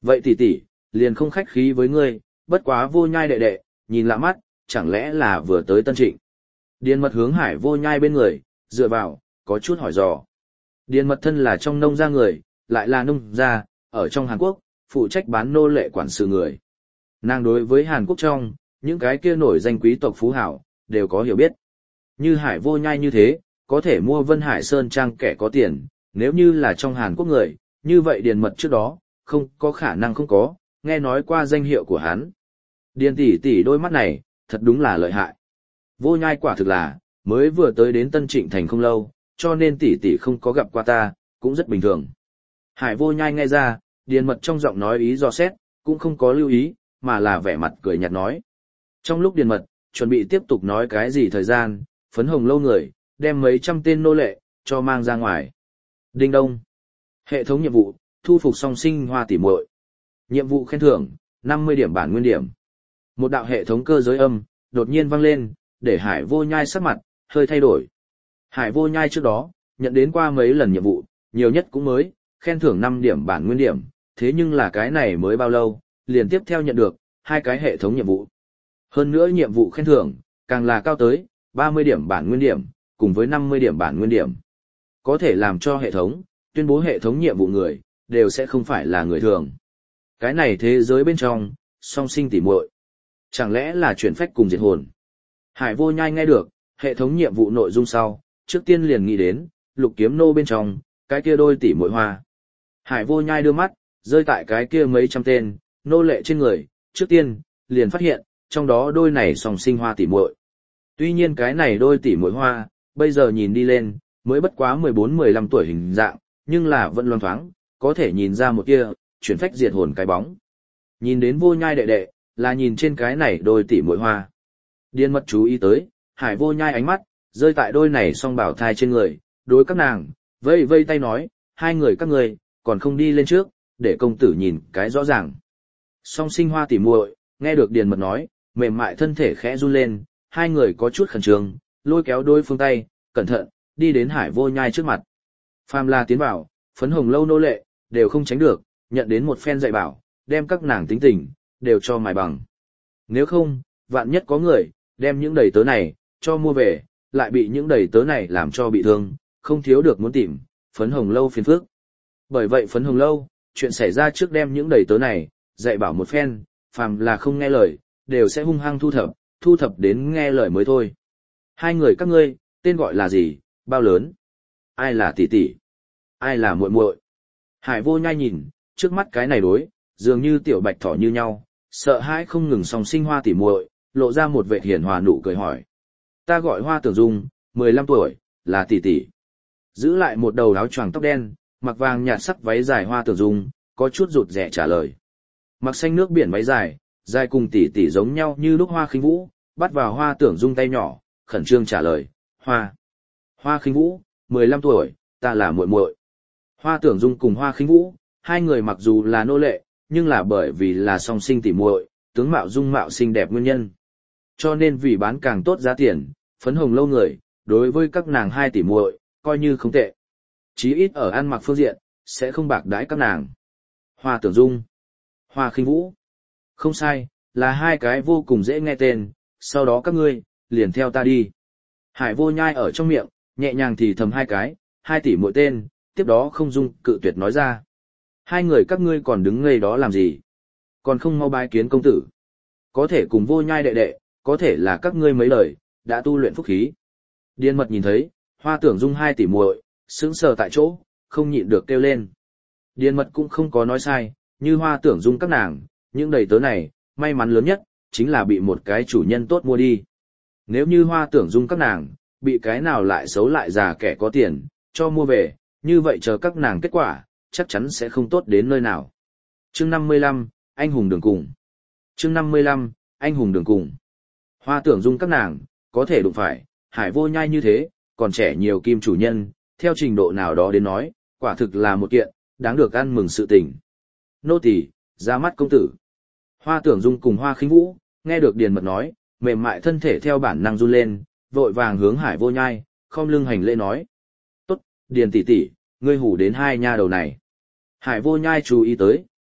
Vậy tỷ tỷ, liền không khách khí với ngươi, bất quá vô nhai đệ đệ, nhìn lạ mắt, chẳng lẽ là vừa tới Tân Trịnh. Điền mật hướng Hải vô nhai bên người, dựa vào, có chút hỏi dò. Điền mật thân là trong nông gia người, lại là nông gia, ở trong Hàn Quốc, phụ trách bán nô lệ quản sự người. Nàng đối với Hàn Quốc trong, những cái kia nổi danh quý tộc phú hảo, đều có hiểu biết. Như Hải vô nhai như thế, có thể mua Vân Hải Sơn Trang kẻ có tiền, nếu như là trong Hàn Quốc người, như vậy Điền mật trước đó, không có khả năng không có, nghe nói qua danh hiệu của hắn. Điền tỷ tỷ đôi mắt này, thật đúng là lợi hại. Vô nhai quả thực là, mới vừa tới đến Tân Trịnh Thành không lâu, cho nên tỷ tỷ không có gặp qua ta, cũng rất bình thường. Hải vô nhai nghe ra, Điền mật trong giọng nói ý do xét, cũng không có lưu ý, mà là vẻ mặt cười nhạt nói. Trong lúc Điền mật, chuẩn bị tiếp tục nói cái gì thời gian, phấn hồng lâu người, đem mấy trăm tên nô lệ, cho mang ra ngoài. Đinh đông. Hệ thống nhiệm vụ, thu phục song sinh hoa tỉ muội. Nhiệm vụ khen thưởng, năm mươi điểm bản nguyên điểm. Một đạo hệ thống cơ giới âm, đột nhiên vang lên, để Hải vô nhai sắc mặt, hơi thay đổi. Hải vô nhai trước đó, nhận đến qua mấy lần nhiệm vụ, nhiều nhất cũng mới, khen thưởng năm điểm bản nguyên điểm, thế nhưng là cái này mới bao lâu, liền tiếp theo nhận được, hai cái hệ thống nhiệm vụ. Hơn nữa nhiệm vụ khen thưởng, càng là cao tới, ba mươi điểm bản nguyên điểm, cùng với năm mươi điểm bản nguyên điểm. Có thể làm cho hệ thống, tuyên bố hệ thống nhiệm vụ người, đều sẽ không phải là người thường. Cái này thế giới bên trong, song sinh tỉ muội, chẳng lẽ là chuyển phách cùng diệt hồn. Hải vô nhai nghe được, hệ thống nhiệm vụ nội dung sau, trước tiên liền nghĩ đến, lục kiếm nô bên trong, cái kia đôi tỉ muội hoa. Hải vô nhai đưa mắt, rơi tại cái kia mấy trăm tên, nô lệ trên người, trước tiên, liền phát hiện, trong đó đôi này song sinh hoa tỉ muội. Tuy nhiên cái này đôi tỉ muội hoa, bây giờ nhìn đi lên, mới bất quá mười bốn mười lăm tuổi hình dạng, nhưng là vẫn loan thoáng, có thể nhìn ra một kia, chuyển phách diệt hồn cái bóng. Nhìn đến vô nhai đệ đệ, là nhìn trên cái này đôi tỉ muội hoa. Điên mật chú ý tới, Hải vô nhai ánh mắt, rơi tại đôi này song bảo thai trên người, đối các nàng, vây vây tay nói, hai người các người, còn không đi lên trước, để công tử nhìn cái rõ ràng. Song sinh hoa tỉ muội, nghe được điền mật nói, mềm mại thân thể khẽ run lên, hai người có chút khẩn trương, lôi kéo đôi phương tay, cẩn thận, đi đến Hải vô nhai trước mặt. Phàm La tiến vào, phấn hồng lâu nô lệ, đều không tránh được, nhận đến một phen dạy bảo, đem các nàng tính tình, đều cho mài bằng. Nếu không, vạn nhất có người, đem những đầy tớ này, cho mua về, lại bị những đầy tớ này làm cho bị thương, không thiếu được muốn tìm, phấn hồng lâu phiền phức. Bởi vậy phấn hồng lâu, chuyện xảy ra trước đem những đầy tớ này, dạy bảo một phen, phàm là không nghe lời, đều sẽ hung hăng thu thập, thu thập đến nghe lời mới thôi. Hai người các ngươi, tên gọi là gì, bao lớn? Ai là tỷ tỷ? Ai là muội muội? Hải vô nhai nhìn, trước mắt cái này đối, dường như tiểu bạch thỏ như nhau, sợ hãi không ngừng song sinh hoa tỉ muội, lộ ra một vẻ hiền hòa nụ cười hỏi. Ta gọi Hoa Tưởng Dung, mười lăm tuổi, là tỷ tỷ. Giữ lại một đầu áo choàng tóc đen, mặc vàng nhạt sắc váy dài Hoa Tưởng Dung, có chút rụt rè trả lời. Mặc xanh nước biển váy dài, dài cùng tỷ tỷ giống nhau như lúc Hoa Khinh Vũ, bắt vào Hoa Tưởng Dung tay nhỏ, khẩn trương trả lời, Hoa. Hoa Khinh Vũ, mười lăm tuổi, ta là muội muội. Hoa Tưởng Dung cùng Hoa Khinh Vũ, hai người mặc dù là nô lệ, nhưng là bởi vì là song sinh tỉ muội, tướng mạo dung mạo xinh đẹp nguyên nhân. Cho nên vì bán càng tốt giá tiền, phấn hồng lâu người, đối với các nàng hai tỷ muội, coi như không tệ. Chí ít ở ăn mặc phương diện, sẽ không bạc đãi các nàng. Hoa Tưởng Dung, Hoa Khinh Vũ. Không sai, là hai cái vô cùng dễ nghe tên, sau đó các ngươi, liền theo ta đi. Hải vô nhai ở trong miệng, nhẹ nhàng thì thầm hai cái, hai tỷ muội tên, tiếp đó không dung cự tuyệt nói ra. Hai người các ngươi còn đứng ngây đó làm gì? Còn không mau bái kiến công tử. Có thể cùng vô nhai đệ đệ, có thể là các ngươi mấy lời, đã tu luyện phúc khí. Điên mật nhìn thấy, Hoa Tưởng Dung hai tỷ muội, sững sờ tại chỗ, không nhịn được kêu lên. Điên mật cũng không có nói sai, như Hoa Tưởng Dung các nàng, những đầy tớ này, may mắn lớn nhất, chính là bị một cái chủ nhân tốt mua đi. Nếu như Hoa Tưởng Dung các nàng, bị cái nào lại xấu lại già kẻ có tiền, cho mua về, như vậy chờ các nàng kết quả, chắc chắn sẽ không tốt đến nơi nào. Chương năm mươi lăm, anh hùng đường cùng. Chương năm mươi lăm, anh hùng đường cùng. Hoa Tưởng Dung các nàng, có thể đụng phải, Hải vô nhai như thế, còn trẻ nhiều kim chủ nhân, theo trình độ nào đó đến nói, quả thực là một kiện, đáng được ăn mừng sự tình. Nô tỳ, ra mắt công tử. Hoa Tưởng Dung cùng Hoa Khinh Vũ, nghe được điền mật nói, mềm mại thân thể theo bản năng run lên, vội vàng hướng Hải vô nhai, khom lưng hành lễ nói. Tốt, điền tỷ tỷ, ngươi hủ đến hai nha đầu này. Hải vô nhai chú ý tới,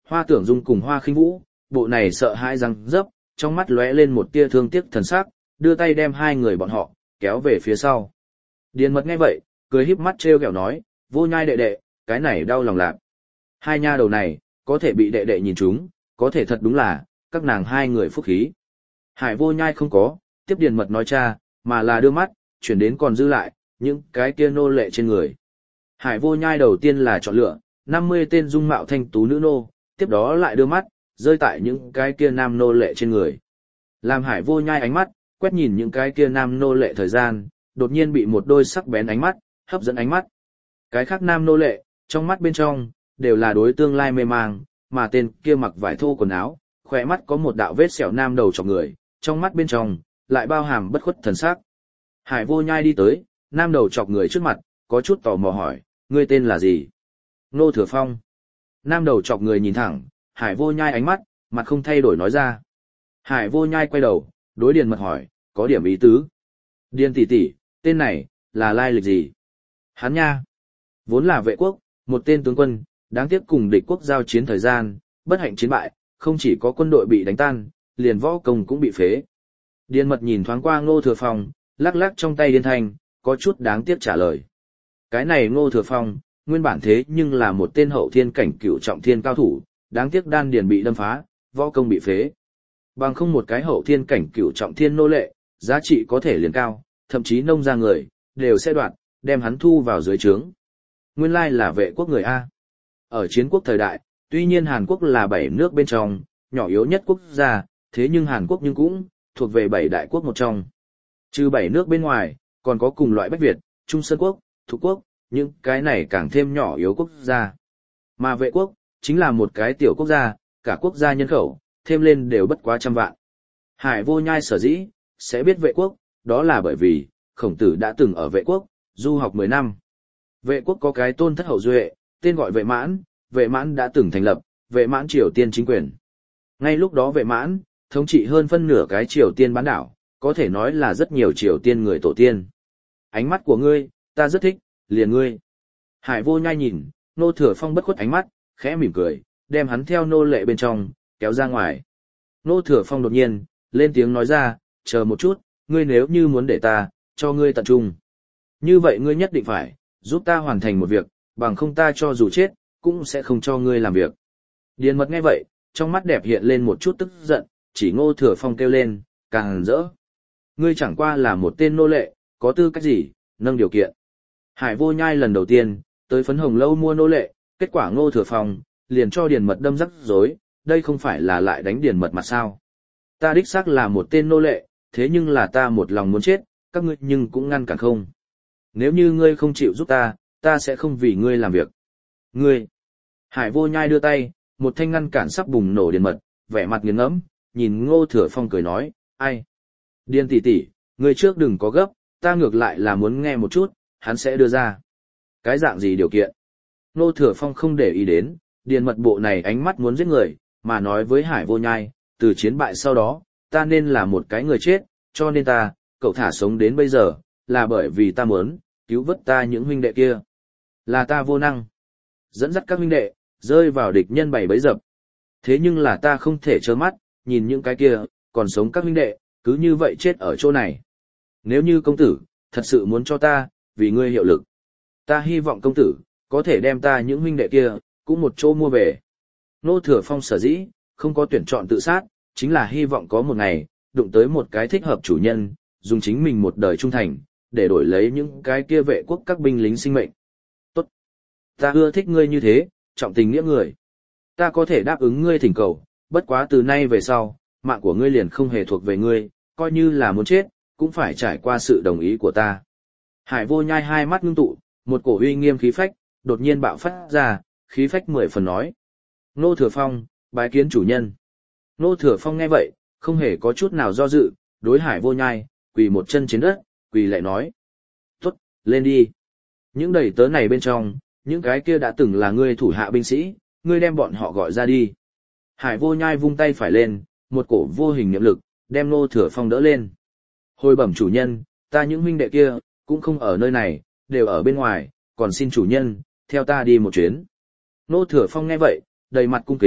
Hoa Tưởng Dung cùng Hoa Khinh Vũ, bộ này sợ hãi răng dấp, trong mắt lóe lên một tia thương tiếc thần sắc, đưa tay đem hai người bọn họ kéo về phía sau. Điền Mật nghe vậy, cười híp mắt trêu ghẹo nói, Vô Nhai đệ đệ, cái này đau lòng lạc. Hai nha đầu này, có thể bị đệ đệ nhìn chúng, có thể thật đúng là, các nàng hai người phúc khí. Hải Vô Nhai không có, tiếp Điền Mật nói cha, mà là đưa mắt, chuyển đến còn dư lại, những cái kia nô lệ trên người. Hải Vô Nhai đầu tiên là chọn lựa, năm mươi tên dung mạo thanh tú nữ nô, tiếp đó lại đưa mắt, rơi tại những cái kia nam nô lệ trên người. Làm Hải Vô Nhai ánh mắt, quét nhìn những cái kia nam nô lệ thời gian, đột nhiên bị một đôi sắc bén ánh mắt, hấp dẫn ánh mắt. Cái khác nam nô lệ, trong mắt bên trong, đều là đối tương lai mê mang, mà tên kia mặc vải thô quần áo, khỏe mắt có một đạo vết sẹo nam đầu chọc người, trong mắt bên trong, lại bao hàm bất khuất thần sắc. Hải Vô Nhai đi tới, nam đầu chọc người trước mặt, có chút tò mò hỏi, ngươi tên là gì? Ngô Thừa Phong. Nam đầu chọc người nhìn thẳng, Hải Vô Nhai ánh mắt, mặt không thay đổi nói ra. Hải Vô Nhai quay đầu, đối Điền Mật hỏi, có điểm ý tứ. Điền tỷ tỷ, tên này, là lai lịch gì? Hắn nha. Vốn là vệ quốc, một tên tướng quân, đáng tiếc cùng địch quốc giao chiến thời gian, bất hạnh chiến bại, không chỉ có quân đội bị đánh tan, liền võ công cũng bị phế. Điền Mật nhìn thoáng qua Ngô Thừa Phong, lắc lắc trong tay điên thanh, có chút đáng tiếc trả lời. Cái này Ngô Thừa Phong, nguyên bản thế nhưng là một tên hậu thiên cảnh cửu trọng thiên cao thủ, đáng tiếc đan điền bị đâm phá, võ công bị phế. Bằng không một cái hậu thiên cảnh cửu trọng thiên nô lệ, giá trị có thể liền cao, thậm chí nông ra người, đều sẽ đoạt, đem hắn thu vào dưới trướng. Nguyên lai là vệ quốc người A. Ở chiến quốc thời đại, tuy nhiên Hàn Quốc là bảy nước bên trong, nhỏ yếu nhất quốc gia, thế nhưng Hàn Quốc nhưng cũng thuộc về bảy đại quốc một trong. Trừ bảy nước bên ngoài, còn có cùng loại Bách Việt, Trung Sơn Quốc, Thục Quốc, những cái này càng thêm nhỏ yếu quốc gia. Mà vệ quốc, chính là một cái tiểu quốc gia, cả quốc gia nhân khẩu, thêm lên đều bất quá trăm vạn. Hải Vô Nhai sở dĩ, sẽ biết vệ quốc, đó là bởi vì, Khổng Tử đã từng ở vệ quốc, du học mười năm. Vệ quốc có cái tôn thất hậu duệ, tên gọi Vệ Mãn, Vệ Mãn đã từng thành lập, Vệ Mãn Triều Tiên chính quyền. Ngay lúc đó Vệ Mãn, thống trị hơn phân nửa cái Triều Tiên bán đảo, có thể nói là rất nhiều Triều Tiên người tổ tiên. Ánh mắt của ngươi, ta rất thích, liền ngươi. Hải Vô Nhai nhìn, Ngô Thừa Phong bất khuất ánh mắt, khẽ mỉm cười, đem hắn theo nô lệ bên trong, kéo ra ngoài. Ngô Thừa Phong đột nhiên, lên tiếng nói ra, chờ một chút, ngươi nếu như muốn để ta, cho ngươi tận trung. Như vậy ngươi nhất định phải, giúp ta hoàn thành một việc, bằng không ta cho dù chết, cũng sẽ không cho ngươi làm việc. Điền Mật nghe vậy, trong mắt đẹp hiện lên một chút tức giận, chỉ Ngô Thừa Phong kêu lên, càng hờn dỡ. Ngươi chẳng qua là một tên nô lệ, có tư cách gì, nâng điều kiện. Hải Vô Nhai lần đầu tiên, tới Phấn Hồng Lâu mua nô lệ, kết quả Ngô Thừa Phong, liền cho Điền Mật đâm rắc rối, đây không phải là lại đánh Điền Mật mặt sao. Ta đích xác là một tên nô lệ, thế nhưng là ta một lòng muốn chết, các ngươi nhưng cũng ngăn cản không. Nếu như ngươi không chịu giúp ta, ta sẽ không vì ngươi làm việc. Ngươi! Hải Vô Nhai đưa tay, một thanh ngăn cản sắp bùng nổ Điền Mật, vẻ mặt nghiền ngẫm, nhìn Ngô Thừa Phong cười nói, ai? Điền tỷ tỷ, ngươi trước đừng có gấp, ta ngược lại là muốn nghe một chút, hắn sẽ đưa ra. Cái dạng gì điều kiện? Ngô Thừa Phong không để ý đến, Điền Mật bộ này ánh mắt muốn giết người, mà nói với Hải Vô Nhai, từ chiến bại sau đó, ta nên là một cái người chết, cho nên ta, cậu thả sống đến bây giờ, là bởi vì ta muốn, cứu vớt ta những huynh đệ kia. Là ta vô năng. Dẫn dắt các huynh đệ, rơi vào địch nhân bày bẫy dập. Thế nhưng là ta không thể trơ mắt, nhìn những cái kia, còn sống các huynh đệ, cứ như vậy chết ở chỗ này. Nếu như công tử, thật sự muốn cho ta, vì ngươi hiệu lực. Ta hy vọng công tử, có thể đem ta những huynh đệ kia, cũng một chỗ mua về. Ngô Thừa Phong sở dĩ, không có tuyển chọn tự sát, chính là hy vọng có một ngày, đụng tới một cái thích hợp chủ nhân, dùng chính mình một đời trung thành, để đổi lấy những cái kia vệ quốc các binh lính sinh mệnh. Tốt! Ta ưa thích ngươi như thế, trọng tình nghĩa người. Ta có thể đáp ứng ngươi thỉnh cầu, bất quá từ nay về sau, mạng của ngươi liền không hề thuộc về ngươi, coi như là muốn chết, cũng phải trải qua sự đồng ý của ta. Hải Vô Nhai hai mắt ngưng tụ, một cổ uy nghiêm khí phách, đột nhiên bạo phát ra, khí phách mười phần nói. Ngô Thừa Phong, bái kiến chủ nhân. Ngô Thừa Phong nghe vậy, không hề có chút nào do dự, đối Hải Vô Nhai, quỳ một chân trên đất, quỳ lại nói. Tốt, lên đi. Những đầy tớ này bên trong, những cái kia đã từng là ngươi thủ hạ binh sĩ, ngươi đem bọn họ gọi ra đi. Hải Vô Nhai vung tay phải lên, một cổ vô hình niệm lực, đem Ngô Thừa Phong đỡ lên. Hồi bẩm chủ nhân, ta những huynh đệ kia, cũng không ở nơi này, đều ở bên ngoài, còn xin chủ nhân, theo ta đi một chuyến. Ngô Thừa Phong nghe vậy, đầy mặt cung kính,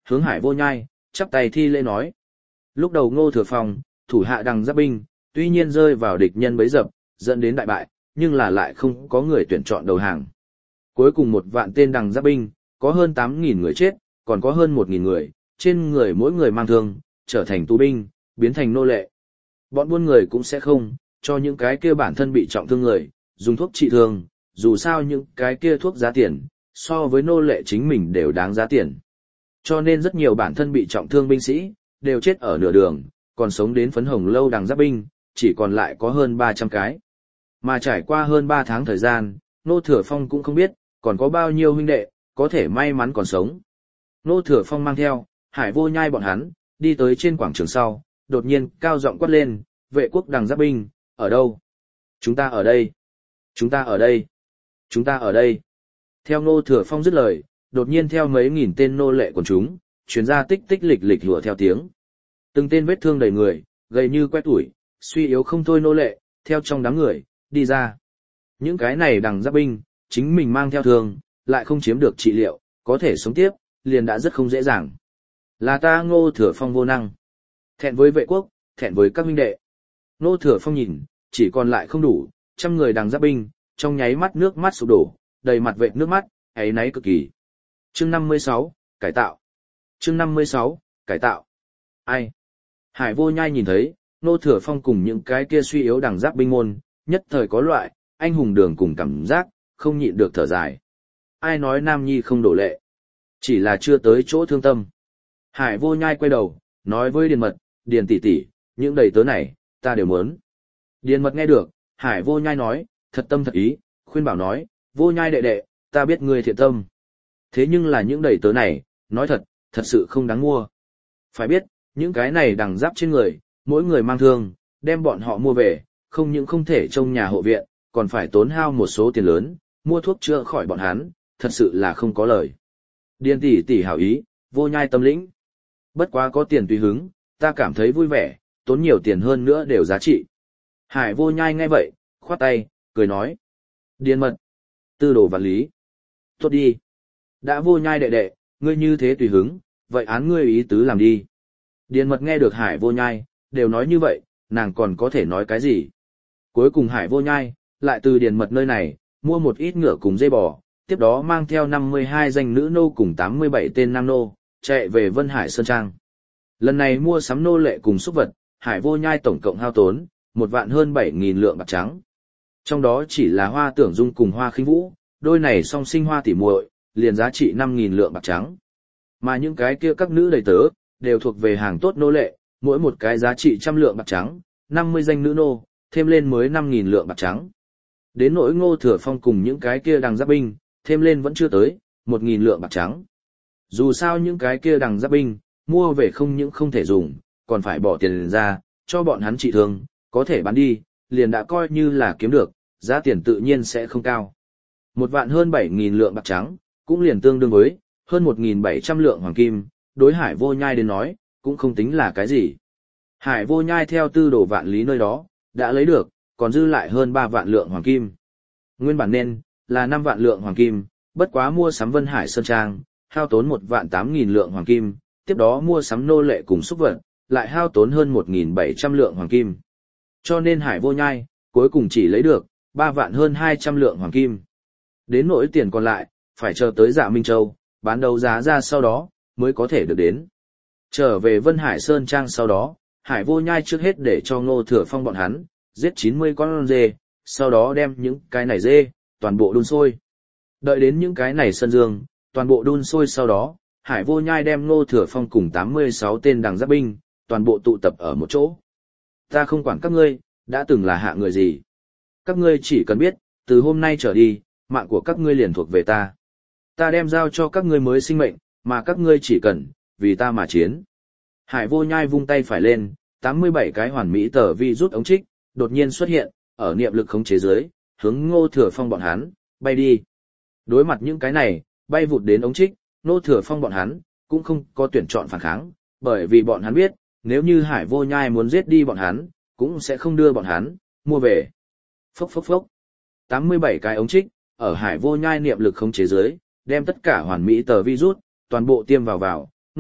hướng Hải Vô Nhai, chắp tay thi lễ nói. Lúc đầu Ngô Thừa Phong, thủ hạ đằng giáp binh, tuy nhiên rơi vào địch nhân bấy dập, dẫn đến đại bại, nhưng là lại không có người tuyển chọn đầu hàng. Cuối cùng một vạn tên đằng giáp binh, có hơn tám nghìn người chết, còn có hơn một nghìn người, trên người mỗi người mang thương, trở thành tù binh, biến thành nô lệ. Bọn buôn người cũng sẽ không, cho những cái kia bản thân bị trọng thương người, dùng thuốc trị thương, dù sao những cái kia thuốc giá tiền, so với nô lệ chính mình đều đáng giá tiền. Cho nên rất nhiều bản thân bị trọng thương binh sĩ, đều chết ở nửa đường, còn sống đến phấn hồng lâu đằng giáp binh, chỉ còn lại có hơn ba trăm cái. Mà trải qua hơn ba tháng thời gian, Nô Thừa Phong cũng không biết, còn có bao nhiêu huynh đệ, có thể may mắn còn sống. Nô Thừa Phong mang theo, Hải Vô Nhai bọn hắn, đi tới trên quảng trường sau, đột nhiên cao giọng quát lên, vệ quốc đằng giáp binh, ở đâu? Chúng ta ở đây. Chúng ta ở đây. Chúng ta ở đây. Theo Nô Thừa Phong dứt lời, đột nhiên theo mấy nghìn tên nô lệ của chúng, chuyến ra tích tích lịch lịch hùa theo tiếng. Từng tên vết thương đầy người, gầy như que tuổi, suy yếu không thôi nô lệ, theo trong đám người, đi ra. Những cái này đằng giáp binh, chính mình mang theo thương, lại không chiếm được trị liệu, có thể sống tiếp, liền đã rất không dễ dàng. Là ta Ngô Thừa Phong vô năng. Thẹn với vệ quốc, thẹn với các huynh đệ. Ngô Thừa Phong nhìn, chỉ còn lại không đủ, trăm người đằng giáp binh, trong nháy mắt nước mắt sụp đổ, đầy mặt vệt nước mắt, áy náy cực kỳ. Chương năm mươi sáu, cải tạo. Chương năm mươi sáu, cải tạo. Ai? Hải Vô Nhai nhìn thấy, Ngô Thừa Phong cùng những cái kia suy yếu đằng giáp binh môn, nhất thời có loại, anh hùng đường cùng cảm giác, không nhịn được thở dài. Ai nói Nam Nhi không đổ lệ? Chỉ là chưa tới chỗ thương tâm. Hải Vô Nhai quay đầu, nói với Điền Mật, Điền tỷ tỷ, những đầy tớ này, ta đều muốn. Điền Mật nghe được, Hải Vô Nhai nói, thật tâm thật ý, khuyên bảo nói, Vô Nhai đệ đệ, ta biết ngươi thiện tâm. Thế nhưng là những đầy tớ này, nói thật, thật sự không đáng mua. Phải biết, những cái này đằng giáp trên người, mỗi người mang thương, đem bọn họ mua về, không những không thể trông nhà hộ viện, còn phải tốn hao một số tiền lớn, mua thuốc chữa khỏi bọn hắn, thật sự là không có lời. Điền tỷ tỷ hảo ý, Vô Nhai tâm lĩnh. Bất quá có tiền tùy hứng, ta cảm thấy vui vẻ, tốn nhiều tiền hơn nữa đều giá trị. Hải Vô Nhai nghe vậy, khoát tay, cười nói. Điền Mật, tư đồ vạn lý. Tốt đi. Đã Vô Nhai đệ đệ, ngươi như thế tùy hứng, vậy án ngươi ý tứ làm đi. Điền Mật nghe được Hải Vô Nhai, đều nói như vậy, nàng còn có thể nói cái gì. Cuối cùng Hải Vô Nhai, lại từ Điền Mật nơi này, mua một ít ngựa cùng dây bò, tiếp đó mang theo năm mươi hai danh nữ nô cùng tám mươi bảy tên nam nô, chạy về Vân Hải Sơn Trang. Lần này mua sắm nô lệ cùng súc vật, Hải Vô Nhai tổng cộng hao tốn, một vạn hơn bảy nghìn lượng bạc trắng. Trong đó chỉ là Hoa Tưởng Dung cùng Hoa Khinh Vũ, đôi này song sinh hoa tỉ muội, liền giá trị năm nghìn lượng bạc trắng. Mà những cái kia các nữ đầy tớ, đều thuộc về hàng tốt nô lệ, mỗi một cái giá trị trăm lượng bạc trắng, năm mươi danh nữ nô, thêm lên mới năm nghìn lượng bạc trắng. Đến nỗi Ngô Thừa Phong cùng những cái kia đằng giáp binh, thêm lên vẫn chưa tới, một nghìn lượng bạc trắng. Dù sao những cái kia đằng giáp binh, mua về không những không thể dùng, còn phải bỏ tiền ra, cho bọn hắn trị thương, có thể bán đi, liền đã coi như là kiếm được, giá tiền tự nhiên sẽ không cao. Một vạn hơn bảy nghìn lượng bạc trắng, cũng liền tương đương với, hơn một nghìn bảy trăm lượng hoàng kim, đối Hải Vô Nhai đến nói, cũng không tính là cái gì. Hải Vô Nhai theo tư đồ vạn lý nơi đó, đã lấy được, còn dư lại hơn ba vạn lượng hoàng kim. Nguyên bản nên, là năm vạn lượng hoàng kim, bất quá mua sắm Vân Hải Sơn Trang, hao tốn một vạn tám nghìn lượng hoàng kim, tiếp đó mua sắm nô lệ cùng súc vật, lại hao tốn hơn một nghìn bảy trăm lượng hoàng kim. Cho nên Hải Vô Nhai, cuối cùng chỉ lấy được, ba vạn hơn hai trăm lượng hoàng kim. Đến nỗi tiền còn lại, phải chờ tới Dạ Minh Châu, bán đấu giá ra sau đó, mới có thể được đến. Trở về Vân Hải Sơn Trang sau đó, Hải Vô Nhai trước hết để cho Ngô Thừa Phong bọn hắn, giết chín mươi con dê, sau đó đem những cái này dê, toàn bộ đun sôi. Đợi đến những cái này sân dương, toàn bộ đun sôi sau đó, Hải Vô Nhai đem Ngô Thừa Phong cùng tám mươi sáu tên đằng giáp binh, toàn bộ tụ tập ở một chỗ. Ta không quản các ngươi, đã từng là hạ người gì. Các ngươi chỉ cần biết, từ hôm nay trở đi, mạng của các ngươi liền thuộc về ta. Ta đem giao cho các ngươi mới sinh mệnh, mà các ngươi chỉ cần, vì ta mà chiến. Hải Vô Nhai vung tay phải lên, tám mươi bảy cái hoàn mỹ tờ vi rút ống trích, đột nhiên xuất hiện, ở niệm lực khống chế dưới, hướng Ngô Thừa Phong bọn hắn, bay đi. Đối mặt những cái này, bay vụt đến ống trích, Ngô Thừa Phong bọn hắn, cũng không có tuyển chọn phản kháng, bởi vì bọn hắn biết, nếu như Hải Vô Nhai muốn giết đi bọn hắn, cũng sẽ không đưa bọn hắn, mua về. Phốc phốc phốc. tám mươi bảy cái ống trích, ở Hải Vô Nhai niệm lực khống chế dưới, đem tất cả hoàn mỹ tờ virus, toàn bộ tiêm vào vào,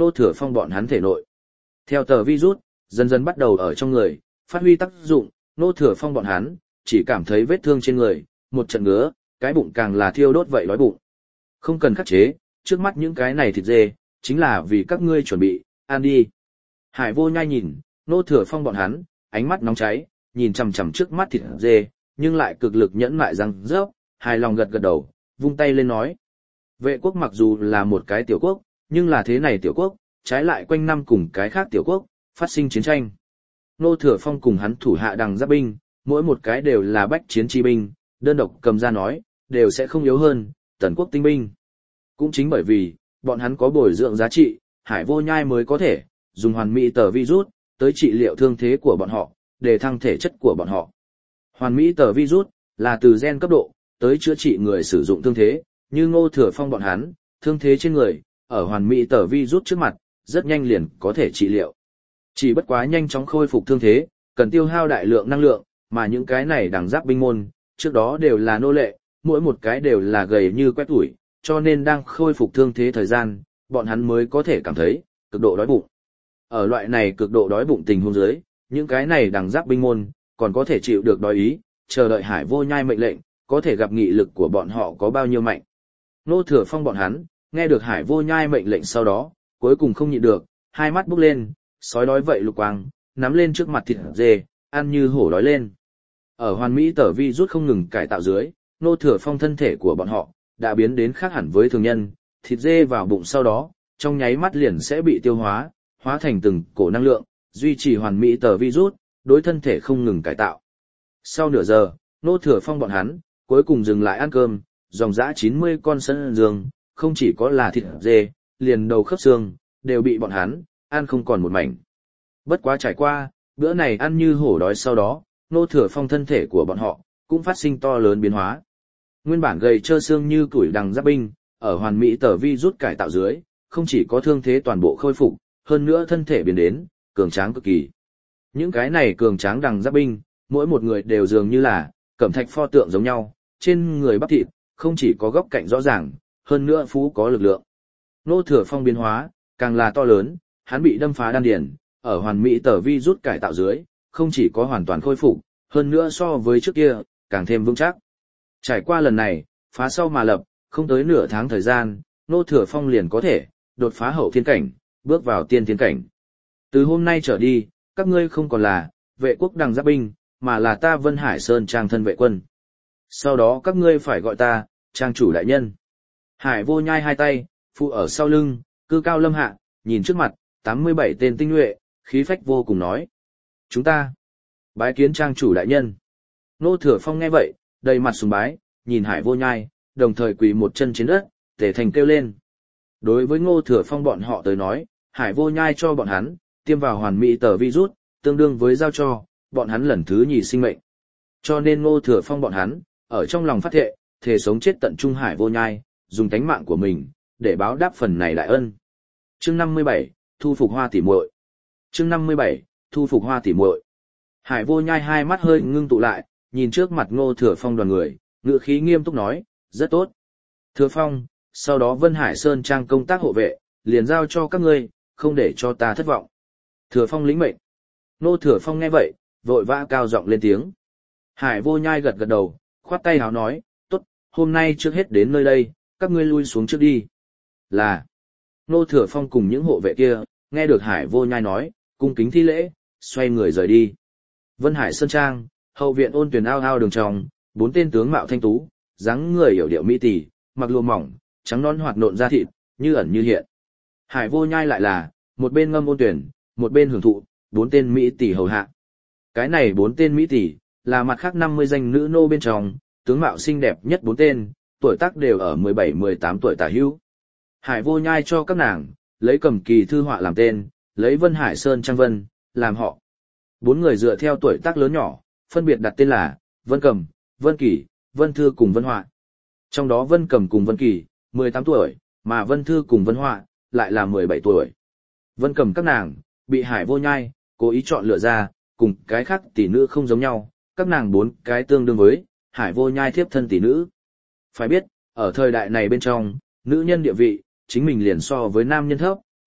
Nô Thừa Phong bọn hắn thể nội. Theo tờ virus, dần dần bắt đầu ở trong người, phát huy tác dụng, Nô Thừa Phong bọn hắn, chỉ cảm thấy vết thương trên người, một trận ngứa, cái bụng càng là thiêu đốt vậy đói bụng. Không cần khắc chế, trước mắt những cái này thịt dê, chính là vì các ngươi chuẩn bị, ăn đi. Hải Vô Nhai nhìn, Nô Thừa Phong bọn hắn, ánh mắt nóng cháy, nhìn chằm chằm trước mắt thịt dê, nhưng lại cực lực nhẫn nại răng rớp, hài lòng gật gật đầu, vung tay lên nói. Vệ quốc mặc dù là một cái tiểu quốc, nhưng là thế này tiểu quốc, trái lại quanh năm cùng cái khác tiểu quốc, phát sinh chiến tranh. Nô Thừa Phong cùng hắn thủ hạ đằng giáp binh, mỗi một cái đều là bách chiến chi binh, đơn độc cầm ra nói, đều sẽ không yếu hơn, tần quốc tinh binh. Cũng chính bởi vì, bọn hắn có bồi dưỡng giá trị, Hải Vô Nhai mới có thể, dùng hoàn mỹ tờ virus, tới trị liệu thương thế của bọn họ, để thăng thể chất của bọn họ. Hoàn mỹ tờ virus, là từ gen cấp độ, tới chữa trị người sử dụng thương thế, như Ngô Thừa Phong bọn hắn, thương thế trên người, ở hoàn mỹ tờ virus trước mặt, rất nhanh liền có thể trị liệu. Chỉ bất quá nhanh chóng khôi phục thương thế, cần tiêu hao đại lượng năng lượng, mà những cái này đằng giáp binh môn, trước đó đều là nô lệ, mỗi một cái đều là gầy như quét tủi, cho nên đang khôi phục thương thế thời gian, bọn hắn mới có thể cảm thấy, cực độ đói bụng. Ở loại này cực độ đói bụng tình huống dưới, những cái này đằng giáp binh môn, còn có thể chịu được đói ý, chờ đợi Hải Vô Nhai mệnh lệnh, có thể gặp nghị lực của bọn họ có bao nhiêu mạnh. Nô Thừa Phong bọn hắn, nghe được Hải Vô Nhai mệnh lệnh sau đó, cuối cùng không nhịn được, hai mắt bốc lên, sói đói vậy lục quang, nắm lên trước mặt thịt dê, ăn như hổ đói lên. Ở hoàn mỹ tờ vi rút không ngừng cải tạo dưới, Nô Thừa Phong thân thể của bọn họ, đã biến đến khác hẳn với thường nhân, thịt dê vào bụng sau đó, trong nháy mắt liền sẽ bị tiêu hóa, hóa thành từng cổ năng lượng, duy trì hoàn mỹ tờ virus, đối thân thể không ngừng cải tạo. Sau nửa giờ, Nô Thừa Phong bọn hắn, cuối cùng dừng lại ăn cơm, dòng dã chín mươi con sân dương, không chỉ có là thịt dê, liền đầu khớp xương, đều bị bọn hắn, ăn không còn một mảnh. Bất quá trải qua, bữa này ăn như hổ đói sau đó, Nô Thừa Phong thân thể của bọn họ, cũng phát sinh to lớn biến hóa. Nguyên bản gầy trơ xương như củi đằng giáp binh, ở hoàn mỹ tờ vi rút cải tạo dưới, không chỉ có thương thế toàn bộ khôi phục, hơn nữa thân thể biến đến, cường tráng cực kỳ. Những cái này cường tráng đằng giáp binh, mỗi một người đều dường như là, cẩm thạch pho tượng giống nhau, trên người bắp thịt, không chỉ có góc cạnh rõ ràng, hơn nữa phú có lực lượng. Nô Thừa Phong biến hóa, càng là to lớn, hắn bị đâm phá đan điền, ở hoàn mỹ tờ vi rút cải tạo dưới, không chỉ có hoàn toàn khôi phục, hơn nữa so với trước kia, càng thêm vững chắc. Trải qua lần này, phá sau mà lập, không tới nửa tháng thời gian, Nô Thừa Phong liền có thể, đột phá hậu thiên cảnh, bước vào tiên thiên cảnh. Từ hôm nay trở đi, các ngươi không còn là, vệ quốc đằng giáp binh, mà là ta Vân Hải Sơn Trang thân vệ quân. Sau đó các ngươi phải gọi ta, Trang chủ đại nhân. Hải Vô Nhai hai tay, phụ ở sau lưng, cư cao lâm hạ, nhìn trước mặt, tám mươi bảy tên tinh nhuệ, khí phách vô cùng nói. Chúng ta, bái kiến Trang chủ đại nhân. Nô Thừa Phong nghe vậy, đầy mặt sùng bái, nhìn Hải Vô Nhai, đồng thời quỳ một chân trên đất, tề thành kêu lên. Đối với Ngô Thừa Phong bọn họ tới nói, Hải Vô Nhai cho bọn hắn, tiêm vào hoàn mỹ tờ virus, tương đương với giao cho, bọn hắn lần thứ nhì sinh mệnh. Cho nên Ngô Thừa Phong bọn hắn, ở trong lòng phát thệ, thề sống chết tận trung Hải Vô Nhai, dùng tánh mạng của mình, để báo đáp phần này đại ân. Chương năm mươi bảy, thu phục Hoa tỷ muội. Chương năm mươi bảy, thu phục Hoa tỷ muội. Hải Vô Nhai hai mắt hơi ngưng tụ lại, nhìn trước mặt Ngô Thừa Phong đoàn người, ngữ khí nghiêm túc nói, rất tốt. Thừa Phong, sau đó Vân Hải Sơn Trang công tác hộ vệ, liền giao cho các ngươi, không để cho ta thất vọng. Thừa Phong lĩnh mệnh. Ngô Thừa Phong nghe vậy, vội vã cao giọng lên tiếng. Hải Vô Nhai gật gật đầu, khoát tay háo nói, tốt, hôm nay trước hết đến nơi đây, các ngươi lui xuống trước đi. Là, Ngô Thừa Phong cùng những hộ vệ kia, nghe được Hải Vô Nhai nói, cung kính thi lễ, xoay người rời đi. Vân Hải Sơn Trang, hậu viện ôn tuyển ao ao đường tròng, bốn tên tướng mạo thanh tú, dáng người hiểu điệu mỹ tỷ, mặc lụa mỏng, trắng non hoạt nộn da thịt, như ẩn như hiện. Hải Vô Nhai lại là, một bên ngâm ôn tuyển, một bên hưởng thụ, bốn tên mỹ tỷ hầu hạ. Cái này bốn tên mỹ tỷ, là mặt khác năm mươi danh nữ nô bên trong, tướng mạo xinh đẹp nhất bốn tên, tuổi tác đều ở mười bảy mười tám tuổi tả hữu. Hải Vô Nhai cho các nàng, lấy Cầm Kỳ thư họa làm tên, lấy Vân Hải Sơn Trang Vân, làm họ. Bốn người dựa theo tuổi tác lớn nhỏ, phân biệt đặt tên là Vân Cầm, Vân Kỳ, Vân Thư cùng Vân Họa. Trong đó Vân Cầm cùng Vân Kỳ, mười tám tuổi, mà Vân Thư cùng Vân Họa, lại là mười bảy tuổi. Vân Cầm các nàng, bị Hải Vô Nhai, cố ý chọn lựa ra, cùng cái khác tỷ nữ không giống nhau, các nàng bốn cái tương đương với, Hải Vô Nhai thiếp thân tỷ nữ. Phải biết, ở thời đại này bên trong, nữ nhân địa vị, chính mình liền so với nam nhân thấp,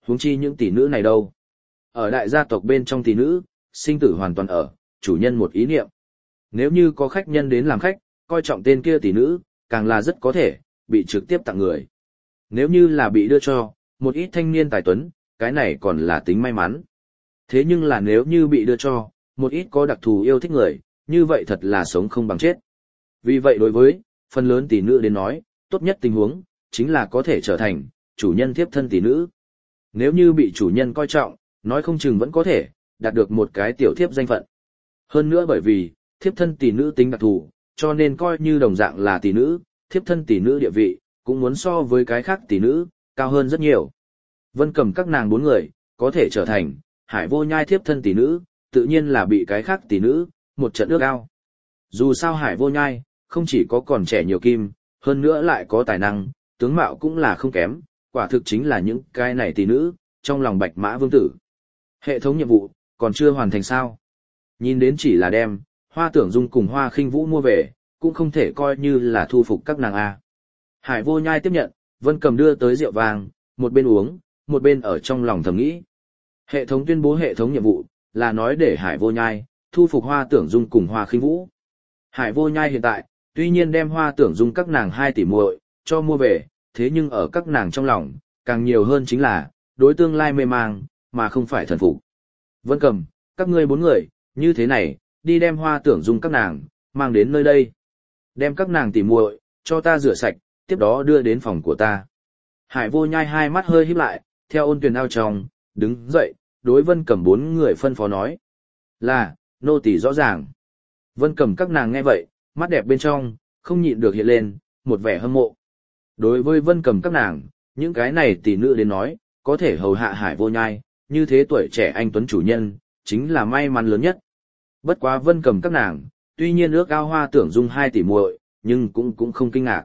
huống chi những tỷ nữ này đâu. Ở đại gia tộc bên trong tỷ nữ, sinh tử hoàn toàn ở, chủ nhân một ý niệm. Nếu như có khách nhân đến làm khách, coi trọng tên kia tỷ nữ, càng là rất có thể, bị trực tiếp tặng người. Nếu như là bị đưa cho, một ít thanh niên tài tuấn, cái này còn là tính may mắn. Thế nhưng là nếu như bị đưa cho, một ít có đặc thù yêu thích người, như vậy thật là sống không bằng chết. Vì vậy đối với, phần lớn tỷ nữ đến nói, tốt nhất tình huống, chính là có thể trở thành, chủ nhân thiếp thân tỷ nữ. Nếu như bị chủ nhân coi trọng, nói không chừng vẫn có thể, đạt được một cái tiểu thiếp danh phận. Hơn nữa bởi vì, thiếp thân tỷ nữ tính đặc thù, cho nên coi như đồng dạng là tỷ nữ, thiếp thân tỷ nữ địa vị, cũng muốn so với cái khác tỷ nữ, cao hơn rất nhiều. Vân Cầm các nàng bốn người, có thể trở thành, Hải Vô Nhai thiếp thân tỷ nữ, tự nhiên là bị cái khác tỷ nữ, một trận ước ao. Dù sao Hải Vô Nhai, không chỉ có còn trẻ nhiều kim, hơn nữa lại có tài năng, tướng mạo cũng là không kém, quả thực chính là những cái này tỷ nữ, trong lòng Bạch Mã Vương Tử. Hệ thống nhiệm vụ, còn chưa hoàn thành sao? Nhìn đến chỉ là đem, Hoa Tưởng Dung cùng Hoa Khinh Vũ mua về, cũng không thể coi như là thu phục các nàng A. Hải Vô Nhai tiếp nhận, Vân Cầm đưa tới rượu vàng, một bên uống, một bên ở trong lòng thầm nghĩ. Hệ thống tuyên bố hệ thống nhiệm vụ, là nói để Hải Vô Nhai, thu phục Hoa Tưởng Dung cùng Hoa Khinh Vũ. Hải Vô Nhai hiện tại, tuy nhiên đem Hoa Tưởng Dung các nàng hai tỷ muội cho mua về, thế nhưng ở các nàng trong lòng, càng nhiều hơn chính là, đối tương lai mê mang, mà không phải thần phục. Vân Cầm, các ngươi bốn người, như thế này, đi đem Hoa Tưởng Dung các nàng, mang đến nơi đây. Đem các nàng tỉ muội cho ta rửa sạch, tiếp đó đưa đến phòng của ta. Hải Vô Nhai hai mắt hơi híp lại, theo ôn tuyền ao trong, đứng dậy, đối Vân Cầm bốn người phân phó nói. Là, nô tỳ rõ ràng. Vân Cầm các nàng nghe vậy, mắt đẹp bên trong, không nhịn được hiện lên, một vẻ hâm mộ. Đối với Vân Cầm các nàng, những cái này tỷ nữ đến nói, có thể hầu hạ Hải Vô Nhai, như thế tuổi trẻ anh tuấn chủ nhân, chính là may mắn lớn nhất. Bất quá Vân Cầm các nàng, tuy nhiên ước ao Hoa Tưởng Dung hai tỷ muội, nhưng cũng cũng không kinh ngạc.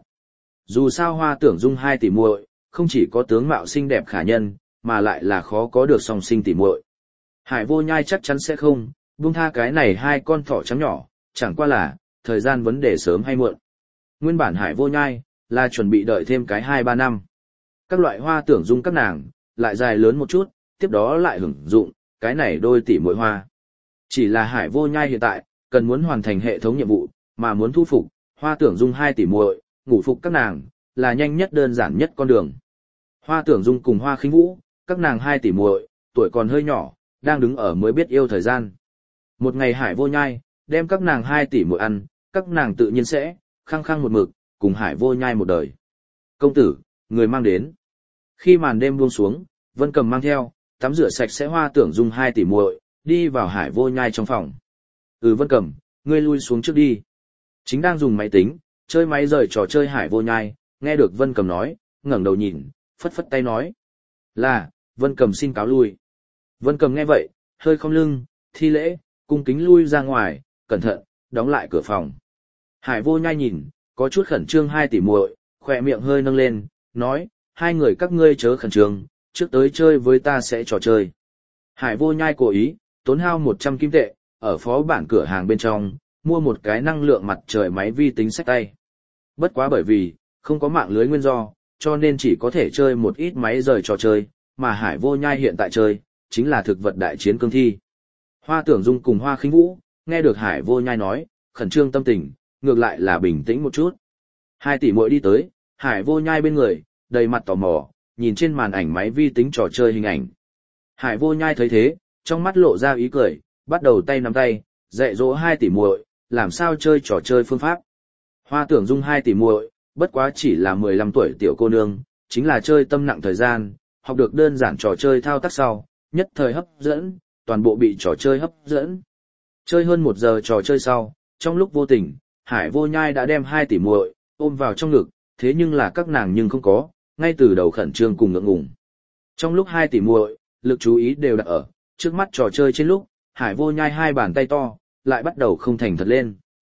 Dù sao Hoa Tưởng Dung hai tỷ muội, không chỉ có tướng mạo xinh đẹp khả nhân, mà lại là khó có được song sinh tỷ muội. Hải Vô Nhai chắc chắn sẽ không buông tha cái này hai con thỏ trắng nhỏ, chẳng qua là thời gian vấn đề sớm hay muộn. Nguyên bản Hải Vô Nhai là chuẩn bị đợi thêm cái hai ba năm. Các loại Hoa Tưởng Dung các nàng lại dài lớn một chút, tiếp đó lại hưởng dụng cái này đôi tỷ muội hoa. Chỉ là Hải Vô Nhai hiện tại cần muốn hoàn thành hệ thống nhiệm vụ, mà muốn thu phục Hoa Tưởng Dung hai tỷ muội, ngủ phục các nàng là nhanh nhất đơn giản nhất con đường. Hoa Tưởng Dung cùng Hoa Khinh Vũ, các nàng hai tỷ muội, tuổi còn hơi nhỏ, đang đứng ở mới biết yêu thời gian. Một ngày Hải Vô Nhai đem các nàng hai tỷ muội ăn, các nàng tự nhiên sẽ khăng khăng một mực cùng Hải Vô Nhai một đời. Công tử, người mang đến. Khi màn đêm buông xuống, Vân Cầm mang theo tắm rửa sạch sẽ Hoa Tưởng Dung hai tỷ muội, đi vào Hải Vô Nhai trong phòng. Ừ Vân Cầm, ngươi lui xuống trước đi. Chính đang dùng máy tính, chơi máy rời trò chơi Hải Vô Nhai, nghe được Vân Cầm nói, ngẩng đầu nhìn, phất phất tay nói. Là, Vân Cầm xin cáo lui. Vân Cầm nghe vậy, hơi không lưng, thi lễ, cung kính lui ra ngoài, cẩn thận, đóng lại cửa phòng. Hải Vô Nhai nhìn, có chút khẩn trương hai tỷ muội, khỏe miệng hơi nâng lên, nói, hai người các ngươi chớ khẩn trương, trước tới chơi với ta sẽ trò chơi. Hải Vô Nhai cố ý, tốn hao một trăm kim tệ, ở phó bản cửa hàng bên trong, mua một cái năng lượng mặt trời máy vi tính xách tay. Bất quá bởi vì, không có mạng lưới nguyên do, cho nên chỉ có thể chơi một ít máy rời trò chơi, mà Hải Vô Nhai hiện tại chơi, chính là thực vật đại chiến cương thi. Hoa Tưởng Dung cùng Hoa Khinh Vũ, nghe được Hải Vô Nhai nói, khẩn trương tâm tình, ngược lại là bình tĩnh một chút. Hai tỷ muội đi tới, Hải Vô Nhai bên người, đầy mặt tò mò, nhìn trên màn ảnh máy vi tính trò chơi hình ảnh. Hải Vô Nhai thấy thế, trong mắt lộ ra ý cười, bắt đầu tay nắm tay, dạy dỗ hai tỷ muội, làm sao chơi trò chơi phương pháp. Hoa Tưởng Dung hai tỷ muội, bất quá chỉ là mười lăm tuổi tiểu cô nương, chính là chơi tâm nặng thời gian, học được đơn giản trò chơi thao tác sau, nhất thời hấp dẫn, toàn bộ bị trò chơi hấp dẫn. Chơi hơn một giờ trò chơi sau, trong lúc vô tình, Hải Vô Nhai đã đem hai tỷ muội ôm vào trong ngực, thế nhưng là các nàng nhưng không có, ngay từ đầu khẩn trương cùng ngượng ngùng. Trong lúc hai tỷ muội, lực chú ý đều đặt ở trước mắt trò chơi trên lúc, Hải Vô Nhai hai bàn tay to, lại bắt đầu không thành thật lên.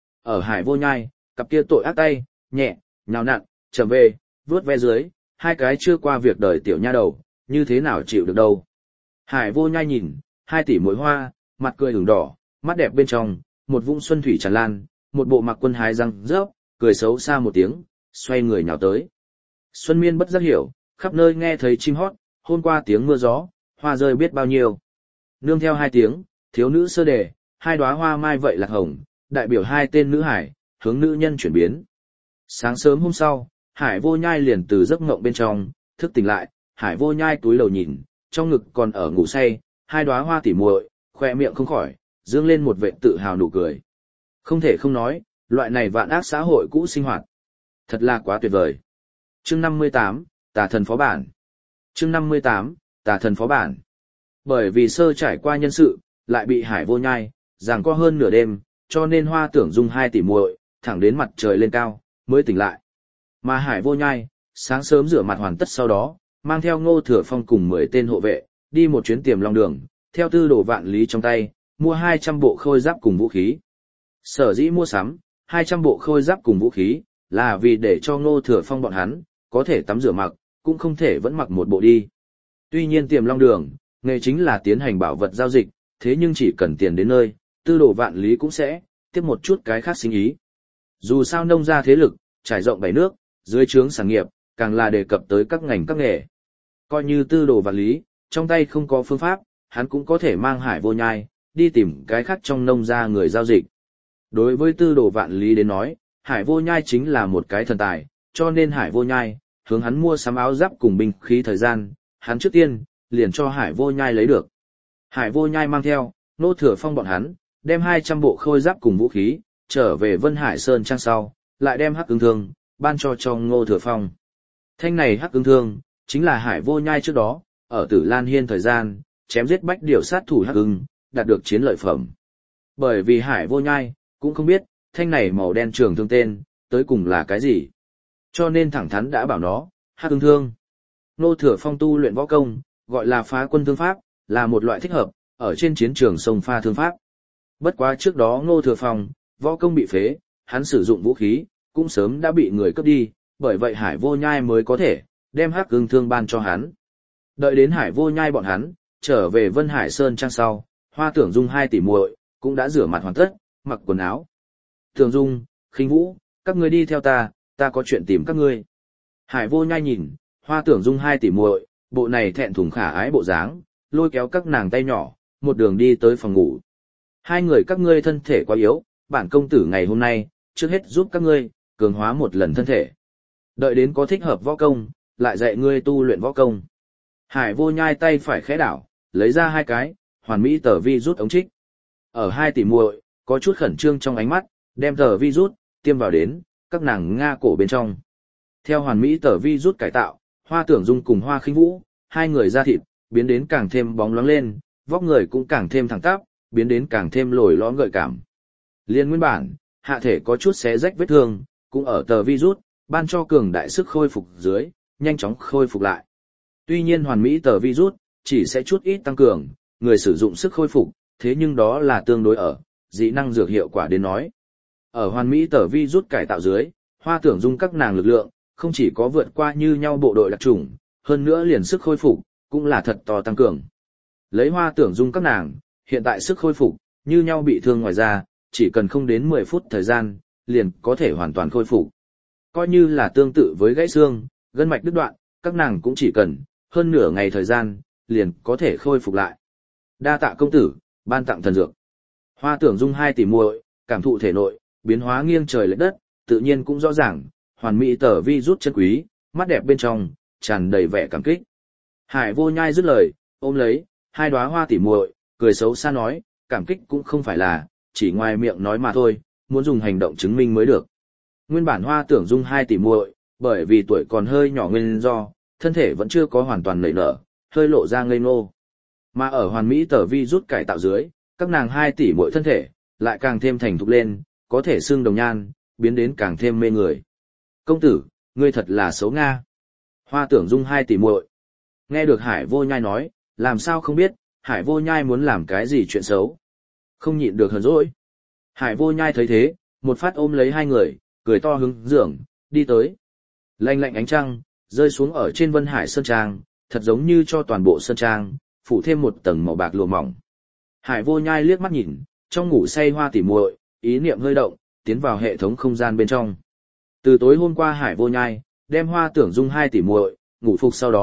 Ở Hải Vô Nhai, cặp kia tội ác tay, nhẹ, nhào nặn, trở về, vuốt ve dưới, hai cái chưa qua việc đời tiểu nha đầu, như thế nào chịu được đâu. Hải Vô Nhai nhìn, hai tỷ muội hoa, mặt cười ửng đỏ, mắt đẹp bên trong, một vũng xuân thủy tràn lan, một bộ mặc quân hái răng rớp, cười xấu xa một tiếng, xoay người nhào tới. Xuân Miên bất giác hiểu, khắp nơi nghe thấy chim hót, hôm qua tiếng mưa gió, hoa rơi biết bao nhiêu. Nương theo hai tiếng, thiếu nữ sơ đề, hai đóa hoa mai vậy lạc hồng, đại biểu hai tên nữ hải, hướng nữ nhân chuyển biến. Sáng sớm hôm sau, Hải Vô Nhai liền từ giấc mộng bên trong, thức tỉnh lại, Hải Vô Nhai túi đầu nhìn, trong ngực còn ở ngủ say, hai đóa hoa tỉ muội, khoe miệng không khỏi, dương lên một vệt tự hào nụ cười. Không thể không nói, loại này vạn ác xã hội cũ sinh hoạt. Thật là quá tuyệt vời. Chương năm mươi tám, Tà thần phó bản. Chương năm mươi tám, Tà thần phó bản. Bởi vì sơ trải qua nhân sự, lại bị Hải Vô Nhai, giằng co hơn nửa đêm, cho nên Hoa Tưởng Dung hai tỷ muội, thẳng đến mặt trời lên cao, mới tỉnh lại. Mà Hải Vô Nhai, sáng sớm rửa mặt hoàn tất sau đó, mang theo Ngô Thừa Phong cùng mười tên hộ vệ, đi một chuyến Tiềm Long Đường, theo tư đồ vạn lý trong tay, mua hai trăm bộ khôi giáp cùng vũ khí. Sở dĩ mua sắm, hai trăm bộ khôi giáp cùng vũ khí, là vì để cho Ngô Thừa Phong bọn hắn, có thể tắm rửa mặc, cũng không thể vẫn mặc một bộ đi. Tuy nhiên Tiềm Long Đường, nghề chính là tiến hành bảo vật giao dịch, thế nhưng chỉ cần tiền đến nơi, tư đồ vạn lý cũng sẽ, tiếp một chút cái khác sinh ý. Dù sao nông gia thế lực, trải rộng bảy nước, dưới trướng sản nghiệp, càng là đề cập tới các ngành các nghề. Coi như tư đồ vạn lý, trong tay không có phương pháp, hắn cũng có thể mang Hải Vô Nhai, đi tìm cái khác trong nông gia người giao dịch. Đối với tư đồ vạn lý đến nói, Hải Vô Nhai chính là một cái thần tài, cho nên Hải Vô Nhai, hướng hắn mua sắm áo giáp cùng binh khí thời gian, hắn trước tiên, liền cho Hải Vô Nhai lấy được. Hải Vô Nhai mang theo, Ngô Thừa Phong bọn hắn, đem hai trăm bộ khôi giáp cùng vũ khí, trở về Vân Hải Sơn trang sau, lại đem hắc ứng thương, ban cho cho Ngô Thừa Phong. Thanh này hắc ứng thương, chính là Hải Vô Nhai trước đó, ở Tử Lan Hiên thời gian, chém giết bách điều sát thủ hắc ứng, đạt được chiến lợi phẩm. Bởi vì Hải Vô Nhai, cũng không biết, thanh này màu đen trường thương tên, tới cùng là cái gì. Cho nên thẳng thắn đã bảo nó, hắc ứng thương. Ngô Thừa Phong tu luyện võ công, gọi là phá quân thương pháp, là một loại thích hợp, ở trên chiến trường sông pha thương pháp. Bất quá trước đó Ngô Thừa Phong, võ công bị phế, hắn sử dụng vũ khí, cũng sớm đã bị người cướp đi, bởi vậy Hải Vô Nhai mới có thể, đem hắc ưng thương ban cho hắn. Đợi đến Hải Vô Nhai bọn hắn, trở về Vân Hải Sơn trang sau, Hoa Tưởng Dung hai tỷ muội cũng đã rửa mặt hoàn tất, mặc quần áo. Tưởng Dung, Khinh Vũ, các ngươi đi theo ta, ta có chuyện tìm các ngươi. Hải Vô Nhai nhìn, Hoa Tưởng Dung hai tỷ muội, bộ này thẹn thùng khả ái bộ dáng, lôi kéo các nàng tay nhỏ, một đường đi tới phòng ngủ. Hai người các ngươi thân thể quá yếu, bản công tử ngày hôm nay, trước hết giúp các ngươi, cường hóa một lần thân thể. Đợi đến có thích hợp võ công, lại dạy ngươi tu luyện võ công. Hải Vô Nhai tay phải khẽ đảo, lấy ra hai cái, hoàn mỹ tờ vi rút ống trích. Ở hai tỷ muội, có chút khẩn trương trong ánh mắt, đem tờ vi rút, tiêm vào đến, các nàng nga cổ bên trong. Theo hoàn mỹ tờ vi rút cải tạo, Hoa Tưởng Dung cùng Hoa Khinh Vũ, hai người da thịt, biến đến càng thêm bóng loáng lên, vóc người cũng càng thêm thẳng tắp, biến đến càng thêm lồi lõm gợi cảm. Liên nguyên bản, hạ thể có chút xé rách vết thương, cũng ở tờ virus, ban cho cường đại sức khôi phục dưới, nhanh chóng khôi phục lại. Tuy nhiên hoàn mỹ tờ virus, chỉ sẽ chút ít tăng cường, người sử dụng sức khôi phục, thế nhưng đó là tương đối ở, dị năng dược hiệu quả đến nói. Ở hoàn mỹ tờ virus cải tạo dưới, Hoa Tưởng Dung các nàng lực lượng, không chỉ có vượt qua như nhau bộ đội đặc chủng, hơn nữa liền sức khôi phục, cũng là thật to tăng cường. Lấy Hoa Tưởng Dung các nàng, hiện tại sức khôi phục, như nhau bị thương ngoài ra, chỉ cần không đến mười phút thời gian, liền có thể hoàn toàn khôi phục. Coi như là tương tự với gãy xương, gân mạch đứt đoạn, các nàng cũng chỉ cần hơn nửa ngày thời gian, liền có thể khôi phục lại. Đa tạ công tử, ban tặng thần dược. Hoa Tưởng Dung hai tỷ muội, cảm thụ thể nội, biến hóa nghiêng trời lệch đất, tự nhiên cũng rõ ràng, hoàn mỹ tờ vi rút chân quý, mắt đẹp bên trong, tràn đầy vẻ cảm kích. Hải Vô Nhai dứt lời, ôm lấy hai đóa hoa tỷ muội, cười xấu xa nói, cảm kích cũng không phải là chỉ ngoài miệng nói mà thôi, muốn dùng hành động chứng minh mới được. Nguyên bản Hoa Tưởng Dung hai tỷ muội, bởi vì tuổi còn hơi nhỏ nguyên do, thân thể vẫn chưa có hoàn toàn nảy nở, hơi lộ ra ngây ngô. Mà ở hoàn mỹ tờ vi rút cải tạo dưới, các nàng hai tỷ muội thân thể lại càng thêm thành thục lên, có thể xương đồng nhan, biến đến càng thêm mê người. Công tử, ngươi thật là xấu nga. Hoa Tưởng Dung hai tỷ muội, nghe được Hải Vô Nhai nói, làm sao không biết, Hải Vô Nhai muốn làm cái gì chuyện xấu. Không nhịn được hờn dỗi. Hải Vô Nhai thấy thế, một phát ôm lấy hai người, cười to hướng giường, đi tới. Lạnh lạnh ánh trăng, rơi xuống ở trên Vân Hải Sơn Trang, thật giống như cho toàn bộ Sơn Trang, phủ thêm một tầng màu bạc lụa mỏng. Hải Vô Nhai liếc mắt nhìn, trong ngủ say hoa tỉ muội, ý niệm hơi động, tiến vào hệ thống không gian bên trong. Từ tối hôm qua Hải Vô Nhai, đem Hoa Tưởng Dung hai tỷ muội, ngủ phục sau đó,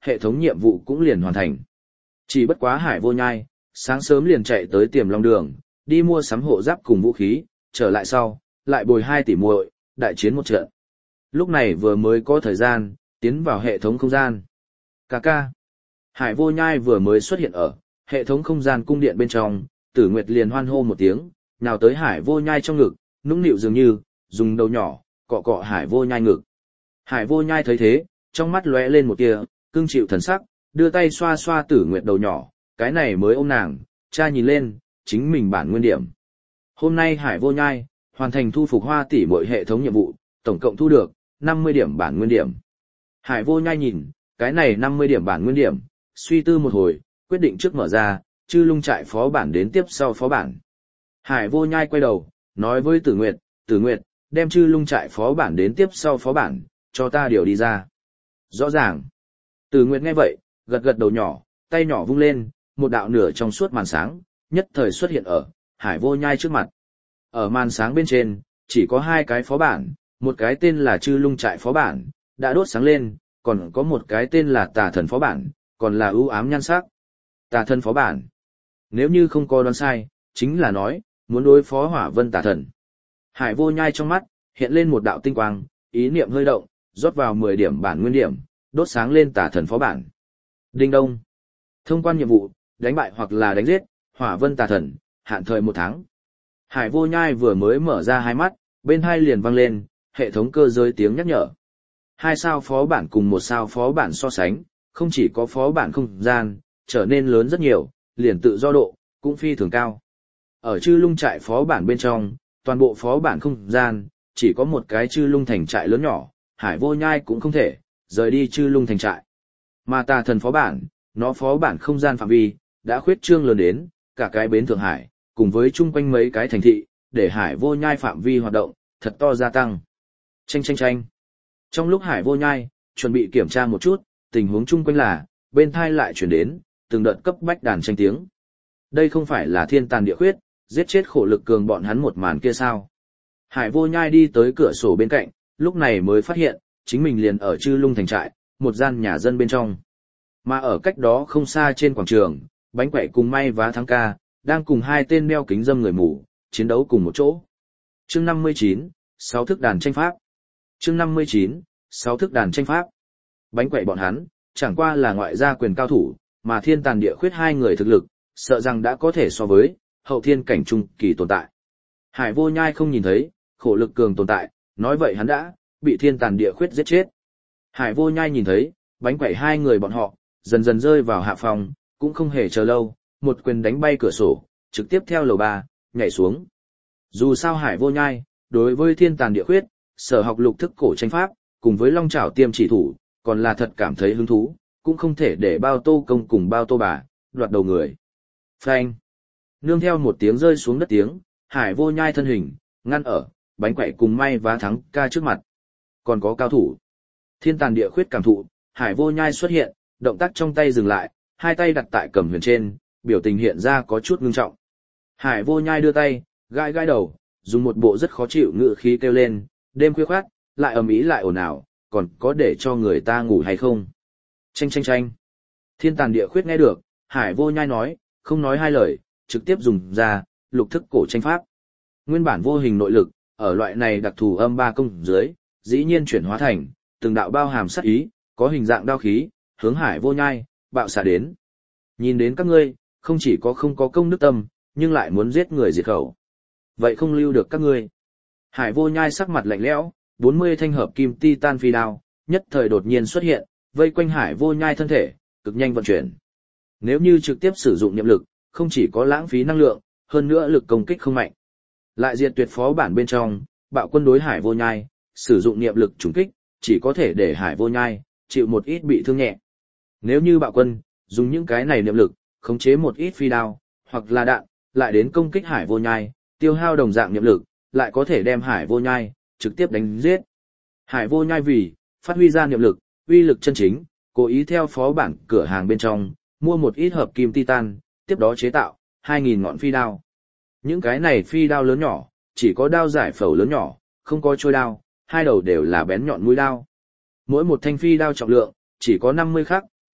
hệ thống nhiệm vụ cũng liền hoàn thành. Chỉ bất quá Hải Vô Nhai, sáng sớm liền chạy tới Tiềm Long Đường, đi mua sắm hộ giáp cùng vũ khí, trở lại sau, lại bồi hai tỷ muội, đại chiến một trận. Lúc này vừa mới có thời gian, tiến vào hệ thống không gian. Cà ca. Hải Vô Nhai vừa mới xuất hiện ở hệ thống không gian cung điện bên trong, Tử Nguyệt liền hoan hô một tiếng, nào tới Hải Vô Nhai trong ngực, nũng nịu dường như, dùng đầu nhỏ, cọ cọ Hải Vô Nhai ngực. Hải Vô Nhai thấy thế, trong mắt lóe lên một tia, cưng chịu thần sắc, đưa tay xoa xoa Tử Nguyệt đầu nhỏ, cái này mới ôm nàng, cha nhìn lên, chính mình bản nguyên điểm. Hôm nay Hải Vô Nhai, hoàn thành thu phục Hoa tỷ muội hệ thống nhiệm vụ, tổng cộng thu được năm mươi điểm bản nguyên điểm. Hải Vô Nhai nhìn, cái này năm mươi điểm bản nguyên điểm, suy tư một hồi, quyết định trước mở ra, Chư Lung trại phó bản đến tiếp sau phó bản. Hải Vô Nhai quay đầu, nói với Tử Nguyệt, Tử Nguyệt, đem Chư Lung trại phó bản đến tiếp sau phó bản, cho ta điều đi ra. Rõ ràng. Tử Nguyệt nghe vậy, gật gật đầu nhỏ, tay nhỏ vung lên, một đạo nửa trong suốt màn sáng, nhất thời xuất hiện ở Hải Vô Nhai trước mặt. Ở màn sáng bên trên, chỉ có hai cái phó bản, một cái tên là Chư Lung trại phó bản, đã đốt sáng lên, còn có một cái tên là Tà Thần phó bản, còn là ưu ám nhan sắc. Tà Thần phó bản. Nếu như không có đoán sai, chính là nói, muốn đối phó Hỏa Vân Tà Thần. Hải Vô Nhai trong mắt, hiện lên một đạo tinh quang, ý niệm hơi động, rót vào mười điểm bản nguyên điểm, đốt sáng lên Tà Thần phó bản. Đinh đông. Thông quan nhiệm vụ, đánh bại hoặc là đánh giết, Hỏa Vân Tà Thần, hạn thời một tháng. Hải Vô Nhai vừa mới mở ra hai mắt, bên hai liền vang lên, hệ thống cơ giới tiếng nhắc nhở. Hai sao phó bản cùng một sao phó bản so sánh, không chỉ có phó bản không gian, trở nên lớn rất nhiều, liền tự do độ, cũng phi thường cao. Ở Chư Lung trại phó bản bên trong, toàn bộ phó bản không gian, chỉ có một cái Chư Lung thành trại lớn nhỏ, Hải Vô Nhai cũng không thể rời đi Chư Lung thành trại. Mà Tà Thần phó bản, nó phó bản không gian phạm vi, đã khuyết trương lớn đến, cả cái bến Thượng Hải, cùng với chung quanh mấy cái thành thị, để Hải Vô Nhai phạm vi hoạt động, thật to gia tăng. Chanh chanh chanh. Trong lúc Hải Vô Nhai, chuẩn bị kiểm tra một chút, tình huống chung quanh là, bên thai lại chuyển đến, từng đợt cấp bách đàn tranh tiếng. Đây không phải là thiên tàn địa khuyết, giết chết khổ lực cường bọn hắn một màn kia sao. Hải Vô Nhai đi tới cửa sổ bên cạnh, lúc này mới phát hiện, chính mình liền ở Chư Lung thành trại, một gian nhà dân bên trong. Mà ở cách đó không xa trên quảng trường, Bánh Quậy cùng May Vá Thắng Ca, đang cùng hai tên đeo kính dâm người mù, chiến đấu cùng một chỗ. Chương năm mươi chín, sáu thức đàn tranh pháp. Chương năm mươi chín, sáu thức đàn tranh pháp. Bánh Quậy bọn hắn, chẳng qua là ngoại gia quyền cao thủ, mà thiên tàn địa khuyết hai người thực lực, sợ rằng đã có thể so với hậu thiên cảnh trung kỳ tồn tại. Hải Vô Nhai không nhìn thấy, khổ lực cường tồn tại, nói vậy hắn đã bị thiên tàn địa khuyết giết chết. Hải Vô Nhai nhìn thấy, Bánh Quậy hai người bọn họ, dần dần rơi vào hạ phòng, cũng không hề chờ lâu, một quyền đánh bay cửa sổ, trực tiếp theo lầu ba, nhảy xuống. Dù sao Hải Vô Nhai, đối với thiên tàn địa khuyết, sở học lục thức cổ tranh pháp, cùng với long trảo tiêm chỉ thủ, còn là thật cảm thấy hứng thú, cũng không thể để bao tô công cùng bao tô bà, đoạt đầu người. Phanh. Nương theo một tiếng rơi xuống đất tiếng, Hải Vô Nhai thân hình, ngăn ở, Bánh Quậy cùng May Vá Thắng Ca trước mặt. Còn có cao thủ. Thiên tàn địa khuyết cảm thụ, Hải Vô Nhai xuất hiện, động tác trong tay dừng lại, hai tay đặt tại cầm huyền trên, biểu tình hiện ra có chút ngưng trọng. Hải Vô Nhai đưa tay, gãi gãi đầu, dùng một bộ rất khó chịu ngữ khí kêu lên, đêm khuya khoát, lại ầm ĩ lại ồn ào, còn có để cho người ta ngủ hay không? Chanh chanh chanh. Thiên tàn địa khuyết nghe được, Hải Vô Nhai nói, không nói hai lời, trực tiếp dùng ra, lục thức cổ tranh pháp. Nguyên bản vô hình nội lực, ở loại này đặc thù âm ba công dưới, dĩ nhiên chuyển hóa thành, từng đạo bao hàm sát ý, có hình dạng đao khí, hướng Hải Vô Nhai, bạo xạ đến. Nhìn đến các ngươi, không chỉ có không có công đức tâm, nhưng lại muốn giết người diệt khẩu. Vậy không lưu được các ngươi. Hải Vô Nhai sắc mặt lạnh lẽo, bốn mươi thanh hợp kim titan phi đao, nhất thời đột nhiên xuất hiện, vây quanh Hải Vô Nhai thân thể, cực nhanh vận chuyển. Nếu như trực tiếp sử dụng niệm lực, không chỉ có lãng phí năng lượng, hơn nữa lực công kích không mạnh. Lại diệt tuyệt phó bản bên trong, bạo quân đối Hải Vô Nhai, sử dụng niệm lực trùng kích, chỉ có thể để Hải Vô Nhai chịu một ít bị thương nhẹ. Nếu như bạo quân dùng những cái này niệm lực, khống chế một ít phi đao, hoặc là đạn, lại đến công kích Hải Vô Nhai, tiêu hao đồng dạng niệm lực, lại có thể đem Hải Vô Nhai trực tiếp đánh giết. Hải Vô Nhai vì phát huy ra niệm lực, uy lực chân chính, cố ý theo phó bản cửa hàng bên trong mua một ít hợp kim titan, tiếp đó chế tạo hai nghìn ngọn phi đao. Những cái này phi đao lớn nhỏ, chỉ có đao giải phẫu lớn nhỏ, không có trôi đao, hai đầu đều là bén nhọn mũi đao. Mỗi một thanh phi đao trọng lượng chỉ có năm mươi khắc,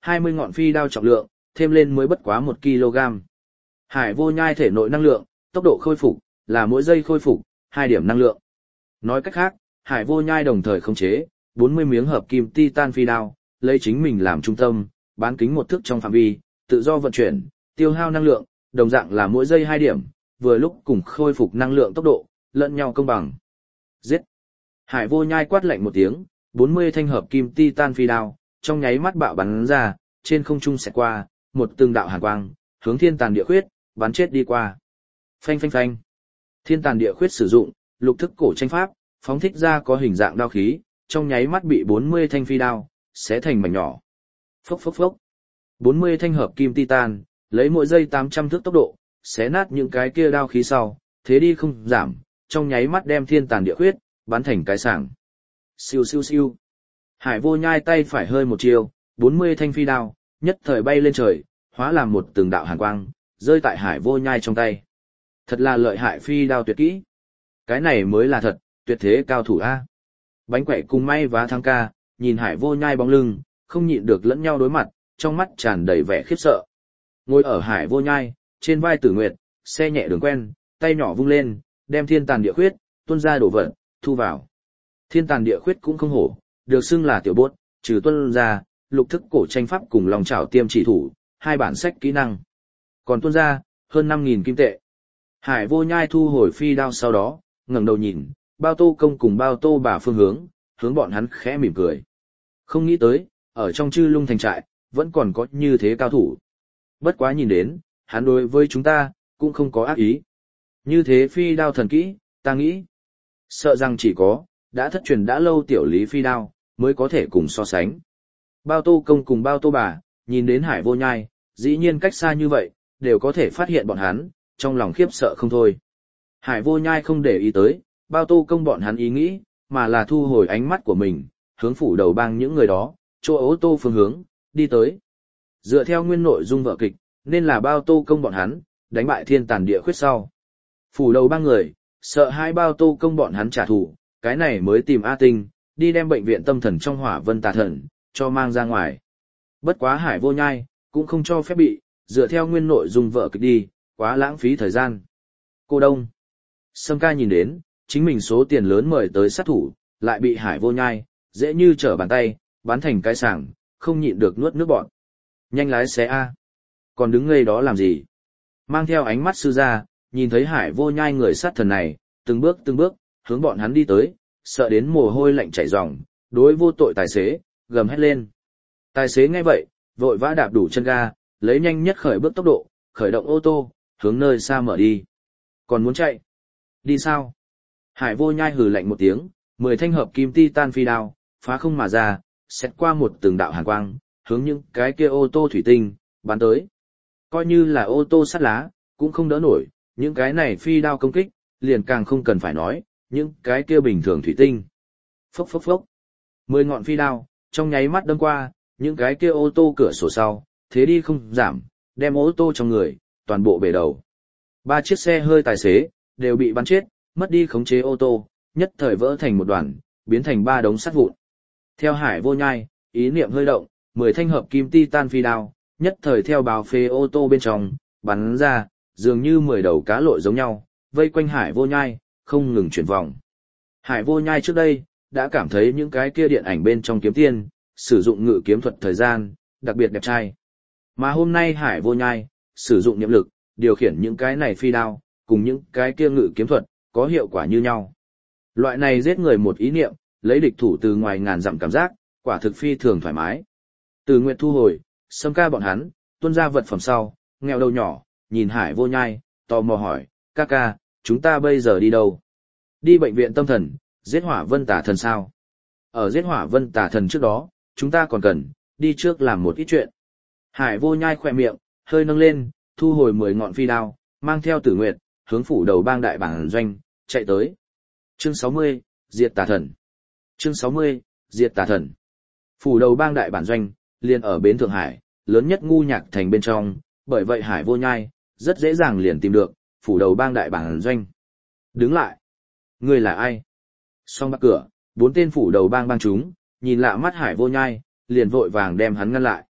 hai mươi ngọn phi đao trọng lượng, thêm lên mới bất quá một ki lô gam. Hải Vô Nhai thể nội năng lượng, tốc độ khôi phục, là mỗi giây khôi phục, hai điểm năng lượng. Nói cách khác, Hải Vô Nhai đồng thời khống chế, bốn mươi miếng hợp kim titan phi đao, lấy chính mình làm trung tâm, bán kính một thước trong phạm vi, tự do vận chuyển, tiêu hao năng lượng, đồng dạng là mỗi giây hai điểm, vừa lúc cùng khôi phục năng lượng tốc độ, lẫn nhau công bằng. Giết! Hải Vô Nhai quát lạnh một tiếng, bốn mươi thanh hợp kim titan phi đao, trong nháy mắt bạo bắn ra, trên không trung xẹt qua, một từng đạo hàn quang, hướng thiên tàn địa khuyết, bắn chết đi qua. Phanh phanh phanh. Thiên tàn địa khuyết sử dụng, lục thức cổ tranh pháp, phóng thích ra có hình dạng đao khí, trong nháy mắt bị bốn mươi thanh phi đao, xé thành mảnh nhỏ. Phốc phốc phốc. bốn mươi thanh hợp kim titan, lấy mỗi giây tám trăm thước tốc độ, xé nát những cái kia đao khí sau, thế đi không giảm, trong nháy mắt đem thiên tàn địa khuyết, bắn thành cái sảng. Siêu siêu siêu. Hải Vô Nhai tay phải hơi một chiều, bốn mươi thanh phi đao, nhất thời bay lên trời, hóa làm một từng đạo hàn quang, rơi tại Hải Vô Nhai trong tay. Thật là lợi hại phi đao tuyệt kỹ. Cái này mới là thật, tuyệt thế cao thủ A. Bánh quậy cùng may vá thăng ca, nhìn Hải Vô Nhai bóng lưng, không nhịn được lẫn nhau đối mặt, trong mắt tràn đầy vẻ khiếp sợ. Ngồi ở Hải Vô Nhai, trên vai Tử Nguyệt, xe nhẹ đường quen, tay nhỏ vung lên, đem thiên tàn địa khuyết, tuôn ra đổ vật, thu vào. Thiên tàn địa khuyết cũng không hổ, được xưng là tiểu bốt, trừ tuôn ra, lục thức cổ tranh pháp cùng lòng chảo tiêm chỉ thủ, hai bản sách kỹ năng. Còn tuôn ra, hơn năm nghìn kim tệ. Hải Vô Nhai thu hồi phi đao sau đó, ngẩng đầu nhìn, Bao Tô Công cùng Bao Tô Bà phương hướng, hướng bọn hắn khẽ mỉm cười. Không nghĩ tới, ở trong Chư Lung thành trại, vẫn còn có như thế cao thủ. Bất quá nhìn đến, hắn đối với chúng ta, cũng không có ác ý. Như thế phi đao thần kỹ, ta nghĩ, sợ rằng chỉ có, đã thất truyền đã lâu tiểu lý phi đao, mới có thể cùng so sánh. Bao Tô Công cùng Bao Tô Bà, nhìn đến Hải Vô Nhai, dĩ nhiên cách xa như vậy, đều có thể phát hiện bọn hắn, trong lòng khiếp sợ không thôi. Hải Vô Nhai không để ý tới, Bao Tô Công bọn hắn ý nghĩ, mà là thu hồi ánh mắt của mình, hướng phủ đầu bang những người đó, chỗ ô tô phương hướng, đi tới. Dựa theo nguyên nội dung vở kịch, nên là Bao Tô Công bọn hắn, đánh bại thiên tàn địa khuyết sau. Phủ đầu bang người, sợ hai Bao Tô Công bọn hắn trả thù, cái này mới tìm A Tinh, đi đem bệnh viện tâm thần trong Hỏa Vân Tà Thần, cho mang ra ngoài. Bất quá Hải Vô Nhai, cũng không cho phép bị, dựa theo nguyên nội dung vở kịch đi, quá lãng phí thời gian. Cô Đông. Sâm Ca nhìn đến, chính mình số tiền lớn mời tới sát thủ, lại bị Hải Vô Nhai, dễ như trở bàn tay, bán thành cái sảng, không nhịn được nuốt nước bọt. Nhanh lái xe A. Còn đứng ngây đó làm gì? Mang theo ánh mắt sư ra, nhìn thấy Hải Vô Nhai người sát thần này, từng bước từng bước, hướng bọn hắn đi tới, sợ đến mồ hôi lạnh chảy ròng, đối vô tội tài xế, gầm hét lên. Tài xế nghe vậy, vội vã đạp đủ chân ga, lấy nhanh nhất khởi bước tốc độ, khởi động ô tô, hướng nơi xa mở đi. Còn muốn chạy? Đi sao? Hải Vô Nhai hừ lạnh một tiếng, mười thanh hợp kim titan phi đao, phá không mà ra, xét qua một từng đạo hàn quang, hướng những cái kia ô tô thủy tinh, bắn tới. Coi như là ô tô sắt lá, cũng không đỡ nổi, những cái này phi đao công kích, liền càng không cần phải nói, những cái kia bình thường thủy tinh. Phốc phốc phốc. Mười ngọn phi đao, trong nháy mắt đâm qua, những cái kia ô tô cửa sổ sau, thế đi không giảm, đem ô tô trong người, toàn bộ bể đầu. Ba chiếc xe hơi tài xế, đều bị bắn chết, mất đi khống chế ô tô, nhất thời vỡ thành một đoàn, biến thành ba đống sắt vụn. Theo Hải Vô Nhai, ý niệm hơi động, mười thanh hợp kim titan phi đao, nhất thời theo bào phê ô tô bên trong, bắn ra, dường như mười đầu cá lội giống nhau, vây quanh Hải Vô Nhai, không ngừng chuyển vòng. Hải Vô Nhai trước đây, đã cảm thấy những cái kia điện ảnh bên trong kiếm tiên, sử dụng ngự kiếm thuật thời gian, đặc biệt đẹp trai. Mà hôm nay Hải Vô Nhai, sử dụng niệm lực, điều khiển những cái này phi đao, cùng những cái kia ngự kiếm thuật, có hiệu quả như nhau. Loại này giết người một ý niệm, lấy địch thủ từ ngoài ngàn dặm cảm giác, quả thực phi thường thoải mái. Từ Nguyệt thu hồi, Sâm Ca bọn hắn, tuôn ra vật phẩm sau, nghèo đầu nhỏ, nhìn Hải Vô Nhai, tò mò hỏi, ca ca, chúng ta bây giờ đi đâu? Đi bệnh viện tâm thần, giết Hỏa Vân Tà Thần sao? Ở giết Hỏa Vân Tà Thần trước đó, chúng ta còn cần, đi trước làm một ít chuyện. Hải Vô Nhai khỏe miệng, hơi nâng lên, thu hồi mười ngọn phi đao, mang theo Tử Nguyệt, hướng phủ đầu bang đại bản doanh, chạy tới. Chương sáu mươi, Diệt Tà Thần. Chương sáu mươi, Diệt Tà Thần. Phủ đầu bang đại bản doanh, liền ở bến Thượng Hải, lớn nhất ngu nhạc thành bên trong, bởi vậy Hải Vô Nhai, rất dễ dàng liền tìm được, phủ đầu bang đại bản doanh. Đứng lại. Ngươi là ai? Song bắc cửa, bốn tên phủ đầu bang bang chúng, nhìn lạ mắt Hải Vô Nhai, liền vội vàng đem hắn ngăn lại.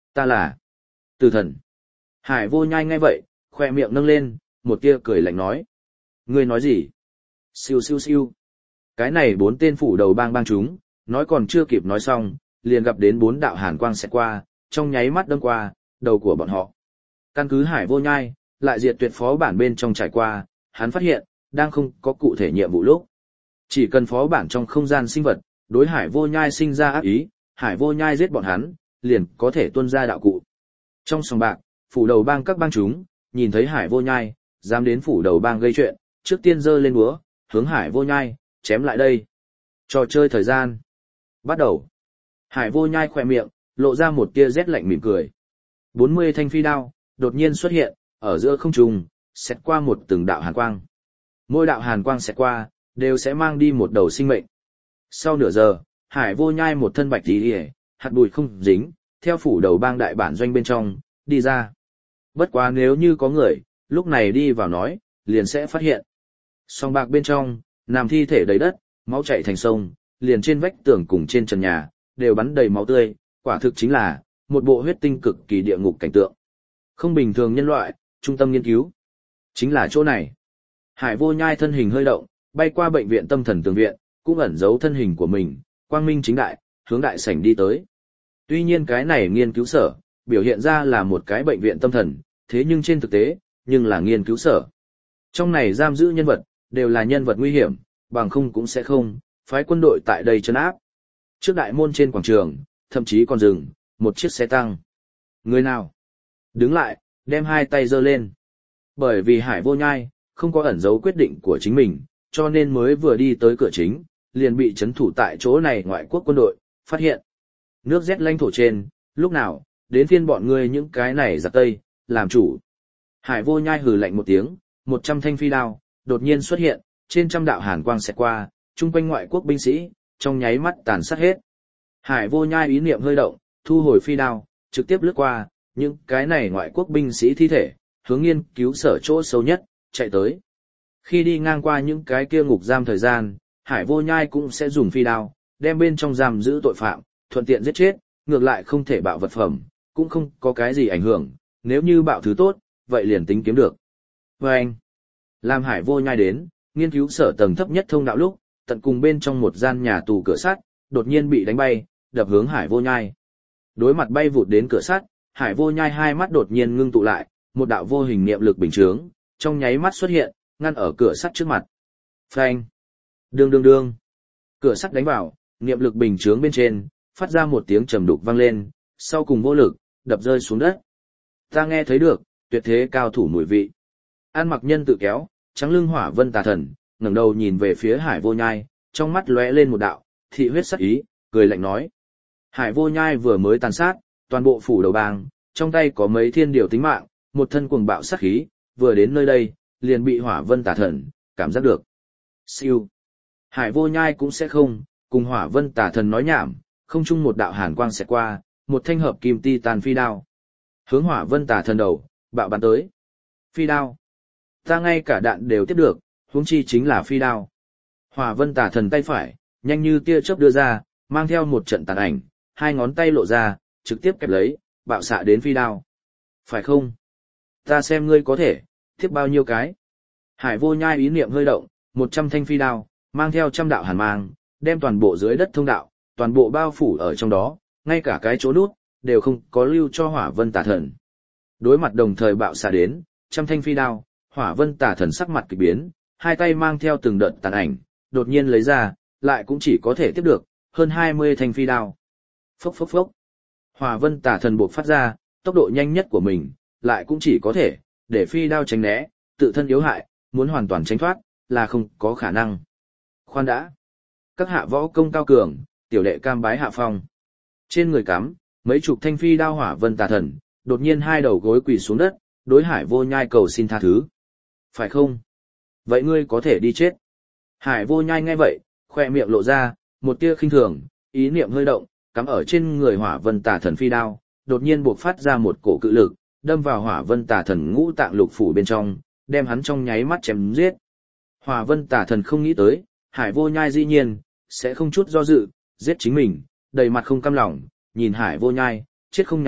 Ta là Tử Thần. Hải Vô Nhai nghe vậy, khoe miệng nâng lên, một tia cười lạnh nói. Ngươi nói gì? Siêu siêu siêu. Cái này bốn tên phủ đầu bang bang chúng, nói còn chưa kịp nói xong, liền gặp đến bốn đạo hàn quang xẹt qua, trong nháy mắt đâm qua, đầu của bọn họ. Căn cứ Hải Vô Nhai, lại diệt tuyệt phó bản bên trong trải qua, hắn phát hiện, đang không có cụ thể nhiệm vụ lúc. Chỉ cần phó bản trong không gian sinh vật, đối Hải Vô Nhai sinh ra ác ý, Hải Vô Nhai giết bọn hắn, liền có thể tuân ra đạo cụ. Trong sòng bạc, phủ đầu bang các bang chúng, nhìn thấy Hải Vô Nhai, dám đến phủ đầu bang gây chuyện, trước tiên giơ lên búa, hướng Hải Vô Nhai, chém lại đây. Trò chơi thời gian. Bắt đầu. Hải Vô Nhai khỏe miệng, lộ ra một tia rét lạnh mỉm cười. bốn mươi thanh phi đao, đột nhiên xuất hiện, ở giữa không trung, xẹt qua một từng đạo hàn quang. Mỗi đạo hàn quang xẹt qua, đều sẽ mang đi một đầu sinh mệnh. Sau nửa giờ, Hải Vô Nhai một thân bạch tí hề, hạt bụi không dính, theo phủ đầu bang đại bản doanh bên trong, đi ra. Bất quá nếu như có người, lúc này đi vào nói, liền sẽ phát hiện. Song bạc bên trong, nằm thi thể đầy đất, máu chảy thành sông, liền trên vách tường cùng trên trần nhà, đều bắn đầy máu tươi, quả thực chính là một bộ huyết tinh cực kỳ địa ngục cảnh tượng. Không bình thường nhân loại, trung tâm nghiên cứu. Chính là chỗ này. Hải Vô Nhai thân hình hơi động, bay qua bệnh viện tâm thần tường viện, cũng ẩn giấu thân hình của mình, quang minh chính đại, hướng đại sảnh đi tới. Tuy nhiên cái này nghiên cứu sở, biểu hiện ra là một cái bệnh viện tâm thần, thế nhưng trên thực tế, nhưng là nghiên cứu sở. Trong này giam giữ nhân vật, đều là nhân vật nguy hiểm, bằng không cũng sẽ không, phái quân đội tại đây trấn áp. Trước đại môn trên quảng trường, thậm chí còn dừng, một chiếc xe tăng. Người nào? Đứng lại, đem hai tay giơ lên. Bởi vì Hải Vô Nhai, không có ẩn giấu quyết định của chính mình, cho nên mới vừa đi tới cửa chính, liền bị chấn thủ tại chỗ này ngoại quốc quân đội, phát hiện. Nước rét lãnh thổ trên, lúc nào, đến phiên bọn ngươi những cái này giặc tây, làm chủ. Hải Vô Nhai hừ lạnh một tiếng, một trăm thanh phi đao, đột nhiên xuất hiện, trên trăm đạo hàn quang xẹt qua, chung quanh ngoại quốc binh sĩ, trong nháy mắt tàn sát hết. Hải Vô Nhai ý niệm hơi động, thu hồi phi đao, trực tiếp lướt qua, những cái này ngoại quốc binh sĩ thi thể, hướng nghiên cứu sở chỗ sâu nhất, chạy tới. Khi đi ngang qua những cái kia ngục giam thời gian, Hải Vô Nhai cũng sẽ dùng phi đao, đem bên trong giam giữ tội phạm, thuận tiện giết chết, ngược lại không thể bạo vật phẩm, cũng không có cái gì ảnh hưởng, nếu như bạo thứ tốt, vậy liền tính kiếm được. Và anh, làm Hải Vô Nhai đến, nghiên cứu sở tầng thấp nhất thông đạo lúc, tận cùng bên trong một gian nhà tù cửa sắt, đột nhiên bị đánh bay, đập hướng Hải Vô Nhai. Đối mặt bay vụt đến cửa sắt, Hải Vô Nhai hai mắt đột nhiên ngưng tụ lại, một đạo vô hình niệm lực bình chướng, trong nháy mắt xuất hiện, ngăn ở cửa sắt trước mặt. Phanh! Đương đương đương! Cửa sắt đánh vào, niệm lực bình chướng bên trên, phát ra một tiếng trầm đục vang lên, sau cùng vô lực, đập rơi xuống đất. Ta nghe thấy được, tuyệt thế cao thủ mùi vị. An Mặc Nhân tự kéo, trắng lưng Hỏa Vân Tà Thần, ngẩng đầu nhìn về phía Hải Vô Nhai, trong mắt lóe lên một đạo thị huyết sắc ý, cười lạnh nói: Hải Vô Nhai vừa mới tàn sát toàn bộ phủ đầu bang, trong tay có mấy thiên điều tính mạng, một thân cuồng bạo sát khí, vừa đến nơi đây, liền bị Hỏa Vân Tà Thần cảm giác được. Siêu. Hải Vô Nhai cũng sẽ không cùng Hỏa Vân Tà Thần nói nhảm, không chung một đạo hàn quang sẽ qua, một thanh hợp kim titan phi đao, hướng Hỏa Vân Tà Thần đầu bạo bắn tới. Phi đao, ta ngay cả đạn đều tiếp được, huống chi chính là phi đao. Hỏa Vân Tà Thần tay phải nhanh như tia chớp đưa ra, mang theo một trận tàn ảnh, hai ngón tay lộ ra, trực tiếp kẹp lấy, bạo xạ đến phi đao. Phải không? Ta xem ngươi có thể tiếp bao nhiêu cái. Hải Vô Nhai ý niệm hơi động, một trăm thanh phi đao, mang theo trăm đạo hàn mang, đem toàn bộ dưới đất thông đạo, toàn bộ bao phủ ở trong đó, ngay cả cái chỗ nút, đều không có lưu cho Hỏa Vân Tà Thần. Đối mặt đồng thời bạo xạ đến, trăm thanh phi đao, Hỏa Vân Tà Thần sắc mặt kỳ biến, hai tay mang theo từng đợt tàn ảnh, đột nhiên lấy ra, lại cũng chỉ có thể tiếp được hơn hai mươi thanh phi đao. Phốc phốc phốc. Hỏa Vân Tà Thần buộc phát ra, tốc độ nhanh nhất của mình, lại cũng chỉ có thể để phi đao tránh né, tự thân yếu hại, muốn hoàn toàn tránh thoát là không có khả năng. Khoan đã. Các hạ võ công cao cường, tiểu đệ cam bái hạ phong. Trên người cắm mấy chục thanh phi đao Hỏa Vân Tà Thần, đột nhiên hai đầu gối quỳ xuống đất, đối Hải Vô Nhai cầu xin tha thứ. Phải không? Vậy ngươi có thể đi chết. Hải Vô Nhai nghe vậy, khoe miệng lộ ra một tia khinh thường, ý niệm hơi động, cắm ở trên người Hỏa Vân Tà Thần phi đao, đột nhiên bộc phát ra một cổ cự lực, đâm vào Hỏa Vân Tà Thần ngũ tạng lục phủ bên trong, đem hắn trong nháy mắt chém giết. Hỏa Vân Tà Thần không nghĩ tới, Hải Vô Nhai dĩ nhiên sẽ không chút do dự giết chính mình, đầy mặt không cam lòng, nhìn Hải Vô Nhai, chết không nhắm mắt,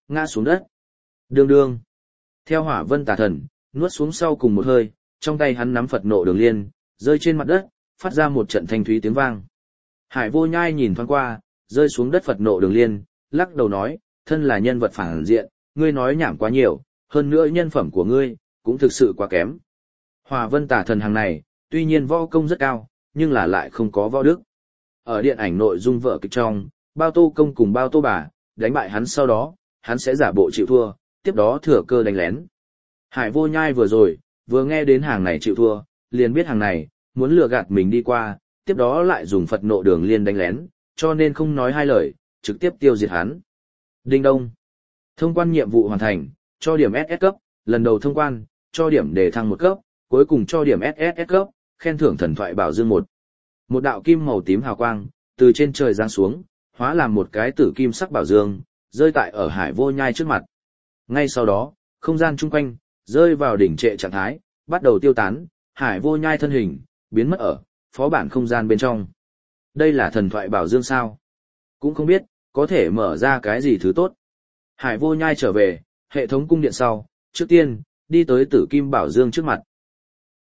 ngã xuống đất. Đương đương. Theo hỏa vân tà thần, nuốt xuống sau cùng một hơi, trong tay hắn nắm Phật nộ đường liên, rơi trên mặt đất, phát ra một trận thanh thúy tiếng vang. Hải Vô Nhai nhìn thoáng qua, rơi xuống đất Phật nộ đường liên, lắc đầu nói, thân là nhân vật phản diện, ngươi nói nhảm quá nhiều, hơn nữa nhân phẩm của ngươi, cũng thực sự quá kém. Hỏa vân tà thần hàng này, tuy nhiên võ công rất cao, nhưng là lại không có võ đức. Ở điện ảnh nội dung vở kịch trong, Bao Tô Công cùng Bao Tô Bà, đánh bại hắn sau đó, hắn sẽ giả bộ chịu thua, tiếp đó thừa cơ đánh lén. Hải Vô Nhai vừa rồi, vừa nghe đến hàng này chịu thua, liền biết hàng này, muốn lừa gạt mình đi qua, tiếp đó lại dùng Phật nộ đường liên đánh lén, cho nên không nói hai lời, trực tiếp tiêu diệt hắn. Đinh đông. Thông quan nhiệm vụ hoàn thành, cho điểm ét ét cấp, lần đầu thông quan, cho điểm đề thăng một cấp, cuối cùng cho điểm ét ét cấp, khen thưởng thần thoại bảo dương một. Một đạo kim màu tím hào quang, từ trên trời giáng xuống, hóa làm một cái tử kim sắc bảo dương, rơi tại ở Hải Vô Nhai trước mặt. Ngay sau đó, không gian chung quanh, rơi vào đỉnh trệ trạng thái, bắt đầu tiêu tán, Hải Vô Nhai thân hình, biến mất ở, phó bản không gian bên trong. Đây là thần thoại bảo dương sao? Cũng không biết, có thể mở ra cái gì thứ tốt. Hải Vô Nhai trở về, hệ thống cung điện sau, trước tiên, đi tới tử kim bảo dương trước mặt.